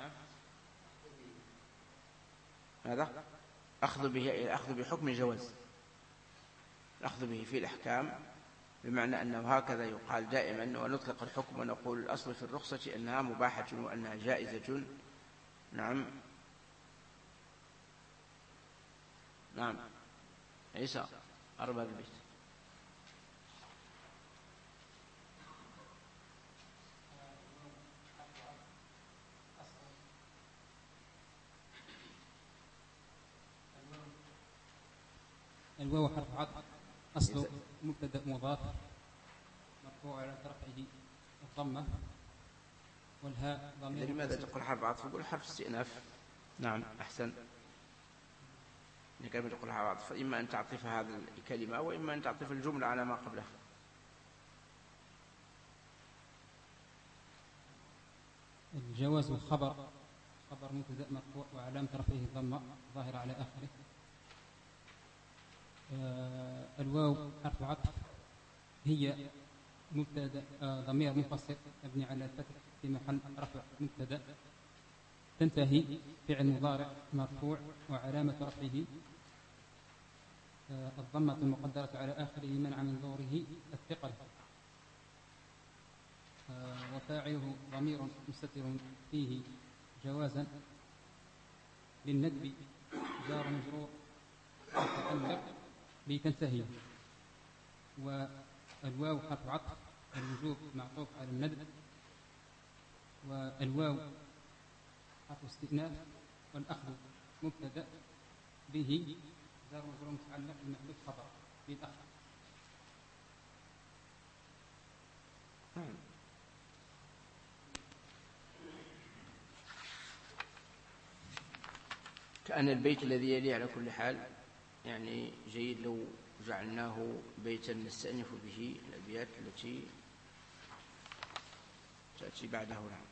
Speaker 1: هذا أخذ به، أخذ بحكم الجواز، الأخذ به في الأحكام، بمعنى أنه هكذا يقال دائما ونطلق الحكم ونقول الأصل في الرخصة أنها مباحة وأنها جائزة. نعم، نعم، عيسى أرباب البيت.
Speaker 4: الواو حرف عطف، أصل مبتدأ مضاف مرفوع على رفعه الضمة، والهاء ضمير.
Speaker 1: لماذا تقول حرف عطف؟ تقول حرف استئناف. نعم، أحسن، كما تقول حرف عطف، فإما أن تعطف هذه الكلمة وإما أن تعطف الجملة على ما قبلها.
Speaker 4: الجواز الخبر، خبر مبتدأ مرفوع وعلامة رفعه الضمة ظاهرة على آخره. الواو حرف عطف، هي مبتدأ ضمير منفصل مبني على الفتح في محل رفع مبتدأ. تنتهي فعل مضارع مرفوع وعلامة رفعه الضمة المقدرة على آخره منع من ظهوره الثقل. وفاعله ضمير مستتر فيه جوازا للندب جار مجرور متعلق بتنتهي. والواو حرف عطف، الوجوب معطوف على الندب، والواو حرف استئناف، والأخذ
Speaker 11: مبتدأ به جار مجرور متعلق بمحذوف خبر بالأخر.
Speaker 1: كأن البيت الذي يلي على كل حال يعني جيد لو جعلناه بيتا نستأنف به الأبيات التي تأتي بعده. نعم.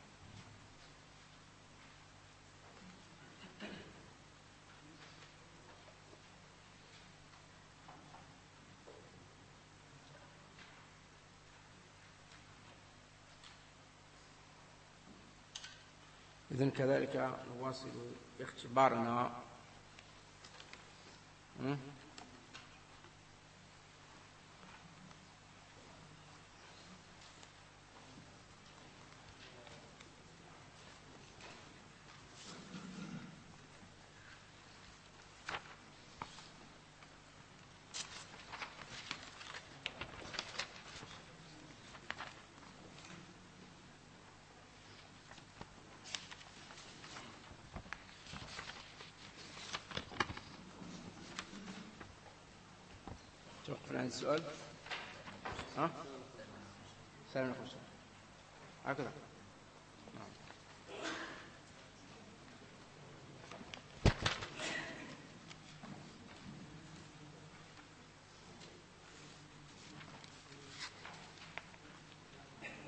Speaker 1: إذن كذلك نواصل اختبارنا توقفنا عن السؤال. سلام عليكم. هكذا.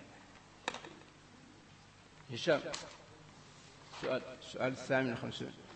Speaker 1: هشام، السؤال 58.